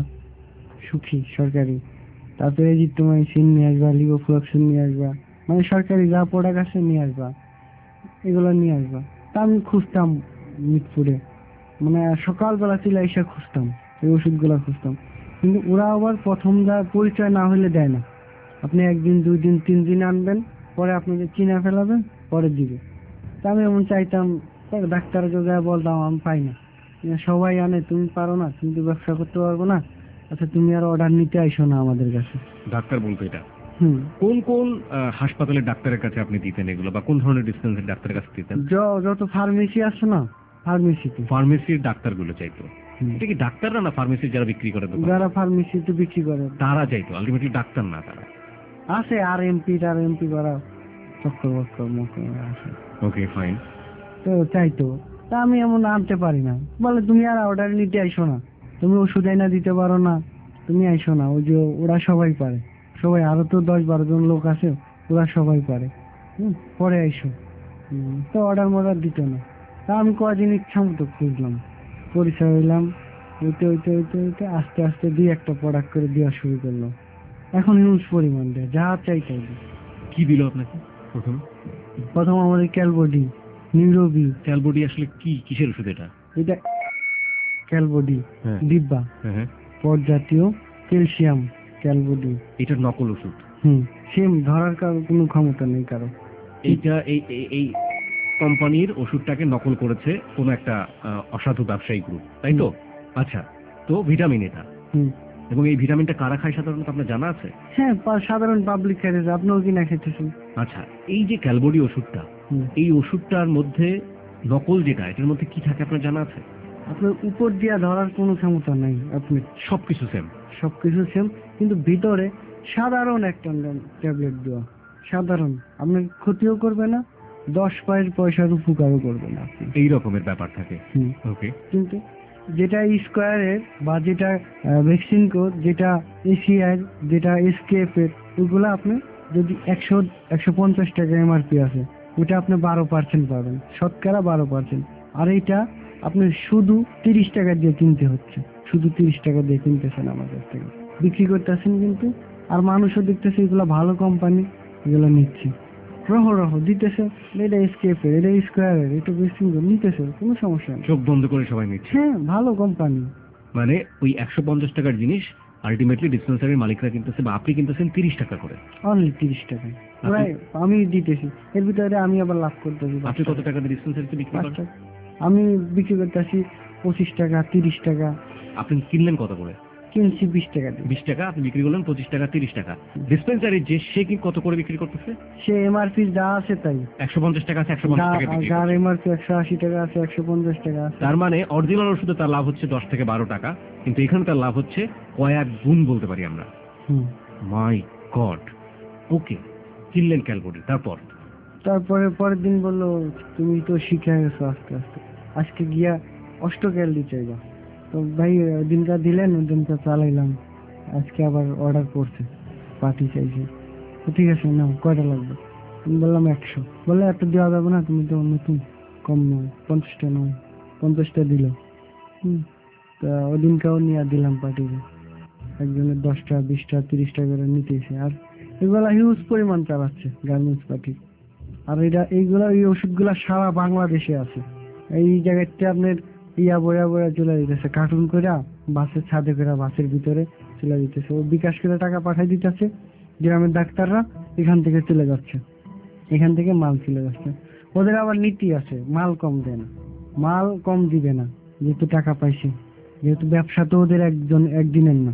সুখী সরকারি। তারপরে এজিথ্রোমাইসিন নিয়ে আসবা, লিভোফ্লক্সিন নিয়ে আসবা, মানে সরকারি যা প্রোডাক্ট আছে নিয়ে আসবা, এগুলো নিয়ে আসবা। তা আমি খুঁজতাম মিটপুরে, মানে সকালবেলা ছিল এসে খুঁজতাম, এই ওষুধগুলো খুঁজতাম। কিন্তু ওরা আবার প্রথম যা পরিচয় না হলে দেয় না। আপনি একদিন দুই দিন তিন দিন আনবেন, পরে আপনাদের চিনা ফেলাবেন, পরে দিবে। তা আমি এমন চাইতাম, ডাক্তারকে যা বলতাম আমি পাই না, সবাই আনে, তুমি পারো না, তুমি তো ব্যবসা করতে পারবো না, আচ্ছা তুমি আর অর্ডার নিতে আইসো না আমাদের কাছে। ডাক্তার বলতো এটা? হুম। কোন কোন আহ, হাসপাতালের ডাক্তারের কাছে আপনি দিতেন এগুলো, বা কোন ধরনের ডিসপেন্সারি ডাক্তারের কাছে দিতেন? য- যত ফার্মেসি আছে না, ফার্মেসিতে ফার্মেসির ডাক্তারগুলো চাইতো? হুম। এটা কি ডাক্তাররা না ফার্মেসির যারা বিক্রি করে দোকান? যারা ফার্মেসিতে বিক্রি করে তারা চাইতো, আলটিমেটলি ডাক্তার না তারা। আছে আর এমপি আর এমপি করা চক্কর বক্কর মক্কর আছে। Okay fine. তো চাইতো, তা আমি এমন আনতে পারি না, বলে তুমি আর অর্ডার নিতে আইসো না, তুমি ওষুধ আইনা দিতে পারো না, তুমি আইসো না। ওই যে ওরা সবাই পারে, সবাই আরো তো দশ বারো জন লোক আছে, ওরা সবাই পারে, হুম, পরে আইসো। হুম, তো অর্ডার মর্ডার দিত না। তা আমি কদিন ইচ্ছা মতো খুঁজলাম, পরিচয় হইলাম, হইতে হইতে হইতে হইতে আস্তে আস্তে দুই একটা প্রোডাক্ট করে দেওয়া শুরু করলো। এখন হিউজ পরিমাণ দেয়, যা চাই তাই দেয়। কি দিল আপনাকে প্রথম? প্রথম আমাদের ক্যালবডি, নিউরোবি। ক্যালবডি আসলে কি, কিসের ওষুধ এটা? এটা ক্যালবডি হ্যাঁ। ডিব্বা, হ্যাঁ হ্যাঁ। পট জাতীয় ক্যালসিয়াম ক্যালবডি। এটা নকল ওষুধ? হুম, সেম, ধরার কারো কোনো ক্ষমতা নেই কারো। এইটা এই এই- এই কোম্পানির ওষুধটাকে নকল করেছে কোন একটা আহ, অসাধু ব্যবসায়ী গ্রুপ, তাই তো? আচ্ছা, তো ভিটামিন এটা, হুম, এবং এই ভিটামিনটা কারা খায় সাধারণত আপনার জানা আছে? হ্যাঁ, পা- সাধারণ পাবলিক খাইতেছে, আপনিও কিনা খেতেছেন। আচ্ছা, এই যে ক্যালবডি ওষুধটা, হুম, এই ওষুধটার মধ্যে নকল যেটা, এটার মধ্যে কি থাকে আপনার জানা আছে? আপনার উপর দিয়া ধরার কোনো ক্ষমতা নাই, আপনি সবকিছু সেম? সবকিছু সেম, কিন্তু ভিতরে সাধারণ একটা ট্যাবলেট দেওয়া, সাধারণ, আপনার ক্ষতিও করবে না, দশ পয়ের পয়সার উপকারও করবে না আপনি। এই রকমের ব্যাপার থাকে। হুম, ওকে। কিন্তু যেটা স্কোয়ারের বা যেটা ভ্যাকসিন কোড, যেটা এশিয়ার, যেটা এসকেএফ এর, ওইগুলো আপনি যদি একশো একশো পঞ্চাশ টাকা এমআরপি আছে, ওটা আপনি বারো পার্সেন্ট পাবেন, শতকরা বারো পার্সেন্ট। আর এইটা আপনি শুধু তিরিশ টাকা দিয়ে কিনতে হচ্ছে, শুধু তিরিশ টাকা দিয়ে কিনতেছেন আমাদের থেকে, বিক্রি করতেছেন কিন্তু। আর মানুষও দেখতেছে এগুলো ভালো কোম্পানি, এগুলো নিচ্ছে, রহ রহ দিতেছে, এটা এসকেপের, এটা স্কোয়ারের, এটা বেশি নিতেছে, কোনো সমস্যা নেই, চোখ বন্ধ করে সবাই নিচ্ছে। হ্যাঁ ভালো কোম্পানি। মানে ওই একশো পঞ্চাশ টাকার জিনিস আলটিমেটলি ডিসপেন্সারির মালিকরা কিনতেছে বা আপনি কিনতেছেন তিরিশ টাকা করে, অনলি তিরিশ টাকায় পুরাই আমি দিতেছি, এর ভিতরে আমি আবার লাভ করতেছি। আপনি কত টাকা দিয়ে ডিসপেন্সারিতে বিক্রি করেন? আমি বিক্রি করতেছি পঁচিশ টাকা, তিরিশ টাকা। আপনি কিনলেন কত করে? কিনছি বিশ টাকা দিয়ে। বিশ টাকা আপনি বিক্রি করলেন পঁচিশ টাকা, তিরিশ টাকা। ডিসপেন্সারি যে সে কি কত করে বিক্রি করতেছে? সে এমআরপি যা আছে তাই, একশো পঞ্চাশ টাকা আছে, একশো পঞ্চাশ টাকা বিক্রি যার করছে। এমআরপি একশো আশি টাকা আছে, একশো পঞ্চাশ টাকা আছে। তার মানে অরিজিনাল ওষুধে তার লাভ হচ্ছে দশ থেকে বারো টাকা, কিন্তু এখানে তার লাভ হচ্ছে কয়েক গুণ বলতে পারি আমরা। হুম, মাই গড। ওকে, কিনলেন ক্যালকুলেটর, তারপর? তারপরে পরের দিন বললো তুমি তো শিখে গেছো আস্তে আস্তে, আজকে গিয়া অষ্ট ক্যালরি চাইবা। তো ভাই দিনটা দিলেন, ওই দিনটা চালাইলাম, আজকে আবার অর্ডার করছে, পার্টি চাইছে। তো ঠিক আছে নাও, কয়টা লাগবে? আমি বললাম একশো। বললে এত দেওয়া যাবে না, তুমি তো নতুন, কম নয়, পঞ্চাশটা নয়, পঞ্চাশটা দিল। হুম, তা ওই দিনটাও নিয়ে দিলাম পার্টিতে, একজনের দশটা বিশটা তিরিশটা করে নিতেছে। আর এগুলা হিউজ পরিমাণ চালাচ্ছে গার্মেন্টস পার্টি। আর এটা এইগুলা এই ওষুধগুলা সারা বাংলাদেশে আছে। এই জায়গাতে আপনার ইয়া বয়া বয়া চলে দিতেছে, কার্টুন করে বাসের ছাদে করে, বাসের ভিতরে চলে দিতেছে, ও বিকাশ করে টাকা পাঠাই দিতেছে, গ্রামের ডাক্তাররা এখান থেকে চলে যাচ্ছে, এখান থেকে মাল চলে যাচ্ছে। ওদের আবার নীতি আছে, মাল কম দেয় না, মাল কম দিবে না, যেহেতু টাকা পাইছে, যেহেতু ব্যবসা তো ওদের একজন একদিনের না।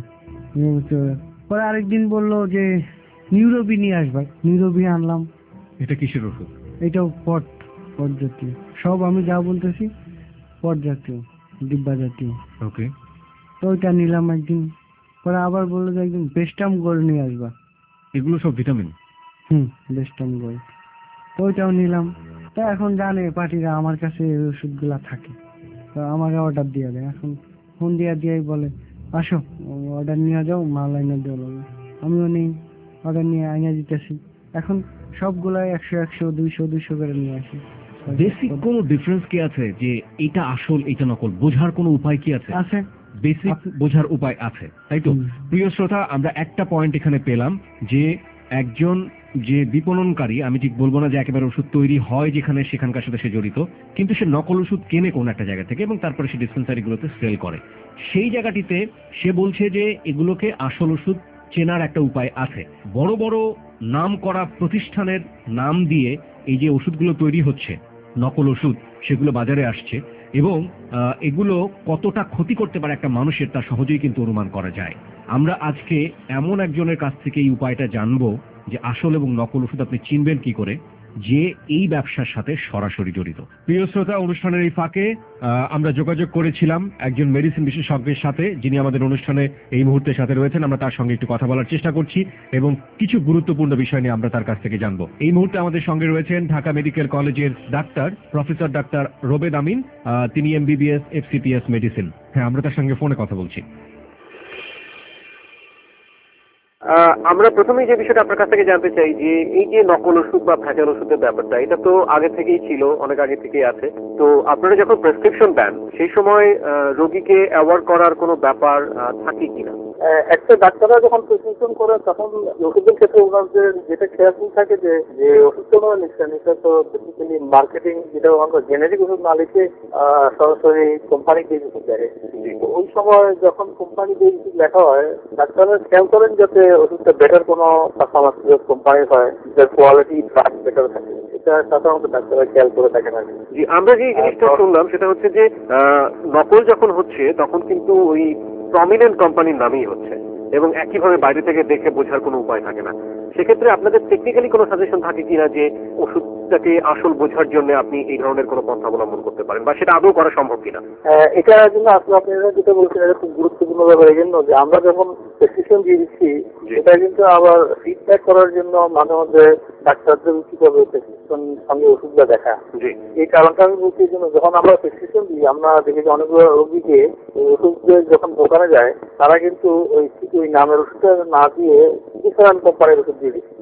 পরে আরেকদিন বললো যে নিউরোবি নিয়ে আসবে, নিউরোবি আনলাম। এটা কিসের ওষুধ? এটাও পট পট জাতীয়, সব আমি যা বলতেছি পট জাতীয়, ডিব্বা জাতীয়। ওকে, তো ওইটা নিলাম একদিন। পরে আবার বললো যে একদিন বেস্টাম গোল্ড নিয়ে আসবা। এগুলো সব ভিটামিন? হুম, বেস্টাম গোল্ড। তো ওইটাও নিলাম। তো এখন জানে পার্টিরা আমার কাছে এই ওষুধগুলা থাকে, তো আমাকে অর্ডার দিয়ে দেয়। এখন ফোন দিয়া দিয়েই বলে আসো অর্ডার নিয়ে যাও, মাল আইনা দেওয়া লাগবে। আমিও নেই, অর্ডার নিয়ে আইনা দিতেছি। এখন সবগুলাই একশো একশো দুইশো দুইশো করে নিয়ে আসি। বেসিক কোনো ডিফারেন্স কি আছে যে এটা আসল এটা নকল বোঝার কোনো উপায় কি আছে? আছে, বেসিক বোঝার উপায় আছে, তাই তো? প্রিয় শ্রোতা, আমরা একটা পয়েন্ট এখানে পেলাম যে একজন যে বিপণনকারী, আমি ঠিক বলবো না যে একেবারে ওষুধ তৈরি হয় যেখানে সেখানকার সাথে সে জড়িত, কিন্তু সে নকল ওষুধ কেনে কোন একটা জায়গা থেকে এবং তারপরে সে ডিসপেন্সারিগুলোতে সেল করে। সেই জায়গাটিতে সে বলছে যে এগুলোকে আসল ওষুধ চেনার একটা উপায় আছে। বড় বড় নাম করা প্রতিষ্ঠানের নাম দিয়ে এই যে ওষুধগুলো তৈরি হচ্ছে, নকল ওষুধ, সেগুলো বাজারে আসছে এবং এগুলো কতটা ক্ষতি করতে পারে একটা মানুষের তা সহজেই কিন্তু অনুমান করা যায়। আমরা আজকে এমন একজনের কাছ থেকে এই উপায়টা জানবো যে আসল এবং নকল ওষুধ আপনি চিনবেন কি করে, যে এই ব্যবসার সাথে সরাসরি জড়িত। প্রিয় শ্রোতা, অনুষ্ঠানের এই ফাঁকে আমরা যোগাযোগ করেছিলাম একজন মেডিসিন বিশেষজ্ঞের সাথে, যিনি আমাদের অনুষ্ঠানে এই মুহূর্তে সাথে রয়েছেন। আমরা তার সঙ্গে একটু কথা বলার চেষ্টা করছি এবং কিছু গুরুত্বপূর্ণ বিষয় নিয়ে আমরা তার কাছ থেকে জানবো। এই মুহূর্তে আমাদের সঙ্গে রয়েছেন ঢাকা মেডিকেল কলেজের ডাক্তার প্রফেসর ডাক্তার রোবেদ আমিন। তিনি এমবিবিএস এফসিপিএস মেডিসিন। হ্যাঁ, আমরা তার সঙ্গে ফোনে কথা বলছি। আমরা প্রথমেই যে বিষয়টা আপনার কাছ থেকে জানতে চাই যে এই যে নকল ওষুধ বা ভেজাল ওষুধের ব্যাপারটা, এটা তো আগে থেকেই ছিল, অনেক আগে থেকেই আছে। তো আপনারা যখন প্রেসক্রিপশন দেন সেই সময় রোগীকে অ্যাওয়ার্ড করার কোনো ব্যাপার থাকে কিনা? একটা ডাক্তাররা যখন প্রেসক্রিপশন করে তখন ওষুধের ক্ষেত্রে ওনাদের যেটা খেয়াল থাকে যে যে ওষুধটা ওনারা নিচ্ছেন এটা তো বেসিক্যালি মার্কেটিং, যেটা আমরা জেনেরিক ওষুধ না লিখে সরাসরি কোম্পানি দিয়ে ওষুধ দেয়। ওই সময় যখন কোম্পানি দিয়ে ওষুধ লেখা হয়, ডাক্তাররা খেয়াল করেন যাতে ওষুধটা বেটার কোনো ফার্মাসিউটিক্যাল কোম্পানি হয়, যার কোয়ালিটি বেটার থাকে। এটা সাধারণত ডাক্তাররা খেয়াল করে থাকেন আর কি। আমরা যে জিনিসটা শুনলাম সেটা হচ্ছে যে নকল যখন হচ্ছে তখন কিন্তু ওই প্রমিনেন্ট কোম্পানির নামেই হচ্ছে এবং একইভাবে বাইরে থেকে দেখে বোঝার কোনো উপায় থাকে না। সেক্ষেত্রে আপনাদের টেকনিক্যালি কোনো সাজেশন থাকে কিনা যে ওষুধটাকে আসল বোঝার জন্য আপনি এই ধরনের কোনো পন্থা অবলম্বন করতে পারেন, বা সেটা আদৌ করা সম্ভব কিনা? এটার জন্য আসলে আপনারা যেটা বলছেন এটা খুব গুরুত্বপূর্ণ ব্যাপার। এই জন্য যে আমরা যখন প্রেসক্রিপশন দিয়ে দিচ্ছি এটা কিন্তু আবার ফিডব্যাক করার জন্য মাঝে মধ্যে ডাক্তারদের উচিত হবে প্রেসক্রিপশন সঙ্গে ওষুধগুলো দেখা। এই কারণটা আমি বলছি, এই জন্য যখন আমরা প্রেসক্রিপশন দিই আমরা দেখেছি অনেকগুলো রোগীকে ওষুধ যখন দোকানে যায় তারা কিন্তু ওই ওই নামের ওষুধটা না দিয়ে ডিফারেন্ট কোম্পানির ওষুধ দিয়ে দিচ্ছে।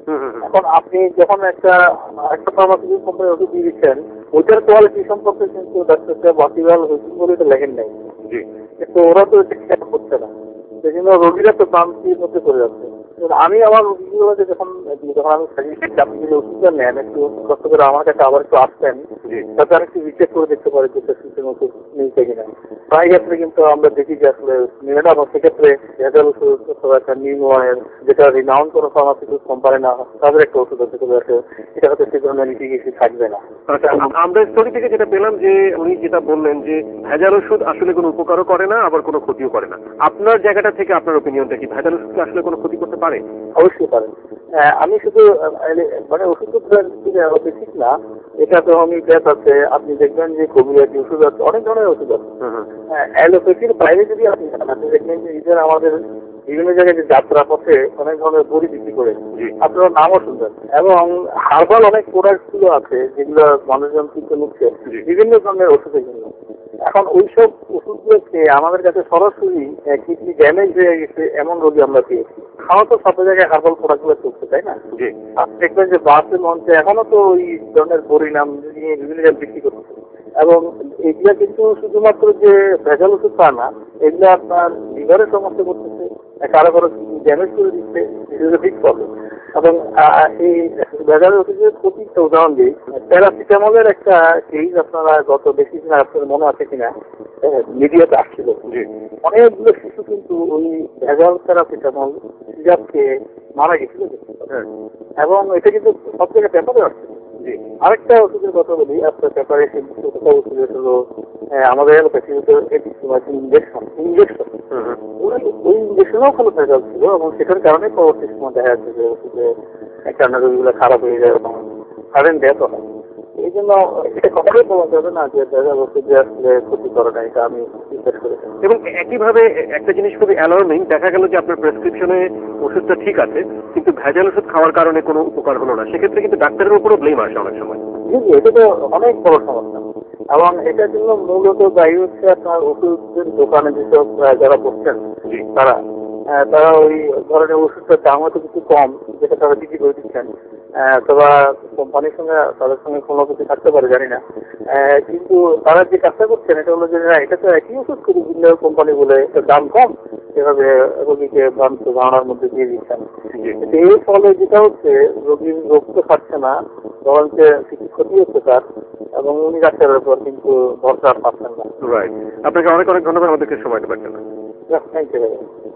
এখন আপনি যখন একটা একটা ফার্মাসিউটিক্যাল কোম্পানির ওষুধ দিয়ে দিচ্ছেন, ওইটার কোয়ালিটি সম্পর্কে কিন্তু ডাক্তার সাহেব ওয়াকিবহাল হয়েছে বলে এটা লেখেন নাই, কিন্তু ওরা তো এটা খেয়াল করছে না, সেই জন্য রোগীরা তো ভ্রান্তির মধ্যে পড়ে যাচ্ছে। আমি আমার রোগীগুলোকে যখন যখন আমি সাজেস্ট আপনি যদি ওষুধটা নেন একটু কষ্ট করে আমার কাছে আবার একটু আসতেন, তাতে আর একটু রিচেক করে দেখতে পারে যে প্রেসক্রিপশন ওষুধ মিলছে কিনা। প্রায় ক্ষেত্রে কিন্তু আমরা দেখি যে আসলে মিলে না, সেক্ষেত্রে ভেজাল ওষুধ অথবা একটা নিউ ওয়ানের যেটা রিনাউন্ড কোনো ফার্মাসিউটিক্যাল কোম্পানি না তাদের একটা ওষুধ আছে, চলে আসে, এটা হয়তো সে ধরনের লিটিগেশন থাকবে না। আমরা স্টোরি থেকে যেটা পেলাম যে উনি যেটা বললেন যে ভেজাল ওষুধ আসলে কোনো উপকারও করে না, আবার কোনো ক্ষতিও করে না। আপনার জায়গাটা থেকে আপনার ওপিনিয়নটা কি, ভেজাল ওষুধ আসলে কোনো ক্ষতি করতে পারে? অবশ্যই পারেন। আমি শুধু মানে ওষুধ বেসিক না, এটা তো হোমিওপ্যাথ আছে, আপনি দেখবেন যে কবিরাজি ওষুধ আছে, অনেক ধরনের ওষুধ আছে। অ্যালোপ্যাথির বাইরে যদি আপনি আপনি দেখবেন যে ইভেন আমাদের বিভিন্ন জায়গায় যে যাত্রা পথে অনেক ধরনের বড়ি বিক্রি করে, আপনারা নামও শুনবেন, এবং হার্বাল অনেক প্রোডাক্ট গুলো আছে যেগুলো মানুষজন কিন্তু নিচ্ছে বিভিন্ন ধরনের ওষুধের জন্য। এখন ওইসব ওষুধগুলো খেয়ে আমাদের কাছে সরাসরি কিডনি ড্যামেজ হয়ে গেছে এমন রোগী আমরা পেয়েছি। খাওয়া তো সব জায়গায় হার্বাল প্রোডাক্ট গুলো চলছে, তাই না? আপনি দেখবেন যে বাসে মঞ্চে এখনো তো ওই ধরনের বড়ি নাম নিয়ে বিভিন্ন জায়গায় বিক্রি করছে, এবং এগুলা কিন্তু শুধুমাত্র যে ভেজাল ওষুধ তা না, এগুলো আপনার লিভারের সমস্যা করতেছে, কারো কারো ড্যামেজ করে দিচ্ছে, বিগ প্রবলেম। এবং এই ভেজাল ওষুধের প্রতিটা উদাহরণ দিই, প্যারাসিটামলের একটা কেস আপনারা গত বেশি দিন আপনার মনে আছে কিনা মিডিয়াতে আসছিল, অনেকগুলো শিশু কিন্তু ওই ভেজাল প্যারাসিটামল সিরাপ খেয়ে মারা গেছিল, এবং এটা কিন্তু সব জায়গায় পেপারে আসছে। আরেকটা ওষুধের কথা বলি, আপনার পেপারে কথা ওষুধের হলো আমাদের ইঞ্জেকশন ইঞ্জেকশন ওই ইঞ্জেকশনও কোনো ভেজাল ছিল, এবং সেটার কারণে পরবর্তী সময় দেখা যাচ্ছে যে ওষুধে একটা রোগীগুলো খারাপ হয়ে যায় এবং সাডেন ডেথ হয়। এই জন্য এটা কখনোই বলা যাবে না যে ভেজাল ওষুধ যে আসলে ক্ষতি করে না, এটা আমি বিশ্বাস করি। এবং একইভাবে একটা জিনিস খুবই অ্যালার্মিং, দেখা গেল যে আপনার প্রেসক্রিপশনে ওষুধটা ঠিক আছে কিন্তু ভেজাল ওষুধ খাওয়ার কারণে কোনো উপকার হলো না, সেক্ষেত্রে কিন্তু ডাক্তারের উপরও ব্লেম আসে অনেক সময়। জি জি, এটা তো অনেক বড় সমস্যা, এবং এটার জন্য মূলত দায়ী হচ্ছে আপনার ওষুধের দোকানে যেসব যারা বসছেন তারা তারা ওই ধরনের ওষুধটার দাম হয়তো কিছু কম, যেটা তারা বিক্রি করে দিচ্ছেন, অথবা কোম্পানির সঙ্গে তাদের সঙ্গে কোনো কিছু থাকতে পারে জানি না, কিন্তু তারা যে কাজটা করছেন এটা হলো যে এটা তো একই ওষুধ কিন্তু ভিন্ন কোম্পানি বলে দাম কম, সেভাবে রোগীকে ভ্রান্ত ধারণার মধ্যে দিয়ে দিচ্ছেন। এর ফলে যেটা হচ্ছে রোগীর রোগ তো খাচ্ছে না, বরং কিছু ক্ষতি হচ্ছে তার, এবং উনি ডাক্তারের উপর কিন্তু ভরসা পাচ্ছেন না। রাইট, আপনাকে অনেক অনেক ধন্যবাদ আমাদেরকে সময় দেওয়ার জন্য। Thank you.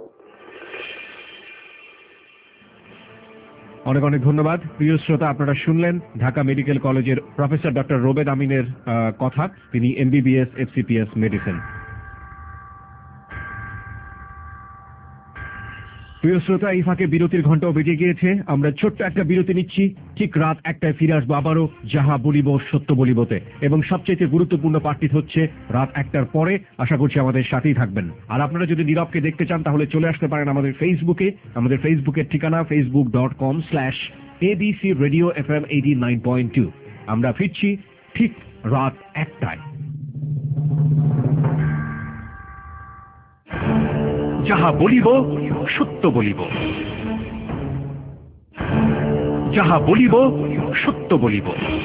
অনেক অনেক ধন্যবাদ। প্রিয় শ্রোতা, আপনারা শুনলেন ঢাকা মেডিকেল কলেজের প্রফেসর ডক্টর রোবেদ আমিনের কথা। তিনি এমবিবিএস এফসিপিএস মেডিসিন। প্রিয় শ্রোতা, এই ফাঁকে বিরতির ঘন্টাও বেজে গিয়েছে। আমরা ছোট্ট একটা বিরতি নিচ্ছি, ঠিক রাত একটায় ফিরে আসবো আবারও যাহা বলিব সত্য বলিবতে, এবং সবচেয়ে গুরুত্বপূর্ণ পার্টি হচ্ছে রাত একটার পরে। আশা করছি আমাদের সাথেই থাকবেন। আর আপনারা যদি নীরবকে দেখতে চান তাহলে চলে আসতে পারেন আমাদের ফেসবুকে। আমাদের ফেসবুকের ঠিকানা Facebook dot com slash ABC radio F M eighty nine point two. আমরা ফিরছি ঠিক রাত একটায়। যাহা বলিব সত্য বলিব, যাহা বলিব সত্য বলিব।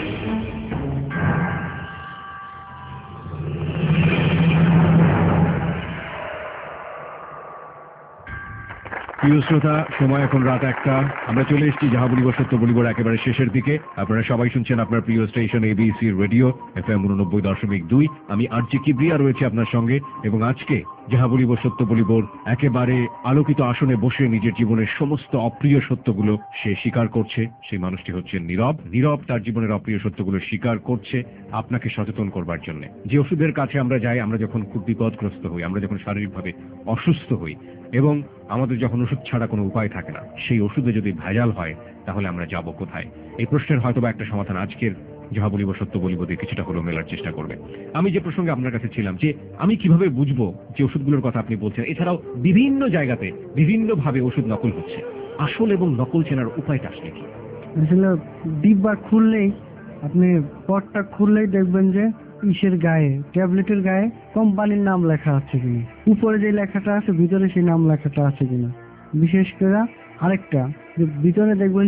প্রিয় শ্রোতা, সময় এখন রাত একটা। আমরা চলে এসেছি যাহা বলিব সত্য বলিবর একেবারে শেষের দিকে। আপনারা সবাই শুনছেন আপনার প্রিয় station ABC radio F M উননব্বই দশমিক দুই। আমি আরজি কিবরিয়া রয়েছে আপনার সঙ্গে, এবং আজকে যাহা বলিব সত্য বলিবর একেবারে আলোকিত আসনে বসে নিজের জীবনের সমস্ত অপ্রিয় সত্যগুলো সে স্বীকার করছে। সেই মানুষটি হচ্ছে নীরব। নীরব তার জীবনের অপ্রিয় সত্যগুলো স্বীকার করছে আপনাকে সচেতন করবার জন্য। যে ওষুধের কাছে আমরা যাই আমরা যখন খুব বিপদগ্রস্ত হই, আমরা যখন শারীরিকভাবে অসুস্থ হই, এবং আমাদের যখন ওষুধ ছাড়া কোনো উপায় থাকে না, সেই ওষুধে যদি ভেজাল হয় তাহলে আমরা যাব কোথায়? এই প্রশ্নের হয়তো বা একটা সমাধান আজকের যাহা বলিব সত্য বলিব দিয়ে কিছুটা হলেও মেলার চেষ্টা করবে। আমি যে প্রসঙ্গে আপনার কাছে ছিলাম যে আমি কিভাবে বুঝবো যে ওষুধগুলোর কথা আপনি বলছেন, এছাড়াও বিভিন্ন জায়গাতে বিভিন্ন ভাবে ওষুধ নকল হচ্ছে, আসল এবং নকল চেনার উপায়টা আসলে কি? আসলে ডিব্বা খুললেই আপনি পটটা খুললেই দেখবেন যে ইসের গায়ে, ট্যাবলেটের গায়ে কোম্পানির নাম লেখা আছে কিনা, উপরে যে লেখাটা আছে ভিতরে সেই নাম লেখাটা আছে কিনা। বিশেষ করে আরেকটা যে ভিতরে দেখবেন যে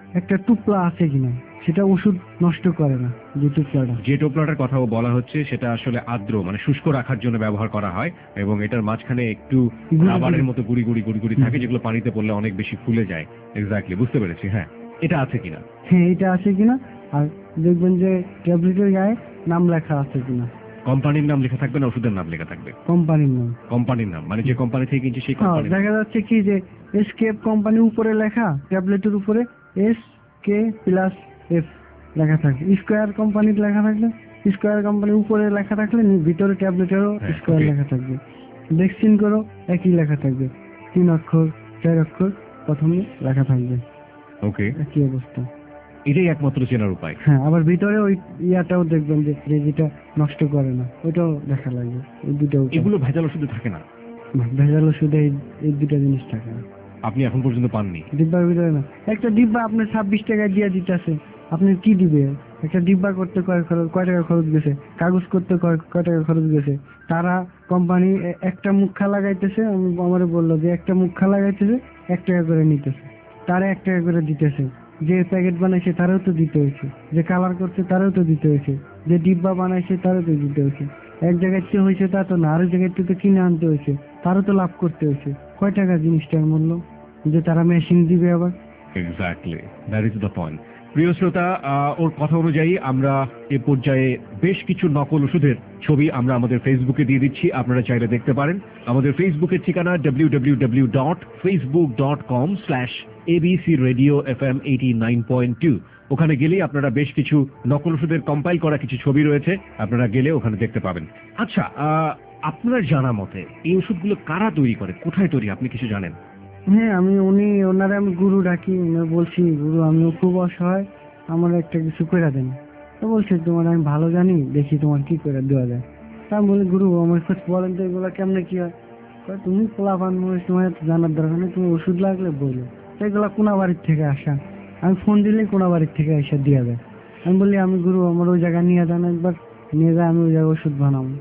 একটা টুপলা আছে কিনা, সেটা ওষুধ নষ্ট করে না। যে টুপলাটা যে টোপলাটার কথাও বলা হচ্ছে সেটা আসলে আর্দ্র মানে শুষ্ক রাখার জন্য ব্যবহার করা হয় এবং এটার মাঝখানে একটু রাবারের মতো গুড়ি গুড়ি গুড়ি গুড়ি থাকে যেগুলো পানিতে পড়লে অনেক বেশি ফুলে যায়। এক্স্যাক্টলি, বুঝতে পেরেছি। হ্যাঁ, এটা আছে কিনা? হ্যাঁ, এটা আছে কিনা। আর দেখবেন যে ট্যাবলেটের গায়ে নাম লেখা আছে কিনা। কোম্পানির নাম লেখা থাকবে না ওষুধের নাম লেখা থাকবে? কোম্পানির নাম। কোম্পানির নাম মানে যে কোম্পানি থেকে কিনছে সেই হ্যাঁ, কোম্পানি। দেখা যাচ্ছে কি যে এসকেএফ কোম্পানি উপরে লেখা, ট্যাবলেটের উপরে এস কে প্লাস এফ লেখা থাকে। স্কোয়ার কোম্পানির লেখা থাকলে স্কোয়ার কোম্পানির উপরে লেখা থাকলে ভিতরে ট্যাবলেটেরও স্কোয়ার লেখা থাকবে। ভ্যাকসিন করো একই লেখা থাকবে, তিন অক্ষর চার অক্ষর প্রথমে লেখা থাকবে। ওকে, একই অবস্থা। এটাই একমাত্র চেনার উপায়। হ্যাঁ, আবার ভিতরে ওই ইয়াটাও দেখবেন যে রেজিটা নষ্ট করে না, ওইটাও দেখা লাগবে। এই দুটো এগুলো ভেজাল ওষুধে থাকে না? ভেজাল ওষুধে এই দুটো জিনিস থাকে না। আপনি এখন পর্যন্ত পাননি? ডিব্বার ভিতরে না। একটা ডিব্বা আপনার ছাব্বিশ টাকায় দিয়ে দিতেছে, আপনি কি দিবে? একটা ডিব্বা করতে কয় খরচ কয় টাকা খরচ গেছে, কাগজ করতে কয় কয় টাকা খরচ গেছে। তারা কোম্পানি একটা মুখা লাগাইতেছে, আমার বললো যে একটা মুখা লাগাইতেছে এক টাকা করে নিতেছে, তারা এক টাকা করে দিতেছে। যে প্যাকেট বানাইছে তারাও তো দিতে হয়েছে, যে কালার করছে তারাও তো দিতে হয়েছে, যে ডিব্বা বানাইছে তারাও তো দিতে হয়েছে। এক জায়গায় তো হয়েছে তা তো না, আরেক জায়গায় তো কিনে আনতে হয়েছে, তারও তো লাভ করতে হয়েছে। কয় টাকা জিনিসটার মূল্য, যে তারা মেশিন দিবে আবার। Exactly, that is the point. প্রিয় শ্রোতা, ওর কথা অনুযায়ী আমরা এ পর্যায়ে বেশ কিছু নকল ওষুধের ছবি আমরা আমাদের ফেসবুকে দিয়ে দিচ্ছি, আপনারা চাইলে দেখতে পারেন। আমাদের ফেসবুকের ঠিকানা W W W dot Facebook dot com slash ABC radio F M eighty nine point two. ওখানে গেলেই আপনারা বেশ কিছু নকল ওষুধের কম্পাইল করা কিছু ছবি রয়েছে, আপনারা গেলে ওখানে দেখতে পাবেন। আচ্ছা, আপনার জানা মতে এই ওষুধগুলো কারা তৈরি করে, কোথায় তৈরি, আপনি কিছু জানেন? হ্যাঁ, আমি উনি ওনারে আমি গুরু ডাকি, বলছি গুরু আমিও খুব অসহায়, আমার একটা কিছু করে দেন। তো বলছে তোমার আমি ভালো জানি, দেখি তোমার কি করে দেওয়া যায়। তা আমি বলি গুরু আমার কাছে বলেন তো এগুলো কেমনে কি হয়। তুমি পোলাপান মানুষ, তোমার জানার দরকার নেই, তুমি ওষুধ লাগলে বলো। এগুলো কোনা বাড়ির থেকে আসা, আমি ফোন দিলেই কোনা বাড়ির থেকে এসে দিয়ে দেয়। আমি বলি আমি গুরু আমার ওই জায়গায় নিয়ে যান একবার, নিয়ে যায় আমি ওই জায়গায় ওষুধ বানাবো।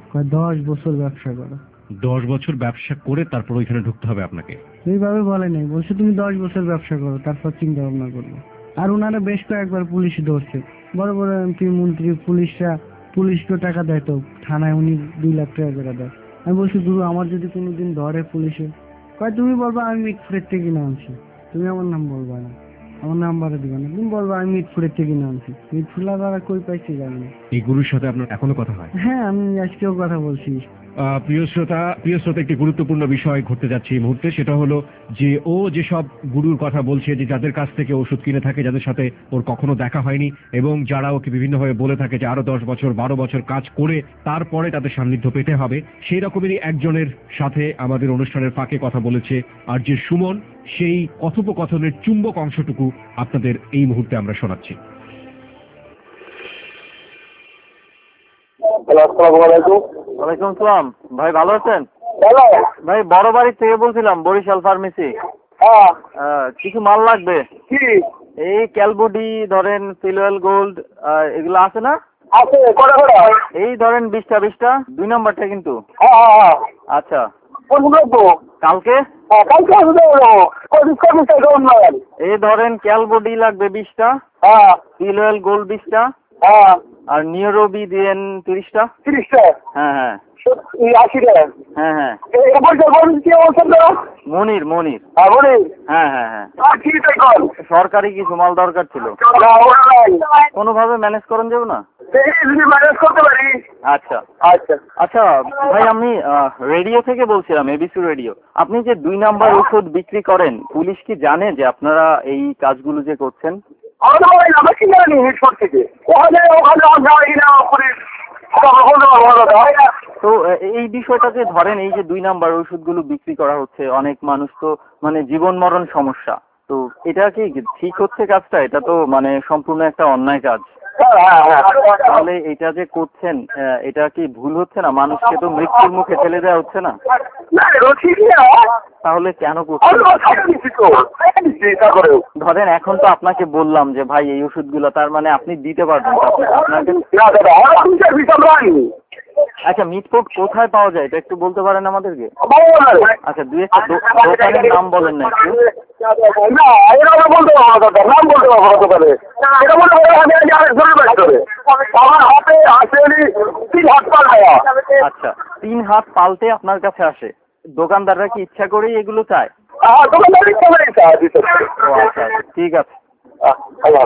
দশ বছর ব্যবসা করো। দশ বছর ব্যবসা করে তারপর ওইখানে ঢুকতে হবে আপনাকে? এইভাবে বলে নাই, বলছে তুমি দশ বছর ব্যবসা করো তারপর চিন্তা ভাবনা করবো। আর ওনারা বেশ কয়েকবার পুলিশ ধরছে, বড় বড় এমপি মন্ত্রী পুলিশরা, পুলিশকে টাকা দেয় তো থানায় উনি দুই লাখ টাকা করে দেয়। আমি বলছি গুরু আমার যদি কোনোদিন ধরে পুলিশে, কয় তুমি বলবা আমি মিটফুটের থেকে কিনে আনছি, তুমি আমার নাম বলবা না, আমার নাম্বারে দিবে না, তুমি বলবা আমি মিটফুটের থেকে কিনে আনছি। মিটফুলা দ্বারা কই পাইছি জানি না। এই গুরুর সাথে আপনার এখনো কথা হয়? হ্যাঁ, আমি আজকেও কথা বলছি। প্রিয় শ্রোতা প্রিয় শ্রোতা একটি গুরুত্বপূর্ণ বিষয় ঘটতে যাচ্ছে এই মুহূর্তে, সেটা হলো যে ও যেসব গুরুর কথা বলছে, যে যাদের কাছ থেকে ওষুধ কিনে থাকে, যাদের সাথে ওর কখনো দেখা হয়নি এবং যারা ওকে বিভিন্নভাবে বলে থাকে যে আরো দশ বছর বারো বছর কাজ করে তারপরে তাদের সান্নিধ্য পেতে হবে, সেই রকমেরই একজনের সাথে আমাদের অনুষ্ঠানের ফাঁকে কথা বলেছে আর যে সুমন, সেই কথোপকথনের চুম্বক অংশটুকু আপনাদের এই মুহূর্তে আমরা শোনাচ্ছি। ওয়ালাইকুম সালাম ভাই, ভালো আছেন? ভাই বড় বাড়ি থেকে বলছিলাম, বরিশাল ফার্মেসি। কিছু মাল লাগবে। কি? এই ক্যালবডি ধরেন, সিলওয়েল গোল্ড, এগুলো আছে না? আছে। কটা করে? এই ধরেন বিশটা বিশটা, দুই নাম্বারটা কিন্তু। হ্যাঁ হ্যাঁ হ্যাঁ। আচ্ছা, কালকে? কালকে কালকে এই ধরেন ক্যালবডি লাগবে বিশটা, হ্যাঁ, সিলওয়েল গোল্ড বিশটা, হ্যাঁ, আর নিউরোবি দিয়েন তিরিশটা। তিরিশটা? হ্যাঁ হ্যাঁ আশি টাকা? হ্যাঁ হ্যাঁ। মনির মনির হ্যাঁ হ্যাঁ হ্যাঁ। সরকারি কিছু মাল দরকার ছিল, কোনোভাবে ম্যানেজ করেন যাবে না? আচ্ছা আচ্ছা আচ্ছা ভাই, আমি রেডিও থেকে বলছিলাম, এবিসি রেডিও। আপনি যে দুই নাম্বার ওষুধ বিক্রি করেন, পুলিশ কি জানে যে আপনারা এই কাজগুলো যে করছেন? তো এই বিষয়টা যে ধরেন, এই যে দুই নাম্বার ওষুধগুলো বিক্রি করা হচ্ছে, অনেক মানুষ তো মানে জীবন মরণ সমস্যা, তো এটা কি ঠিক হচ্ছে কাজটা? এটা তো মানে সম্পূর্ণ একটা অন্যায় কাজ। তাহলে এটা যে করছেন, এটা কি ভুল হচ্ছে না? মানুষকে তো মৃত্যুর মুখে ফেলে দেওয়া হচ্ছে না? তাহলে কেন করছেন? ধরেন এখন তো আপনাকে বললাম যে ভাই এই ওষুধগুলো, তার মানে আপনি দিতে পারবেন? আচ্ছা, মিটফুট কোথায় পাওয়া যায় এটা একটু বলতে পারেন আমাদেরকে? আচ্ছা, দুই একটা দোকানের নাম বলেন না একটু। না এটা আমরা বলতে পারবো না দাদা, নাম বলতে পারবো না দোকানে, এটা বলতে পারবো আমি আজকে আরেক জনের ব্যাগ ধরে আমার হাতে আসেনি তিন হাত পা খাওয়া। আচ্ছা, তিন হাত পালতে আপনার কাছে আসে, দোকানদাররা কি ইচ্ছা করেই এগুলো চায়? হ্যাঁ দোকানদার ইচ্ছা করে চায় দিতে। ও আচ্ছা, ঠিক আছে। আল্লাহ।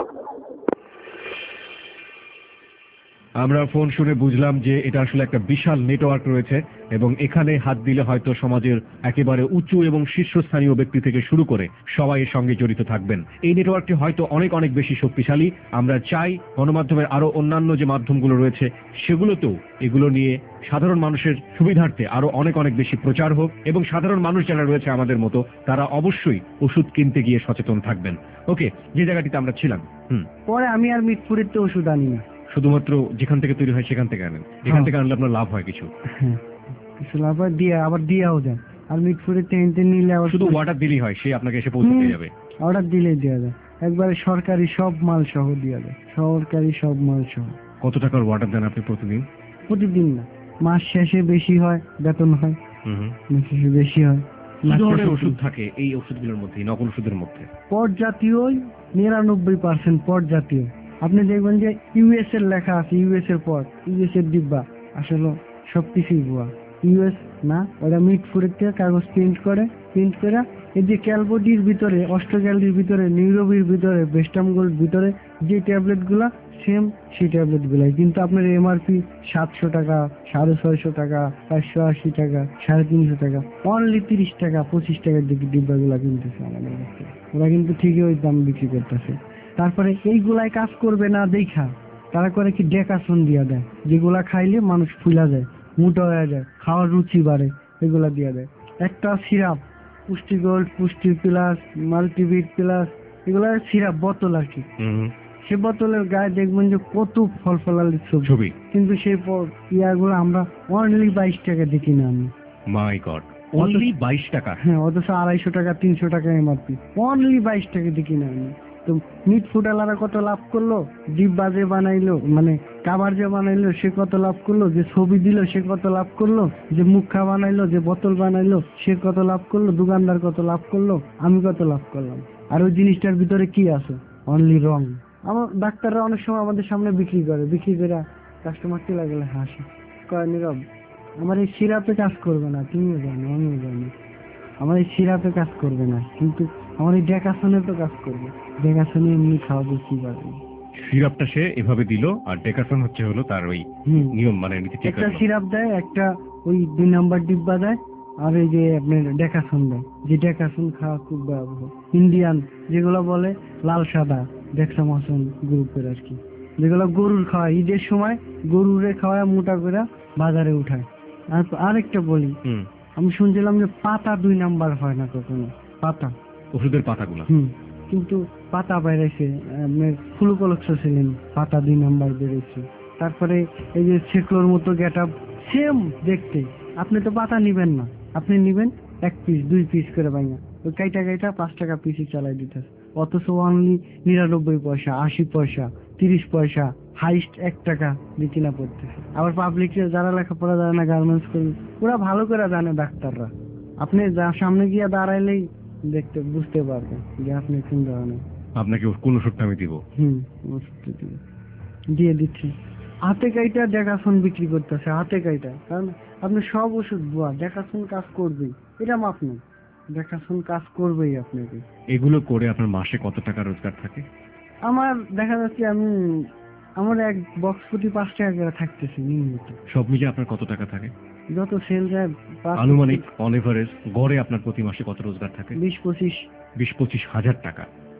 আমরা ফোন শুনে বুঝলাম যে এটা আসলে একটা বিশাল নেটওয়ার্ক রয়েছে এবং এখানে হাত দিলে হয়তো সমাজের একেবারে উঁচু এবং শীর্ষস্থানীয় ব্যক্তি থেকে শুরু করে সবাই এর সঙ্গে জড়িত থাকবেন। এই নেটওয়ার্কটি হয়তো অনেক অনেক বেশি শক্তিশালী। আমরা চাই গণমাধ্যমের আরো অন্যান্য যে মাধ্যমগুলো রয়েছে সেগুলোতেও এগুলো নিয়ে সাধারণ মানুষের সুবিধার্থে আরো অনেক অনেক বেশি প্রচার হোক এবং সাধারণ মানুষ যারা রয়েছে আমাদের মতো তারা অবশ্যই ওষুধ কিনতে গিয়ে সচেতন থাকবেন। ওকে, যে জায়গাটিতে আমরা ছিলাম, হুম, পরে আমি আর মিটপুরের তো ওষুধ আনি না, শুধুমাত্র যেখান থেকে তৈরি হয় সেখান থেকে আনেন। এখান থেকে আনলে আপনার লাভ হয় কিছু? হ্যাঁ, কিছু লাভ হয়, দিয়ে আবার দিয়াও যায়। আর মিটপুরের টেন্টে নিলে আবার শুধু ওয়াটার দিলেই হয়, সে আপনাকে এসে পৌঁছে দিয়ে যাবে। অর্ডার দিলেই দেওয়া যায়, একবারে সরকারি সব মাল সহ দেওয়া যায়, সরকারি সব মাল সহ। কত টাকার ওয়াটার দেন আপনি প্রতিদিন? প্রতিদিন না, মাস শেষে বেশি হয়, বেতন হয়, মাস শেষে বেশি হয়। কি ধরনের ওষুধ থাকে এই ওষুধগুলোর মধ্যে, নকল ওষুধের মধ্যে? পট জাতীয় নিরানব্বই পার্সেন্ট পট জাতীয়। আপনি দেখবেন যে ইউএস এর লেখা আছে, ইউএস এর পট, ইউএস এর ডিব্বা, আসলে সবকিছুই ভুয়া। ইউএস না, ওরা মিটফুডের থেকে কাগজ প্রিন্ট করে, প্রিন্ট করে এই যে ক্যালবোডির ভিতরে, অস্ট্রোক্যালডির ভিতরে, নিউরোবির ভিতরে, বেস্টাম গোল্ড ভিতরে যে ট্যাবলেট গুলা সেম সেই ট্যাবলেট গুলাই, কিন্তু আপনার এমআরপি সাতশো টাকা, সাড়ে ছয়শো টাকা, পাঁচশো আশি টাকা, সাড়ে তিনশো টাকা, অনলি তিরিশ টাকা পঁচিশ টাকার দিকে ডিব্বা গুলা কিনতেছে আমাদের কাছে। ওরা কিন্তু ঠিকই ওই দাম বিক্রি করতেছে। তারপরে এইগুলাই কাজ করবে না দেখা তারা করে কি ডেকাসন দিয়া দেয়, যেগুলা খাইলে মানুষ ফুলা যায়, মোটা হয়ে যায়, খাওয়ার রুচি বাড়ে, এগুলা দিয়া দেয়। একটা syrup, Pushti gold, Pushti plus, multivit plus, এগুলা সিরাপ বোতল আর কি। সে বোতলের গায়ে দেখবেন যে কত ফল ফলালির ছবি, কিন্তু সেই ইয়াগুলো আমরা অনলি বাইশ টাকা দেখি না আমি। মাই গড, অনলি বাইশ টাকা? হ্যাঁ, অথচ আড়াইশো টাকা তিনশো টাকা এমআরপি, অনলি বাইশ টাকা দেখি না আমি। তো মিট ফুটালারা কত লাভ করলো, ডিব্বা যে বানাইলো, মানে কাবার যে বানাইলো সে কত লাভ করলো, যে ছবি দিল সে কত লাভ করলো, যে মুখা বানাইলো, যে বোতল বানাইলো সে কত লাভ করলো, দোকানদার কত লাভ করলো, আমি কত লাভ করলাম। আর ওই জিনিসটার ভিতরে কি আছে? অনলি রং। আমার ডাক্তাররা অনেক সময় আমাদের সামনে বিক্রি করে, বিক্রি করে কাস্টমার চলে গেলে হাসে, কয় নীরব আমার এই সিরাপে কাজ করবে না, তুমিও জানো আমিও জানি, আমার এই সিরাপে কাজ করবে না, কিন্তু আমার এই ডেকাসনে তো কাজ করবে। ডেকাসনে এমনি খাওয়া বেশি পারবে। সিরাপটা সে এভাবে দিল, আর ডেকাসন হচ্ছে হলো তার ওই নিয়ম, মানে একটা সিরাপ দেয়, একটা ওই দুই নাম্বার ডিব্বা দেয়, আর এই যে আপনার ডেকাসন দেয়, যে ডেকাসন খাওয়া খুব ভয়াবহ। ইন্ডিয়ান যেগুলো বলে লাল সাদা ডেক্সামাসন গ্রুপের আর কি, যেগুলো গরুর খাওয়ায়, ঈদের সময় গরুরে খাওয়ায় মোটা করে বাজারে উঠায়। আর আরেকটা বলি, আমি শুনছিলাম যে পাতা দুই নাম্বার হয় না কখনো, পাতা ওষুধের পাতাগুলো, হুম, কিন্তু পাতা বেড়েছে, আপনার ফুলকলক্সিসিলিন পাতা দুই নাম্বার বেড়েছে। তারপরে এই যে ছেকলোর মতো গেট আপ সেম দেখতে, আপনি তো পাতা নিবেন না, আপনি নিবেন এক পিস দুই পিস করে বাইনা, ওই কাইটা কাইটা পাঁচ টাকা পিসই চালাই দিতেছে, অথচ অনলি নিরানব্বই পয়সা, আশি পয়সা, তিরিশ পয়সা, হাইস্ট এক টাকা দিয়ে কিনা পড়তেছে। আবার পাবলিকে যারা লেখাপড়া জানে না, গার্মেন্টস কর্মী, ওরা ভালো করে জানে ডাক্তাররা, আপনি যা সামনে গিয়ে দাঁড়াইলেই দেখতে বুঝতে পারবেন যে আপনি কোন ধরনের, আপনাকে কোন ওষুধটা আমি দিব, হুম ওষুধটা দিব দিয়ে দিচ্ছি। হাতে কাইটা দেখাশোন বিক্রি করতেছে, হাতে কাইটা, কারণ আপনি সব ওষুধ ভুয়া, দেখাশোন কাজ করবেই, এটা মাপ নেই, দেখাশোন কাজ করবেই আপনাকে। এগুলো করে আপনার মাসে কত টাকা রোজগার থাকে? আমার দেখা যাচ্ছে আমি আমার এক বক্স প্রতি পাঁচ টাকা করে থাকতেছে নিয়মিত। সব মিলে আপনার কত টাকা থাকে? যত সেল যায় আনুমানিক অন এভারেজ গড়ে আপনার প্রতি মাসে কত রোজগার থাকে? বিশ পঁচিশ বিশ পঁচিশ হাজার টাকা।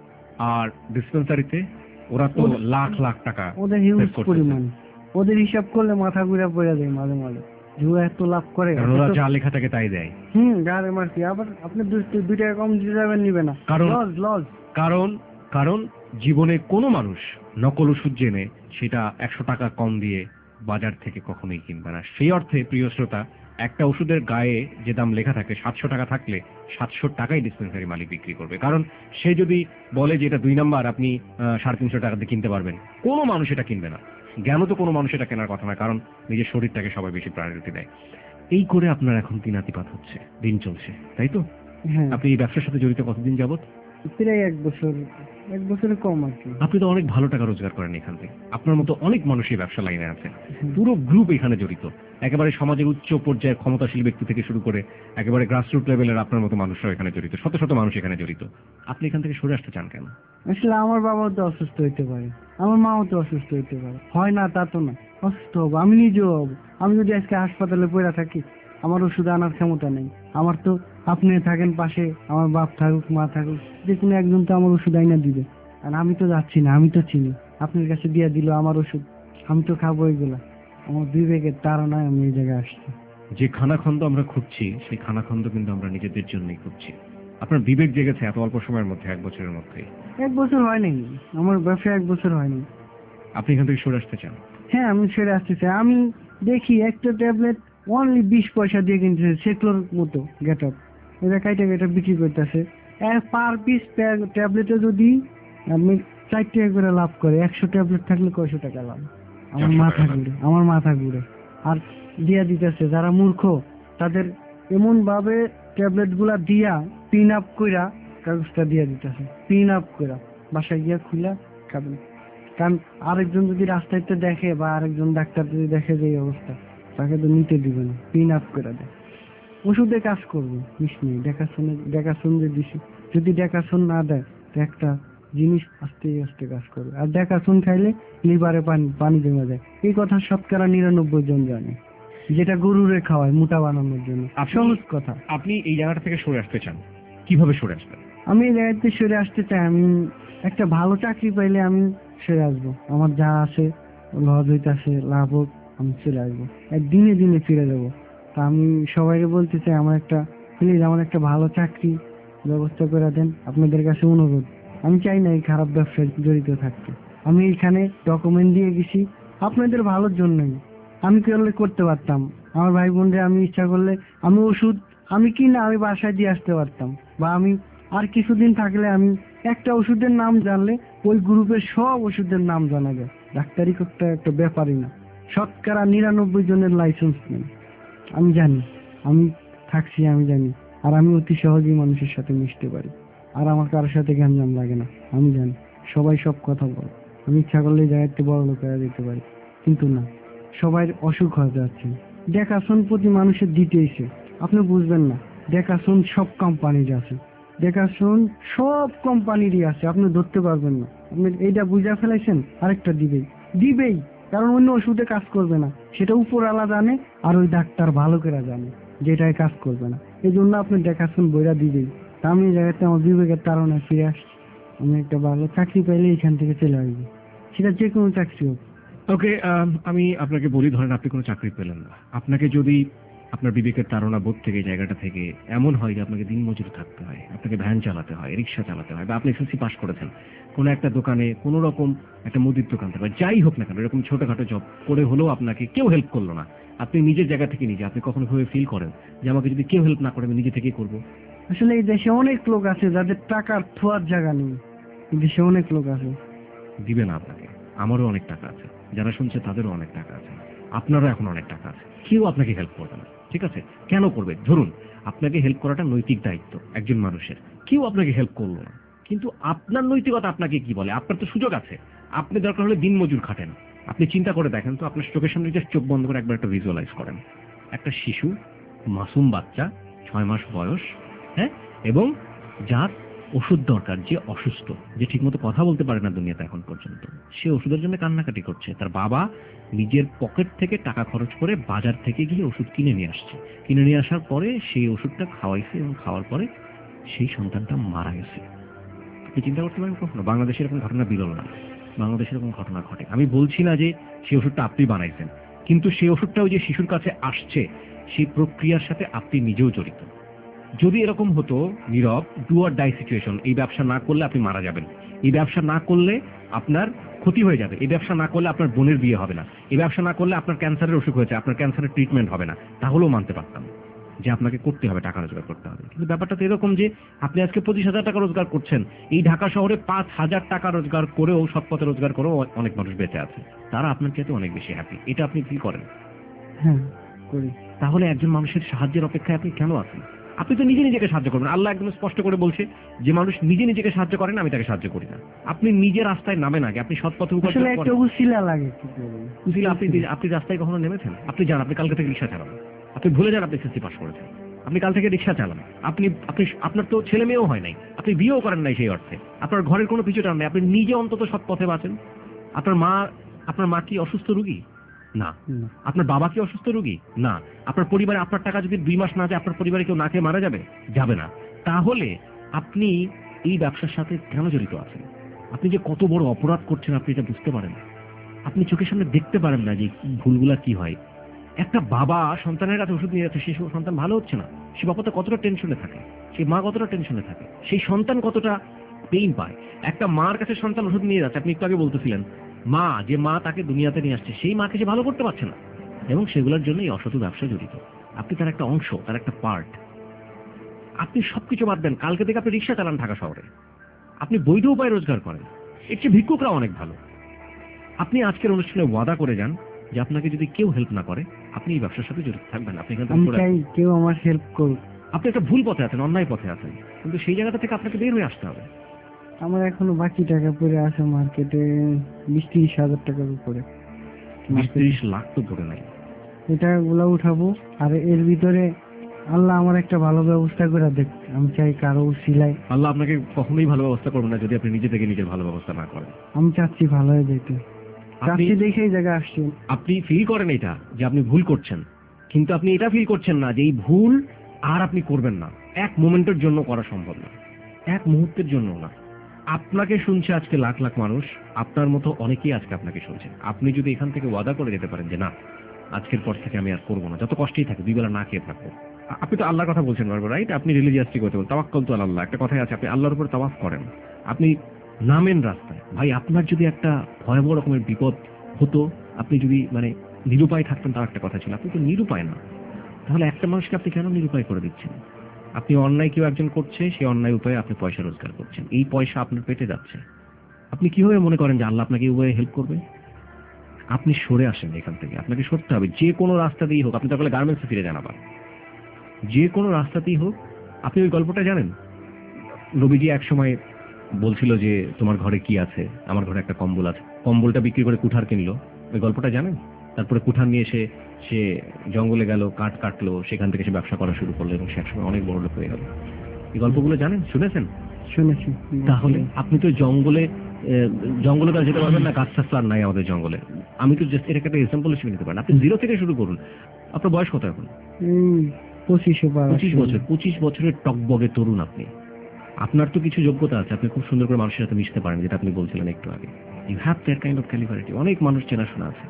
আর ডিসপেন্সারিতে ওরা তো লাখ লাখ টাকা, ওদের হিউজ পরিমাণ, ওদের হিসাব করলে মাথা ঘুরে পড়ে যায় মাঝে মাঝে, জুয়া এত লাভ করে, ওরা যা লেখা থাকে তাই দেয়। হুম গার এমআরপি, আবার আপনি দুই টাকা কম দিতে যাবেন, নিবে না, কারণ লস লস কারণ কারণ জীবনে কোনো মানুষ নকল ওষুধ জেনে সেটা একশো টাকা কম দিয়ে বাজার থেকে কখনোই কিনবে না। সেই অর্থে প্রিয় শ্রোতা, একটা ওষুধের গায়ে যে দাম লেখা থাকে সাতশো টাকা থাকলে সাতশো টাকাই ডিসপেন্সারি মালিক বিক্রি করবে, কারণ সে যদি বলে যে এটা দুই নাম্বার আপনি সাড়ে তিনশো টাকা দিয়ে কিনতে পারবেন, কোনো মানুষ এটা কিনবে না। জ্ঞান তো কোনো মানুষ এটা কেনার কথা না, কারণ নিজের শরীরটাকে সবাই বেশি প্রায়োরিটি দেয়। এই করে আপনার এখন তিনাতিপাত হচ্ছে, দিন চলছে, তাই তো? আপনি এই ব্যবসার সাথে জড়িত কতদিন যাবত? প্রায় এক বছর, এক বছরে কম আর কি। আপনি তো অনেক ভালো টাকা রোজগার করেন এখান থেকে, আপনার মতো অনেক মানুষই ব্যবসা লাইনে আছে, পুরো গ্রুপ এখানে জড়িত, একেবারে সমাজের উচ্চ পর্যায়ে ক্ষমতাশীল ব্যক্তি থেকে শুরু করে একেবারে গ্রাসরুট লেভেলের আপনার মতো মানুষরাও এখানে জড়িত, শত শত মানুষ এখানে জড়িত। আপনি এখান থেকে সরে আসতে চান কেন? আসলে আমার বাবাও তো অসুস্থ হইতে পারে, আমার মাও তো অসুস্থ হইতে পারে, হয় না তা তো না, অসুস্থ হবো, আমি নিজেও হবো। আমি যদি আজকে হাসপাতালে পড়ে থাকি, আমার ওষুধ আনার ক্ষমতা নেই, আমার তো আপনি থাকেন পাশে, আমার বাপ থাকুক মা থাকুক, যে কোনো একজন তো আমার ওষুধ আইনা দিবে। আর আমি তো যাচ্ছি না, আমি তো চিনি, আপনার কাছে দিয়ে দিল আমার ওষুধ, আমি তো খাবো এগুলা। আমার বিবেকের তাড়নায় আমি এই জায়গায় আসছি। যে খানাখন্দ আমরা খুঁজছি, সেই খানাখন্দ কিন্তু আমরা নিজেদের জন্যই খুঁজছি। আপনার বিবেক জেগেছে এত অল্প সময়ের মধ্যে, এক বছরের মধ্যে। এক বছর হয়নি আমার ব্যবসা, এক বছর হয়নি। আপনি এখান থেকে সরে আসতে চান? হ্যাঁ, আমি ছেড়ে আসতে চাই। আমি দেখি একটা ট্যাবলেট অনলি বিশ পয়সা দিয়ে কিনতেছে, সেক্লোর মতো গেট আপ, এটা কাইটা কাইটা বিক্রি করতেছে। পার পিস ট্যাবলেটে যদি আপনি চার টাকা করে লাভ করে, একশো ট্যাবলেট থাকলে কয়শো টাকা লাভ। আমার মাথা ঘুরে, আমার মাথা ঘুরে। আর দিয়া দিতেছে যারা মূর্খ, তাদের এমন ভাবে ট্যাবলেট গুলা দিয়া পিন আপ কইরা কাগজটা দিয়া দিতেছে, পিন আপ কইরা বাসায় গিয়া খুলা খাবেন। কারণ আরেকজন যদি রাস্তাতে দেখে বা আরেকজন ডাক্তার যদি দেখে যে এই অবস্থা, তাকে তো নিতে দিবে না, পিন আপ করে দেয়। ওষুধে কাজ করবে বিষ নেই, দেখাশোনে দেখাশোন যে দিছি, যদি দেখাশোন না দেয় তো একটা জিনিস আস্তে আস্তে কাজ করবে। আর দেখাশোন খাইলে লিভারে পানি পানি জমে যায়, এই কথা শতকরা নিরানব্বই জন জানে, যেটা গরুরে খাওয়ায় মোটা বানানোর জন্য। সহজ কথা। আপনি এই জায়গাটা থেকে সরে আসতে চান, কিভাবে সরে আসবেন? আমি এই জায়গাতে সরে আসতে চাই, আমি একটা ভালো চাকরি পাইলে আমি সরে আসবো। আমার যা আছে লজ হইতাছে, লাভ হোক, আমি চলে আসবো, দিনে দিনে ফিরে যাবো। তা আমি সবাইকে বলতে চাই, আমার একটা প্লিজ আমার একটা ভালো চাকরি ব্যবস্থা করে দেন, আপনাদের কাছে অনুরোধ। আমি চাই না এই খারাপ ব্যবসায় জড়িত থাকতে। আমি এখানে ডকুমেন্ট দিয়ে গেছি আপনাদের ভালোর জন্যই। আমি করলে করতে পারতাম, আমার ভাই বোনরে আমি ইচ্ছা করলে আমি ওষুধ আমি কি না আমি বাসায় দিয়ে আসতে পারতাম, বা আমি আর কিছুদিন থাকলে আমি একটা ওষুধের নাম জানলে ওই গ্রুপের সব ওষুধের নাম জানা যায়। ডাক্তারি করতে একটা ব্যাপারই না, শতকরা নিরানব্বই জনের লাইসেন্স নেই। আমি জানি, আমি থাকছি, আমি জানি। আর আমি অতি সহজেই মানুষের সাথে মিশতে পারি, আর আমার কারোর সাথে গ্যাঞ্জাম লাগে না। আমি জানি সবাই সব কথা বলে, আমি ইচ্ছা করলে এই জায়গাতে বড় লোক হয়ে যেতে পারি, কিন্তু না, সবাই অসুখ হয়ে যাচ্ছে। দেখাশোন প্রতি মানুষের দিতেইছে, আপনি বুঝবেন না। দেখাশোন সব কোম্পানির আছে, দেখাশোন সব কোম্পানিরই আছে, আপনি ধরতে পারবেন না। আপনি এইটা বুঝা ফেলাইছেন, আরেকটা দিবেই দিবেই, কারণ অন্য ওষুধে কাজ করবে না, সেটা উপরওয়ালা জানে, আর ওই ডাক্তার ভালো করে জানে যেটাই কাজ করবে না। এই জন্য আপনি দেখাশোন বইরা দিবেই। তা আমি এই জায়গাতে আমার বিবেকের তাড়নায় ফিরে আসছি। আমি একটা ভালো চাকরি পাইলে এখান থেকে চলে আসবো, সেটা যে কোনো চাকরি হোক। ওকে, আমি আপনাকে বলি, ধরেন আপনি কোনো চাকরি পেলেন না, আপনাকে যদি আপনার বিবেকের তাড়না বোধ থেকে এই জায়গাটা থেকে এমন হয় যে আপনাকে দিনমজুর থাকতে হয়, আপনাকে ভ্যান চালাতে হয়, রিক্সা চালাতে হয়, বা আপনি এসএসসি পাস করেছেন, কোনো একটা দোকানে কোনো রকম একটা মুদির দোকান থেকে যাই হোক না কেন, এরকম ছোটখাটো জব করে হলেও আপনাকে কেউ হেল্প করলো না, আপনি নিজের জায়গা থেকে নিজে আপনি কখনো ভাবে ফিল করেন যে আমাকে যদি কেউ হেল্প না করে আমি নিজে থেকেই করবো? আসলে এই দেশে অনেক লোক আছে যাদের টাকার থোয়ার জায়গা নেই, এই দেশে অনেক লোক আছে। দিবে না আপনাকে, আমারও অনেক টাকা আছে, যারা শুনছে তাদেরও অনেক টাকা আছে, আপনারও এখন অনেক টাকা আছে, কেউ আপনাকে হেল্প করবে না। ঠিক আছে, কেন করবে? ধরুন আপনাকে হেল্প করাটা নৈতিক দায়িত্ব একজন মানুষের, কেউ আপনাকে হেল্প করলো না, কিন্তু আপনার নৈতিকতা আপনাকে কি বলে? আপনার তো সুযোগ আছে, আপনি দরকার হলে দিন মজুর খাটেন। আপনি চিন্তা করে দেখেন তো, আপনার চোখের সামনে জাস্ট চোখ বন্ধ করে একবার একটা ভিজুয়ালাইজ করেন, একটা শিশু, মাসুম বাচ্চা, ছয় মাস বয়স, হ্যাঁ, এবং যার ওষুধ দরকার, যে অসুস্থ, যে ঠিকমতো কথা বলতে পারে না দুনিয়াতে এখন পর্যন্ত, সে ওষুধের জন্য কান্নাকাটি করছে। তার বাবা নিজের পকেট থেকে টাকা খরচ করে বাজার থেকে গিয়ে ওষুধ কিনে নিয়ে আসছে, কিনে নিয়ে আসার পরে সেই ওষুধটা খাওয়াইছে, এবং খাওয়ার পরে সেই সন্তানটা মারা গেছে। আপনি চিন্তা করতে পারেন কখনো বাংলাদেশে এরকম ঘটনা বিরল না? বাংলাদেশে এরকম ঘটনা ঘটে। আমি বলছি না যে সেই ওষুধটা আপনি বানাইছেন, কিন্তু সেই ওষুধটাও যে শিশুর কাছে আসছে, সেই প্রক্রিয়ার সাথে আপনি নিজেও জড়িত। যদি এরকম হতো নীরব, ডু অর ডাই সিচুয়েশন, এই ব্যবসা না করলে আপনি মারা যাবেন, এই ব্যবসা না করলে আপনার ক্ষতি হয়ে যাবে, এই ব্যবসা না করলে আপনার বোনের বিয়ে হবে না, এই ব্যবসা না করলে আপনার ক্যান্সারের অসুখ হয়েছে, আপনার ক্যান্সারের ট্রিটমেন্ট হবে না, তাহলেও মানতে পারতাম যে আপনাকে করতে হবে, টাকা রোজগার করতে হবে। কিন্তু ব্যাপারটা তো এরকম যে আপনি আজকে পঁচিশ হাজার টাকা রোজগার করছেন, এই ঢাকা শহরে পাঁচ হাজার টাকা রোজগার করেও, সৎ পথে রোজগার করেও অনেক মানুষ বেঁচে আছে, তারা আপনার চাইতে অনেক বেশি হ্যাপি। এটা আপনি ফিল করেন? হ্যাঁ করি। তাহলে একজন মানুষের সাহায্যের অপেক্ষায় আপনি কেন আছেন? আপনি তো নিজে নিজেকে সাহায্য করবেন। আল্লাহ একদম স্পষ্ট করে বলছে যে মানুষ নিজে নিজেকে সাহায্য করে না, আমি তাকে সাহায্য করি না। আপনি নিজে রাস্তায় নামেন আগে, আপনি সৎ পথে উপার্জন আসলে একটা করেন। উসিলা লাগে কি করব। উসিলা আপনি আপনি রাস্তায় কখনো নেমেছেন? আপনি যান, আপনি কালকে থেকে রিক্সা চালান, আপনি ভুলে যান আপনি এসএসসি পাস করেছেন, আপনি কাল থেকে রিক্সা চালান, আপনি আপনি আপনার তো ছেলে মেয়েও হয় নাই, আপনি বিয়েও করেন নাই, সেই অর্থে আপনার ঘরের কোনো পিছু টান নাই, আপনি নিজে অন্তত সৎ পথে বাঁচেন। আপনার মা আপনার মা কি অসুস্থ রোগী? না। আপনার বাবা কি অসুস্থ রোগী? না। আপনার পরিবারে আপনার টাকা যদি দুই মাস না যায়, আপনার পরিবারে কেউ না খেয়ে মারা যাবে? যাবে না। তাহলে আপনি এই ব্যবসার সাথে কেন জড়িত আছেন? আপনি যে কত বড় অপরাধ করছেন আপনি এটা বুঝতে পারেন? আপনি চোখের সামনে দেখতে পারেন না যে ভুলগুলা কি হয়। একটা বাবা সন্তানের কাছে ওষুধ নিয়ে যাচ্ছে, সেই সন্তান ভালো হচ্ছে না, সে বাবা তো কতটা টেনশনে থাকে, সেই মা কতটা টেনশনে থাকে, সেই সন্তান কতটা পেইন পায়। একটা মার কাছে সন্তান ওষুধ নিয়ে যাচ্ছে, আপনি একটু আগে বলতেছিলেন, মা যে মা তাকে দুনিয়াতে নিয়ে আসছে, সেই মাকে সে ভালো করতে পারছে না, এবং সেগুলোর জন্য এই অসৎ ব্যবসা জড়িত। আপনি তার একটা অংশ, তার একটা পার্ট। আপনি সবকিছু বাদ দেন, কালকে থেকে আপনি রিক্সা চালান ঢাকা শহরে, আপনি বৈধ উপায় রোজগার করেন, এর চেয়ে ভিক্ষুকরা অনেক ভালো। আপনি আজকের অনুষ্ঠানে ওয়াদা করে যান যে আপনাকে যদি কেউ হেল্প না করে আপনি এই ব্যবসার সাথে জড়িত থাকবেন। আপনি এখান আমি থেকে চাই কেউ আমার হেল্প করুক। আপনি একটা ভুল পথে আছেন, অন্যায় পথে আছেন, কিন্তু সেই জায়গাটা থেকে আপনাকে বের হয়ে আসতে হবে। আমার এখনো বাকি টাকা পড়ে আছে মার্কেটে বিশ ত্রিশ হাজার টাকার উপরে। বিশ ত্রিশ লাখ তো পড়ে নাই, এটা গুলা উঠাবো। আর এর ভিতরে আল্লাহ আমার একটা ভালো ব্যবস্থা করে দেখ। আমি চাই কারো সিলাই। আল্লাহ আপনাকে কখনোই ভালো ব্যবস্থা করবেন না যদি আপনি নিজে থেকে নিজের ভালো ব্যবস্থা না করেন। আমি চাচ্ছি ভালো হয়ে যেতে, চাচ্ছি দেখে এই জায়গায় আসছি। আপনি ফিল করেন এটা যে আপনি ভুল করছেন, কিন্তু আপনি এটা ফিল করছেন না যে এই ভুল আর আপনি করবেন না। এক মোমেন্টের জন্য করা সম্ভব না, এক মুহূর্তের জন্য না। আপনাকে শুনছে আজকে লাখ লাখ মানুষ, আপনার মতো অনেকেই আজকে আপনাকে শুনছে। আপনি যদি এখান থেকে ওয়াদা করে যেতে পারেন যে না, আজকের পর থেকে আমি আর করবো না, যত কষ্টেই থাকে দুই বেলা না খেয়ে থাকবো। আপনি তো আল্লাহর কথা বলছেন বারবার, রাইট? আপনি রিলিজিয়াসলি করতে বলেন, তাওয়াক্কুল তো আল্লাহ, একটা কথাই আছে, আপনি আল্লাহর উপর তাওয়াক্কুল করেন, আপনি নামেন রাস্তায়। ভাই, আপনার যদি একটা ভয়াবহ রকমের বিপদ হতো, আপনি যদি মানে নিরুপায় থাকতেন, তার একটা কথা ছিল। আপনি তো নিরুপায় না, তাহলে একটা মানুষকে আপনি কেন নিরুপায় করে দিচ্ছেন? আপনি অন্যায় কেউ একজন করছে, সেই অন্যায় উপায়ে আপনি পয়সা রোজগার করছেন, এই পয়সা আপনার পেটে যাচ্ছে। আপনি কিভাবে মনে করেন যে আল্লাহ আপনাকে এই উপায়ে হেল্প করবে? আপনি সরে আসেন এখান থেকে, আপনাকে সরতে হবে। যে কোনো রাস্তা দিয়েই হোক, আপনি তাহলে গার্মেন্টসে ফিরে যান আবার, যে কোনো রাস্তাতেই হোক। আপনি ওই গল্পটা জানেন? নবীজি এক সময় বলছিল যে তোমার ঘরে কি আছে? আমার ঘরে একটা কম্বল আছে। কম্বলটা বিক্রি করে কুঠার কিনলো, ওই গল্পটা জানেন? তারপরে কুঠার নিয়ে এসে সে জঙ্গলে গেল, কাঠ কাটলো, সেখান থেকে সে ব্যবসা করা শুরু করলো এবং সে একসময় অনেক বড় লোক হয়ে গেল। এই গল্পগুলো জানেন, শুনেছেন? শুনেছি। তাহলে আপনি তো জঙ্গলে জঙ্গলে তো যেতে পারবেন না, গাছ টাছ আর নাই আমাদের জঙ্গলে। আমি তো জাস্ট এটাকে একটা এক্সাম্পল হিসেবে নিতে পারেন। আপনি জিরো থেকে শুরু করুন। আপনার বয়স কত এখন? পঁচিশে পঁচিশ বছর পঁচিশ বছরের টকবগে তরুণ আপনি। আপনার তো কিছু যোগ্যতা আছে, আপনি খুব সুন্দর করে মানুষের সাথে মিশতে পারেন, যেটা আপনি বলছিলেন একটু আগে। You have that kind of caliberity. অনেক মানুষ চেনাশোনা আছে।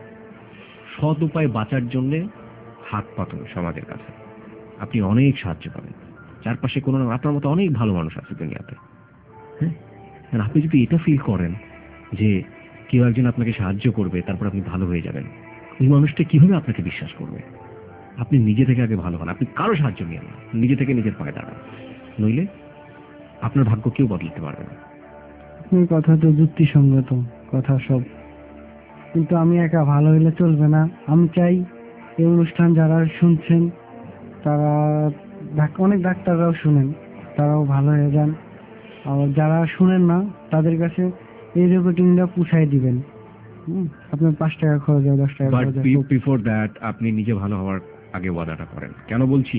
সৎ উপায় বাঁচার জন্য হাত পাতুন সমাজের কাছে, আপনি অনেক সাহায্য পাবেন। চারপাশে কোনো না আপনার মতো অনেক ভালো মানুষ আছে দুনিয়াতে। হ্যাঁ, আপনি যদি এটা ফিল করেন যে কেউ একজন আপনাকে সাহায্য করবে, তারপর আপনি ভালো হয়ে যাবেন, ওই মানুষটা কিভাবে আপনাকে বিশ্বাস করবে? আপনি নিজে থেকে আগে ভালো হন, আপনি কারো সাহায্য নিয়ে না, নিজে থেকে নিজের পায়ে দাঁড়ান, নইলে আপনার ভাগ্য কেউ বদলাতে পারবে না। কথা তো যুক্তিসঙ্গত কথা সব, কিন্তু আমি একা ভালো হলে চলবে না। আমি চাই এই অনুষ্ঠান যারা শুনছেন, তারা অনেক ডাক্তাররাও শুনেন, তারাও ভালো হয়ে যান। আর যারা শুনেন না তাদের কাছে এই রেকর্ডিংটা পুষাই দিবেন। আপনার পাঁচ টাকা খরচ হয়, দশ টাকা খরচ হয়। বিফোর দ্যাট আপনি নিজে ভালো হওয়ার আগে ওয়াদাটা করেন। কেন বলছি?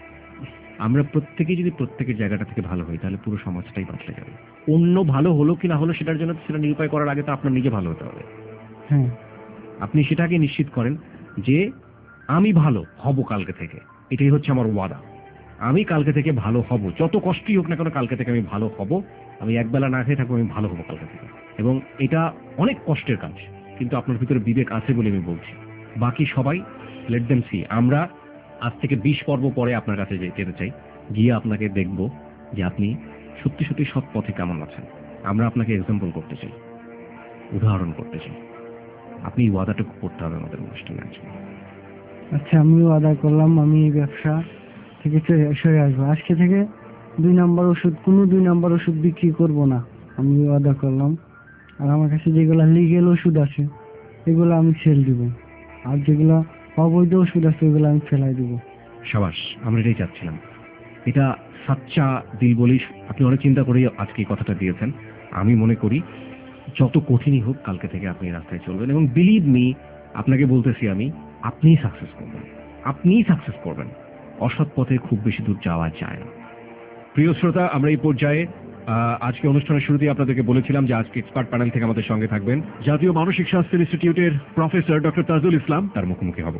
আমরা প্রত্যেকে যদি প্রত্যেকের জায়গাটা থেকে ভালো হই, তাহলে পুরো সমাজটাই বদলে যাবে। অন্য ভালো হলো কি না হলো সেটার জন্য সেটা নিরূপায় করার আগে তো আপনার নিজে ভালো হতে হবে। হ্যাঁ, আপনি সেটাকে নিশ্চিত করেন যে আমি ভালো হব কালকে থেকে, এটাই হচ্ছে আমার ওয়াদা। আমি কালকে থেকে ভালো হব, যত কষ্টই হোক না কেন, কালকে থেকে আমি ভালো হব। আমি একবেলা না খেয়ে থাকবো, আমি ভালো হব কালকে থেকে। এবং এটা অনেক কষ্টের কাজ, কিন্তু আপনার ভিতরে বিবেক আছে বলে আমি বলছি। বাকি সবাই লেট দেম সি। আমরা আজ থেকে বিশ পর্ব পরে আপনার কাছে যেতে চাই, গিয়ে আপনাকে দেখব যে আপনি সত্যি সত্যি সৎ পথে কেমন আছেন। আমরা আপনাকে এক্সাম্পল করতে চাই, উদাহরণ করতে চাই। আপনি এই ওয়াদাটুকু করতে হবে আমাদের অনুষ্ঠানে আজকে। আচ্ছা, আমি ওয়াদা করলাম আমি এই ব্যবসা থেকে সরে আসবো। আজকে থেকে দুই নাম্বার ওষুধ, কোনো দুই নাম্বার ওষুধ বিক্রি করব না, আমি ওয়াদা করলাম। আর আমার কাছে যেগুলো লিগেল ওষুধ আছে এগুলো আমি সেল দিব, আর যেগুলো অবৈধ ওষুধ আছে ওগুলো আমি ফেলাই দিব। সাবাস, আমরা এটাই চাচ্ছিলাম। এটা সাচ্চা দিল বলেই আপনি অনেক চিন্তা করেই আজকে এই কথাটা দিয়েছেন। আমি মনে করি যত কঠিনই হোক কালকে থেকে আপনি রাস্তায় চলবেন, এবং বিলিভ মি, আপনাকে বলতেছি আমি, আপনিই সাকসেস করবেন, আপনিই সাকসেস করবেন। অসৎ পথে খুব বেশি দূর যাওয়া যায় না। প্রিয় শ্রোতা, আমরা এই পর্যায়ে আজকে অনুষ্ঠানের শুরুতেই আপনাদেরকে বলেছিলাম যে আজকে এক্সপার্ট প্যানেল থেকে আমাদের সঙ্গে থাকবেন জাতীয় মানসিক স্বাস্থ্য ইনস্টিটিউটের প্রফেসর ডক্টর তাজুল ইসলাম। তার মুখোমুখি হব।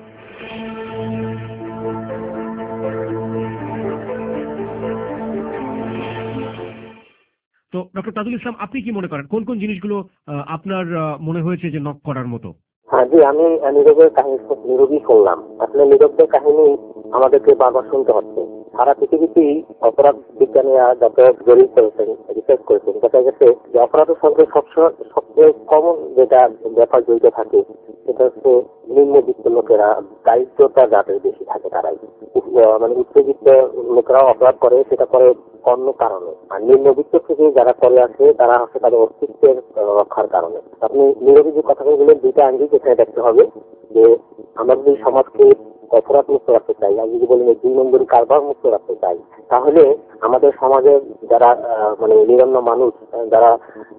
তো ডক্টর তাজুল ইসলাম, আপনি কি মনে করেন কোন কোন জিনিসগুলো আপনার মনে হয়েছে যে নক করার মতো? হ্যাঁ জি, আমি নীরবের কাহিনী নীরবই শুনলাম। আসলে নীরবের কাহিনী আমাদেরকে বারবার শুনতে হচ্ছে। সারা পৃথিবীতেই অপরাধ বিজ্ঞানীরা যত জরিপ করেছেন, রিসার্চ করেছেন, দেখা গেছে যে অপরাধের সঙ্গে সবসময় সবচেয়ে কমন যেটা ব্যাপার জড়িত থাকে সেটা হচ্ছে নিম্নবিত্ত লোকেরা, দারিদ্রতা যাদের বেশি থাকে তারাই, মানে উচ্চবিত্ত লোকেরাও অপরাধ করে, সেটা করে অন্য কারণে। আর নিম্নবিত্ত থেকে যারা করে আসে তারা হচ্ছে তাদের অস্তিত্বের রক্ষার কারণে। আপনি নীরবে যে কথাগুলো বললেন, দুইটা আঙ্গিক এখানে দেখতে হবে যে আমরা যদি সমাজকে অপরাধ মুক্ত রাখতে চাই, আমি যদি বলি দুই নম্বরী কারবার মুক্ত রাখতে চাই, তাহলে আমাদের সমাজের যারা মানে নিরন্ন মানুষ, যারা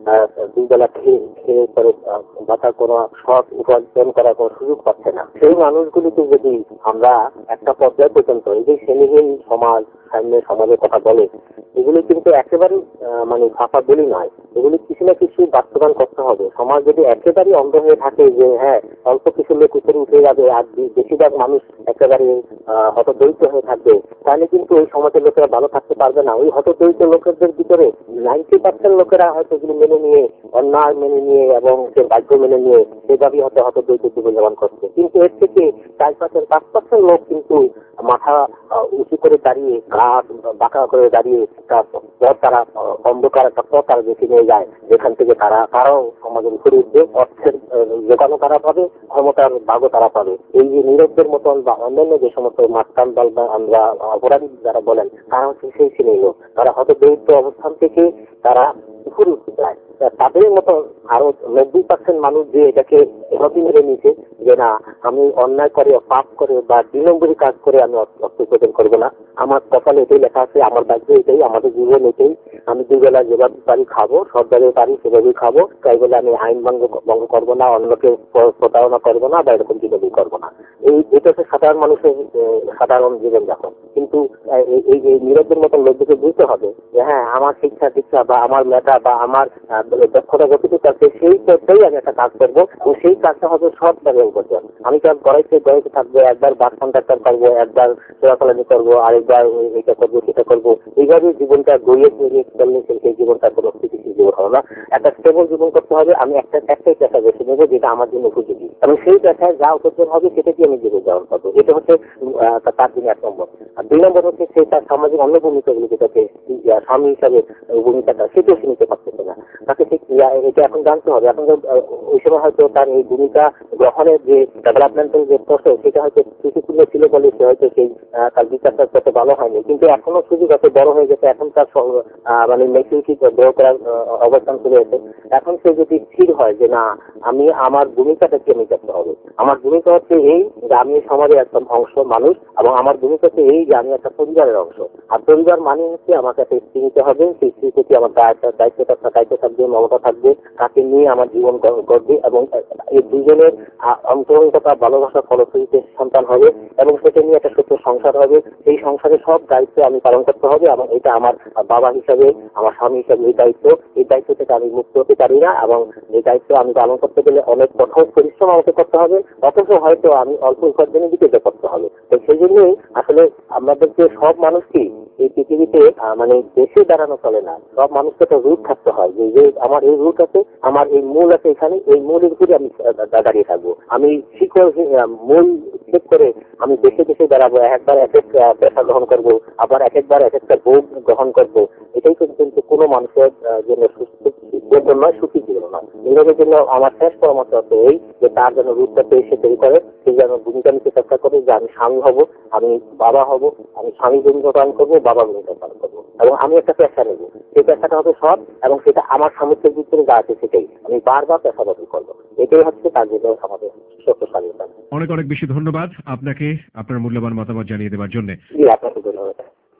দুই বেলা খেয়ে খেয়ে করে বাঁচার কোনো সৎ উপার্জন করার কোনো সুযোগ পাচ্ছে না, সেই মানুষগুলিকে যদি আমরা একটা পর্যায় পর্যন্ত, এই যে শ্রেণীহীন সমাজ সামনে সমাজের কথা বলে, এগুলি কিন্তু একেবারে মানে ফাঁপা বলি নয়, এগুলি কিছু না কিছু বাস্তবায়ন করতে হবে। সমাজ যদি একেবারেই অন্ধ হয়ে থাকে যে হ্যাঁ অল্প কিছু লোক উপরে উঠে যাবে আর বেশিরভাগ মানুষ একেবারে হতদরিদ্র হয়ে থাকবে, তাহলে কিন্তু ওই সমাজের লোকেরা ভালো থাকতে পারবে না। ওই হতদরিদ্র লোকেদের ভিতরে নাইনটি পার্সেন্ট লোকেরা হয়তো এগুলি মেনে নিয়ে, অন্যায় মেনে নিয়ে এবং সে বাধ্য মেনে নিয়ে সেভাবেই হয়তো হতদরিদ্র জীবনযাপন করছে। কিন্তু এর থেকে চার পার্সেন্ট পাঁচ পার্সেন্ট লোক কিন্তু মাথা উঁচু করে দাঁড়িয়ে, ঘাট বাঁকা করে দাঁড়িয়ে পথ তারা অন্ধকার একটা পথ তারা বেছে নিয়ে যায়, যেখান থেকে তারা তারাও সমাজের উপরে উঠবে, অর্থের যোগানও তারা পাবে, ক্ষমতার ভাগও তারা পাবে। এই যে নীরবদের মতন বা অন্যান্য যে সমস্ত মাস্তান দল বা আমরা অপরাধী যারা বলেন, তারা হচ্ছে সেই শ্রেণীর লোক। তারা হয়তো দরিদ্র অবস্থান থেকে তারা উপরে উঠতে চায়। তাদের মতো আরো নব্বই পার্সেন্ট মানুষ যে এটাকে এভাবে মেনে নিয়েছে যে না, আমি অন্যায় করে, পাপ করে বা দুই নম্বরী কাজ করে আমি অর্থ উপার্জন করবো না, আমার কপালে এটাই লেখা আছে, আমার ভাগ্য এটাই, আমাদের জীবন এটাই, আমি দুই বেলা যেভাবে পারি খাবো, সরকারের পারি সেভাবেই খাবো, তাই বলে আমি আইন ভঙ্গ ভঙ্গ করবো না, অন্যকে প্রতারণা করবো না বা এরকম জীবনই করবো না। এই এটা হচ্ছে সাধারণ মানুষের সাধারণ জীবনযাপন। কিন্তু এই যে নীরবের মতন লোকদেরকে বুঝতে হবে যে হ্যাঁ আমার শিক্ষা দীক্ষা বা আমার মেধা বা আমার দক্ষতা গতিতে আছে, সেই পথেই আমি একটা কাজ করবো এবং সেই কাজটা হবে সব জায়গায় উপার্জন। আমি কাজ গড়াইতে গড়াইতে থাকবো, একবার বাস কন্ট্রাক্টর করবো, একবার চোরাচালানি করবো, আরেকবার এটা করবো সেটা করবো, এইভাবে জীবনটা গড়িয়ে গড়িয়ে চললে সেই জীবনটা কোনো স্থিতিশীল জীবন হবে না। একটা স্টেবল জীবন করতে হবে। আমি একটা একটাই পেশা বেছে নেবো যেটা আমার জন্য উপযোগী এবং সেই পেশায় যা উপার্জন হবে সেটা দিয়ে আমি জীবন যাপন করবো। এটা হচ্ছে তার জন্য এক নম্বর। আর দুই নম্বর হচ্ছে সে তার সামাজিক অন্য ভূমিকাগুলো যেটাকে স্বামী হিসাবে ভূমিকাটা সেটাও সে নিতে পারতেছে না, তাকে ঠিক এটা এখন জানতে হবে। এখন ওই সময় হয়তো তার এই ভূমিকা গ্রহণের যে ডেভেলপমেন্টাল যে প্রসেস সেটা হয়তো ত্রুটিপূর্ণ ছিল বলে সে হয়তো সেই তার বিচারটা তত ভালো হয়নি, কিন্তু এখনো সুযোগ এত বড় হয়ে গেছে, এখন তার মানে মেচুরিটি গ্রহ করার অবস্থান চলে এসে এখন সে যদি স্থির হয় যে না আমি আমার ভূমিকাটা কি আমি করতে হবে, আমার ভূমিকা হচ্ছে এই যে আমি সমাজের একটা অংশ মানুষ এবং আমার ভূমিকা হচ্ছে এই যে আমি একটা পরিবারের অংশ। আর পরিবার মানে হচ্ছে আমাকে একটা স্ত্রী নিতে হবে, সেই স্ত্রীর প্রতি আমার দায়িত্ব দায়িত্ব থাকবে, মমতা থাকবে, তাকে নিয়ে আমার জীবন গড়বে এবং এই দুজনের অন্তরঙ্গতা ভালোবাসা ফলশ্রুতিতে সন্তান হবে এবং সেটা নিয়ে একটা ছোট্ট সংসার হবে। সেই সংসারের সব দায়িত্ব আমি পালন করতে হবে এবং এটা আমার বাবা হিসাবে, আমার স্বামী হিসাবে এই দায়িত্ব, এই দায়িত্ব থেকে আমি মুক্ত হতে পারি না এবং এই দায়িত্ব আমি পালন করতে গেলে অনেক কঠোর পরিশ্রম আমাকে করতে হবে, অথচ হয়তো আমি অল্প উপার্জনের দিকে করতে হবে। তো সেই জন্যই আসলে আমাদেরকে সব মানুষকে এই পৃথিবীতে মানে দেশে দাঁড়ানো চলে না, সব মানুষকে একটা রুট থাকতে হয় যে আমার এই রুট আছে, আমার এই মূল আছে, এখানে এই মূলের উপরে আমি দাঁড়িয়ে থাকবো। আমি শিকড় মূল ঠিক করে আমি দেশে দেশে দাঁড়াবো, একবার এক এক পেশা গ্রহণ করবো, আবার এক একবার এক একটা ভোগ গ্রহণ করবো। এটাই কিন্তু কোনো মানুষের জন্য সুস্থ জীবন নয়, সুখী জীবন নয়। নিজেদের জন্য আমার শেষ পরামর্শ হচ্ছে এই যে তার জন্য রূপটা পেয়ে তৈরি করে, সেই জন্য ভূমিকা নিতে চেষ্টা করে যে আমি স্বামী হব, আমি বাবা হব, আমি স্বামী ভূমিকা পালন করবো, বাবা ভূমিকা পালন করবো এবং আমি একটা পেশা নেবো। সেই পেশাটা হবে সৎ এবং সেটা আমার সামর্থ্যের ভিতরে যা আছে সেটাই আমি বারবার পেশা বদল করবো। এটাই হচ্ছে তার জন্য আমাদের সত্য স্বাধীনতা। অনেক অনেক বেশি ধন্যবাদ আপনাকে আপনার মূল্যবান মতামত জানিয়ে দেওয়ার জন্য। জি, আপনাকে ধন্যবাদ।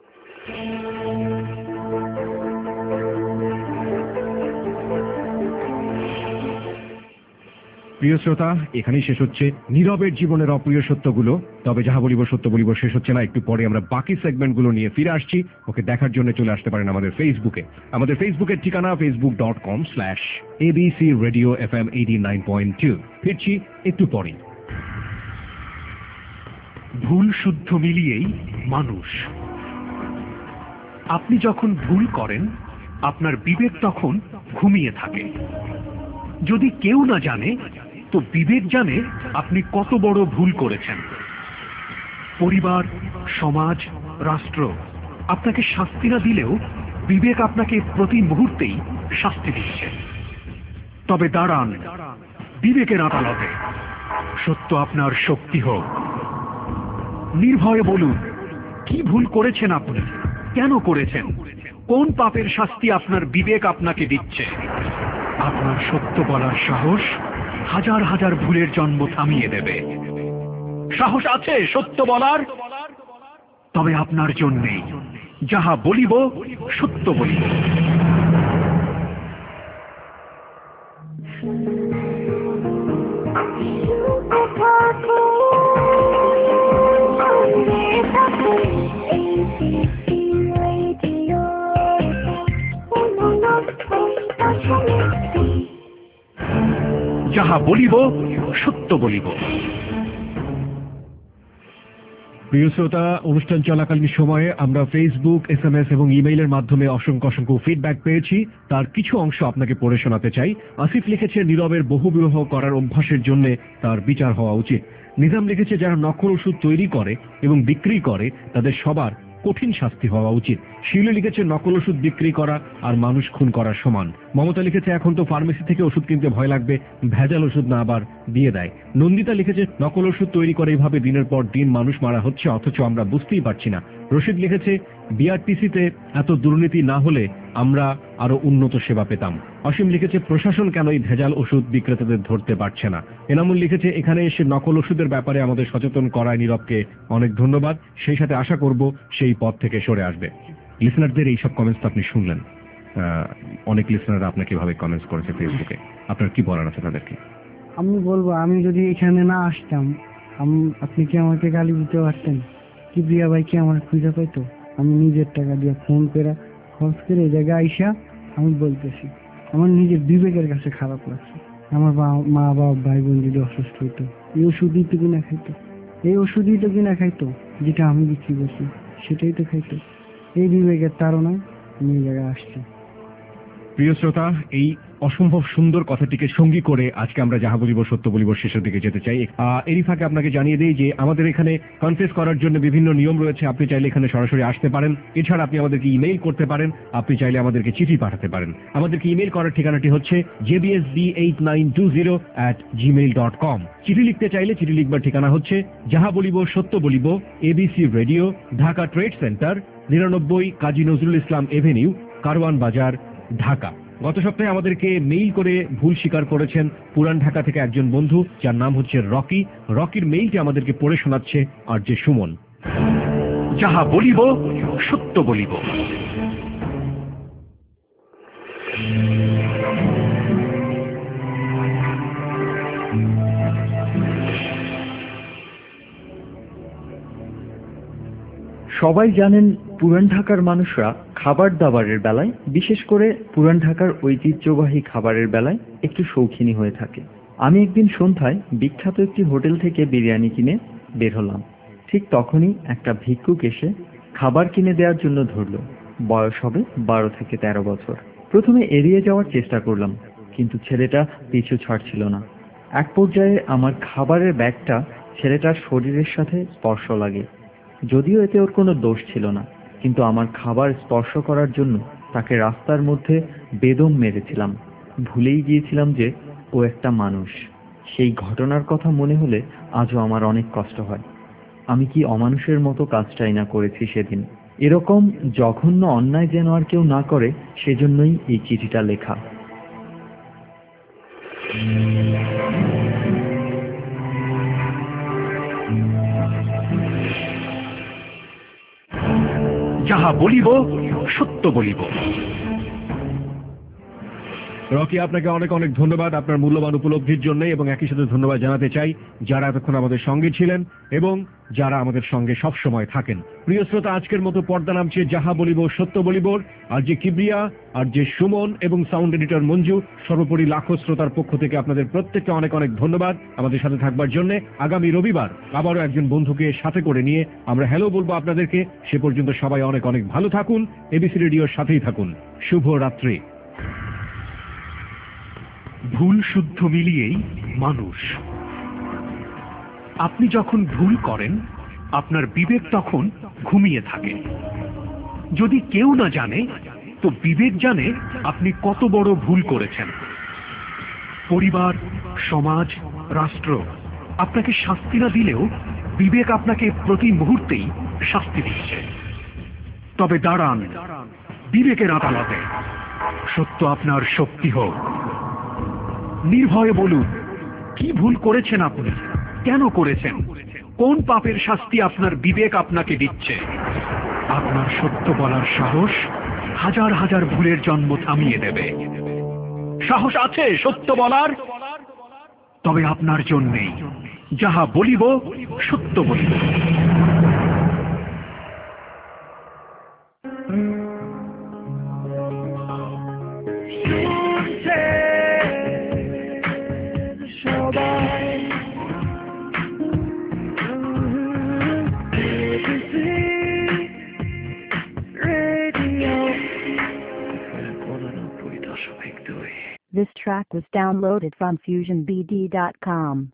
প্রিয় শ্রোতা, এখানেই শেষ হচ্ছে নীরবের জীবনের অপ্রিয় সত্যগুলো। তবে যাহা বলিব সত্য বলিব শেষ হচ্ছে না, একটু পরে আমরা বাকি সেগমেন্টগুলো নিয়ে ফিরে আসছি। ওকে দেখার জন্য চলে আসতে পারেন আমাদের ফেসবুকে। আমাদের ফেসবুকের ঠিকানা Facebook dot com slash ABC radio F M eighty nine point two. ফিরছি একটু পরে। ভুল শুদ্ধ মিলিয়েই মানুষ। আপনি যখন ভুল করেন, আপনার বিবেক তখন ঘুমিয়ে থাকে। যদি কেউ না জানে, তো বিবেক জানে আপনি কত বড় ভুল করেছেন। পরিবার, সমাজ, রাষ্ট্র আপনাকে শাস্তি না দিলেও বিবেক আপনাকে প্রতি মুহূর্তেই শাস্তি দিচ্ছে। তবে দাঁড়ান বিবেকের আদালতে, সত্য আপনার শক্তি হোক। নির্ভয়ে বলুন, কি ভুল করেছেন আপনি, কেন করেছেন, কোন পাপের শাস্তি আপনার বিবেক আপনাকে দিচ্ছে। আপনার সত্য বলার সাহস হাজার হাজার ভুলের জন্ম থামিয়ে দেবে। সাহস আছে সত্য বলার? তবে আপনার জন্যেই যাহা বলিব সত্য বলিব। যাহা বলিব সত্য বলিব। প্রিয় শ্রোতা, অনুষ্ঠান চলাকালীন সময়ে আমরা ফেসবুক, এস এম এস এবং ইমেইলের মাধ্যমে অসংখ্য অসংখ্য ফিডব্যাক পেয়েছি। তার কিছু অংশ আপনাকে পড়ে শোনাতে চাই। আসিফ লিখেছে, নীরবের বহুবিবাহ করার অভ্যাসের জন্য তার বিচার হওয়া উচিত। নিজাম লিখেছে, যারা নকল ওষুধ তৈরি করে এবং বিক্রি করে তাদের সবার কঠিন শাস্তি হওয়া উচিত। শিউলি লিখেছে, নকল ওষুধ বিক্রি করা আর মানুষ খুন করার সমান। মমতা লিখেছে, এখন তো ফার্মেসি থেকে ওষুধ কিনতে ভয় লাগবে, ভেজাল ওষুধ না আবার দিয়ে দেয়। নন্দিতা লিখেছে, নকল ওষুধ তৈরি করে এইভাবে দিনের পর দিন মানুষ মারা হচ্ছে, অথচ আমরা বুঝতেই পারছি না। রশিদ লিখেছে, বিআরটিসিতে এত দুর্নীতি না হলে আমরা আরো উন্নত সেবা পেতাম। অসীম লিখেছে, প্রশাসন কেন এই ভেজাল ওষুধ বিক্রেতাদের ধরতে পারছে না। এনামুল লিখেছে, এখানে এসে নকল ওষুধের ব্যাপারে আমাদের সচেতন করায় নীরবকে অনেক ধন্যবাদ। সেই সাথে আশা করব সেই পথ থেকে সরে আসবে। লিসনারদের এইসব কমেন্টস আপনি শুনলেন, অনেক লিসনাররা আপনাকে এভাবে কমেন্টস করেছে ফেসবুকে। আপনার কি বলার আছে তাদেরকে? আমি বলবো, আমি যদি এখানে না আসতাম, আপনি কি আমাকে গালি দিতে পারতেন? কি প্রিয়া ভাই কি আমার খুঁজে পাইতো? আমি নিজের টাকা দিয়ে ফোন করে খরচ করে এই জায়গায় আইসা আমি বলতেছি, আমার নিজের বিবেকের কাছে খারাপ লাগছে। আমার মা বাবা ভাই বোন যদি অসুস্থ হইতো, এই ওষুধই তো কিনা খাইতো, এই ওষুধই তো কিনা খাইতো যেটা আমি বিক্রি করছি, সেটাই তো খাইতো। এই বিবেকের তাড়নায় আমি এই জায়গায় আসছি। প্রিয় শ্রোতা, এই অসম্ভব সুন্দর কথাটিকে সঙ্গী করে আজকে আমরা যাহা বলিব সত্য বলিব শেষের দিকে যেতে চাই। এরই ফাঁকে আপনাকে জানিয়ে দেই যে আমাদের এখানে কনফেস করার জন্য বিভিন্ন নিয়ম রয়েছে। আপনি চাইলে এখানে সরাসরি আসতে পারেন। এছাড়া আপনি আমাদেরকে ইমেইল করতে পারেন, আপনি চাইলে আমাদেরকে চিঠি পাঠাতে পারেন। আমাদেরকে ইমেইল করার ঠিকানাটি হচ্ছে J B S B eight nine two zero at Gmail dot com. চিঠি লিখতে চাইলে চিঠি লিখবার ঠিকানা হচ্ছে যাহা বলিব সত্য বলিব, ABC radio, Dhaka trade centre, নিরানব্বই কাজী নজরুল ইসলাম এভিনিউ, কারওয়ান বাজার, ঢাকা। গত সপ্তাহে আমাদেরকে মেইল করে ভুল স্বীকার করেছেন পুরান ঢাকা থেকে একজন বন্ধু, যার নাম হচ্ছে রকি। রকির মেইলটি আমাদেরকে পড়ে শোনাচ্ছে আর যে সুমন। যাহা বলিব সত্য বলিব। সবাই জানেন পুরান ঢাকার মানুষরা খাবার দাবারের বেলায়, বিশেষ করে পুরান ঢাকার ঐতিহ্যবাহী খাবারের বেলায় একটু শৌখিনী হয়ে থাকে। আমি একদিন সন্ধ্যায় বিখ্যাত একটি হোটেল থেকে বিরিয়ানি কিনে বের হলাম। ঠিক তখনই একটা ভিক্ষুক এসে খাবার কিনে দেওয়ার জন্য ধরল। বয়স হবে বারো থেকে তেরো বছর। প্রথমে এড়িয়ে যাওয়ার চেষ্টা করলাম, কিন্তু ছেলেটা পিছু ছাড়ছিল না। এক পর্যায়ে আমার খাবারের ব্যাগটা ছেলেটার শরীরের সাথে স্পর্শ লাগে। যদিও এতে ওর কোনো দোষ ছিল না, কিন্তু আমার খাবার স্পর্শ করার জন্য তাকে রাস্তার মধ্যে বেদম মেরেছিলাম। ভুলেই গিয়েছিলাম যে ও একটা মানুষ। সেই ঘটনার কথা মনে হলে আজও আমার অনেক কষ্ট হয়। আমি কি অমানুষের মতো কাজটাই না করেছি সেদিন। এরকম জঘন্য অন্যায় যেন আর কেউ না করে, সেজন্যই এই চিঠিটা লেখা। যাহা বলিব সত্য বলিব। রকি, আপনাকে অনেক অনেক ধন্যবাদ আপনার মূল্যবান উপলব্ধির জন্য, এবং একই সাথে ধন্যবাদ জানাতে চাই যারা এতক্ষণ আমাদের সঙ্গে ছিলেন এবং যারা আমাদের সঙ্গে সব সময় থাকেন। প্রিয় শ্রোতা, আজকের মতো পর্দা নামছে যাহা বলিব সত্য বলিবর। আর যে কিবরিয়া, আর যে সুমন এবং সাউন্ড এডিটর মঞ্জু, সর্বোপরি লাখো শ্রোতার পক্ষ থেকে আপনাদের প্রত্যেককে অনেক অনেক ধন্যবাদ আমাদের সাথে থাকবার জন্য। আগামী রবিবার আবারও একজন বন্ধুকে সাথে করে নিয়ে আমরা হ্যালো বলবো আপনাদেরকে। সে পর্যন্ত সবাই অনেক অনেক ভালো থাকুন, এবিসি রেডিওর সাথেই থাকুন। শুভ রাত্রি। ভুল শুদ্ধ মিলিয়েই মানুষ। আপনি যখন ভুল করেন আপনার বিবেক তখন ঘুমিয়ে থাকে। যদি কেউ না জানে তো বিবেক জানে আপনি কত বড় ভুল করেছেন। পরিবার, সমাজ, রাষ্ট্র আপনাকে শাস্তি না দিলেও বিবেক আপনাকে প্রতি মুহূর্তেই শাস্তি দিচ্ছে। তবে দাঁড়ান বিবেকের আদালতে, সত্য আপনার শক্তি হোক। নির্ভয়ে বলুন কি ভুল করেছেন আপনি, কেন করেছেন, কোন পাপের শাস্তি আপনার বিবেক আপনাকে দিচ্ছে। আপনার সত্য বলার সাহস হাজার হাজার ভুলের জন্ম থামিয়ে দেবে। সাহস আছে সত্য বলার? তবে আপনার জন্যেই যাহা বলিব সত্য বলিব। This track was downloaded from fusion b d dot com.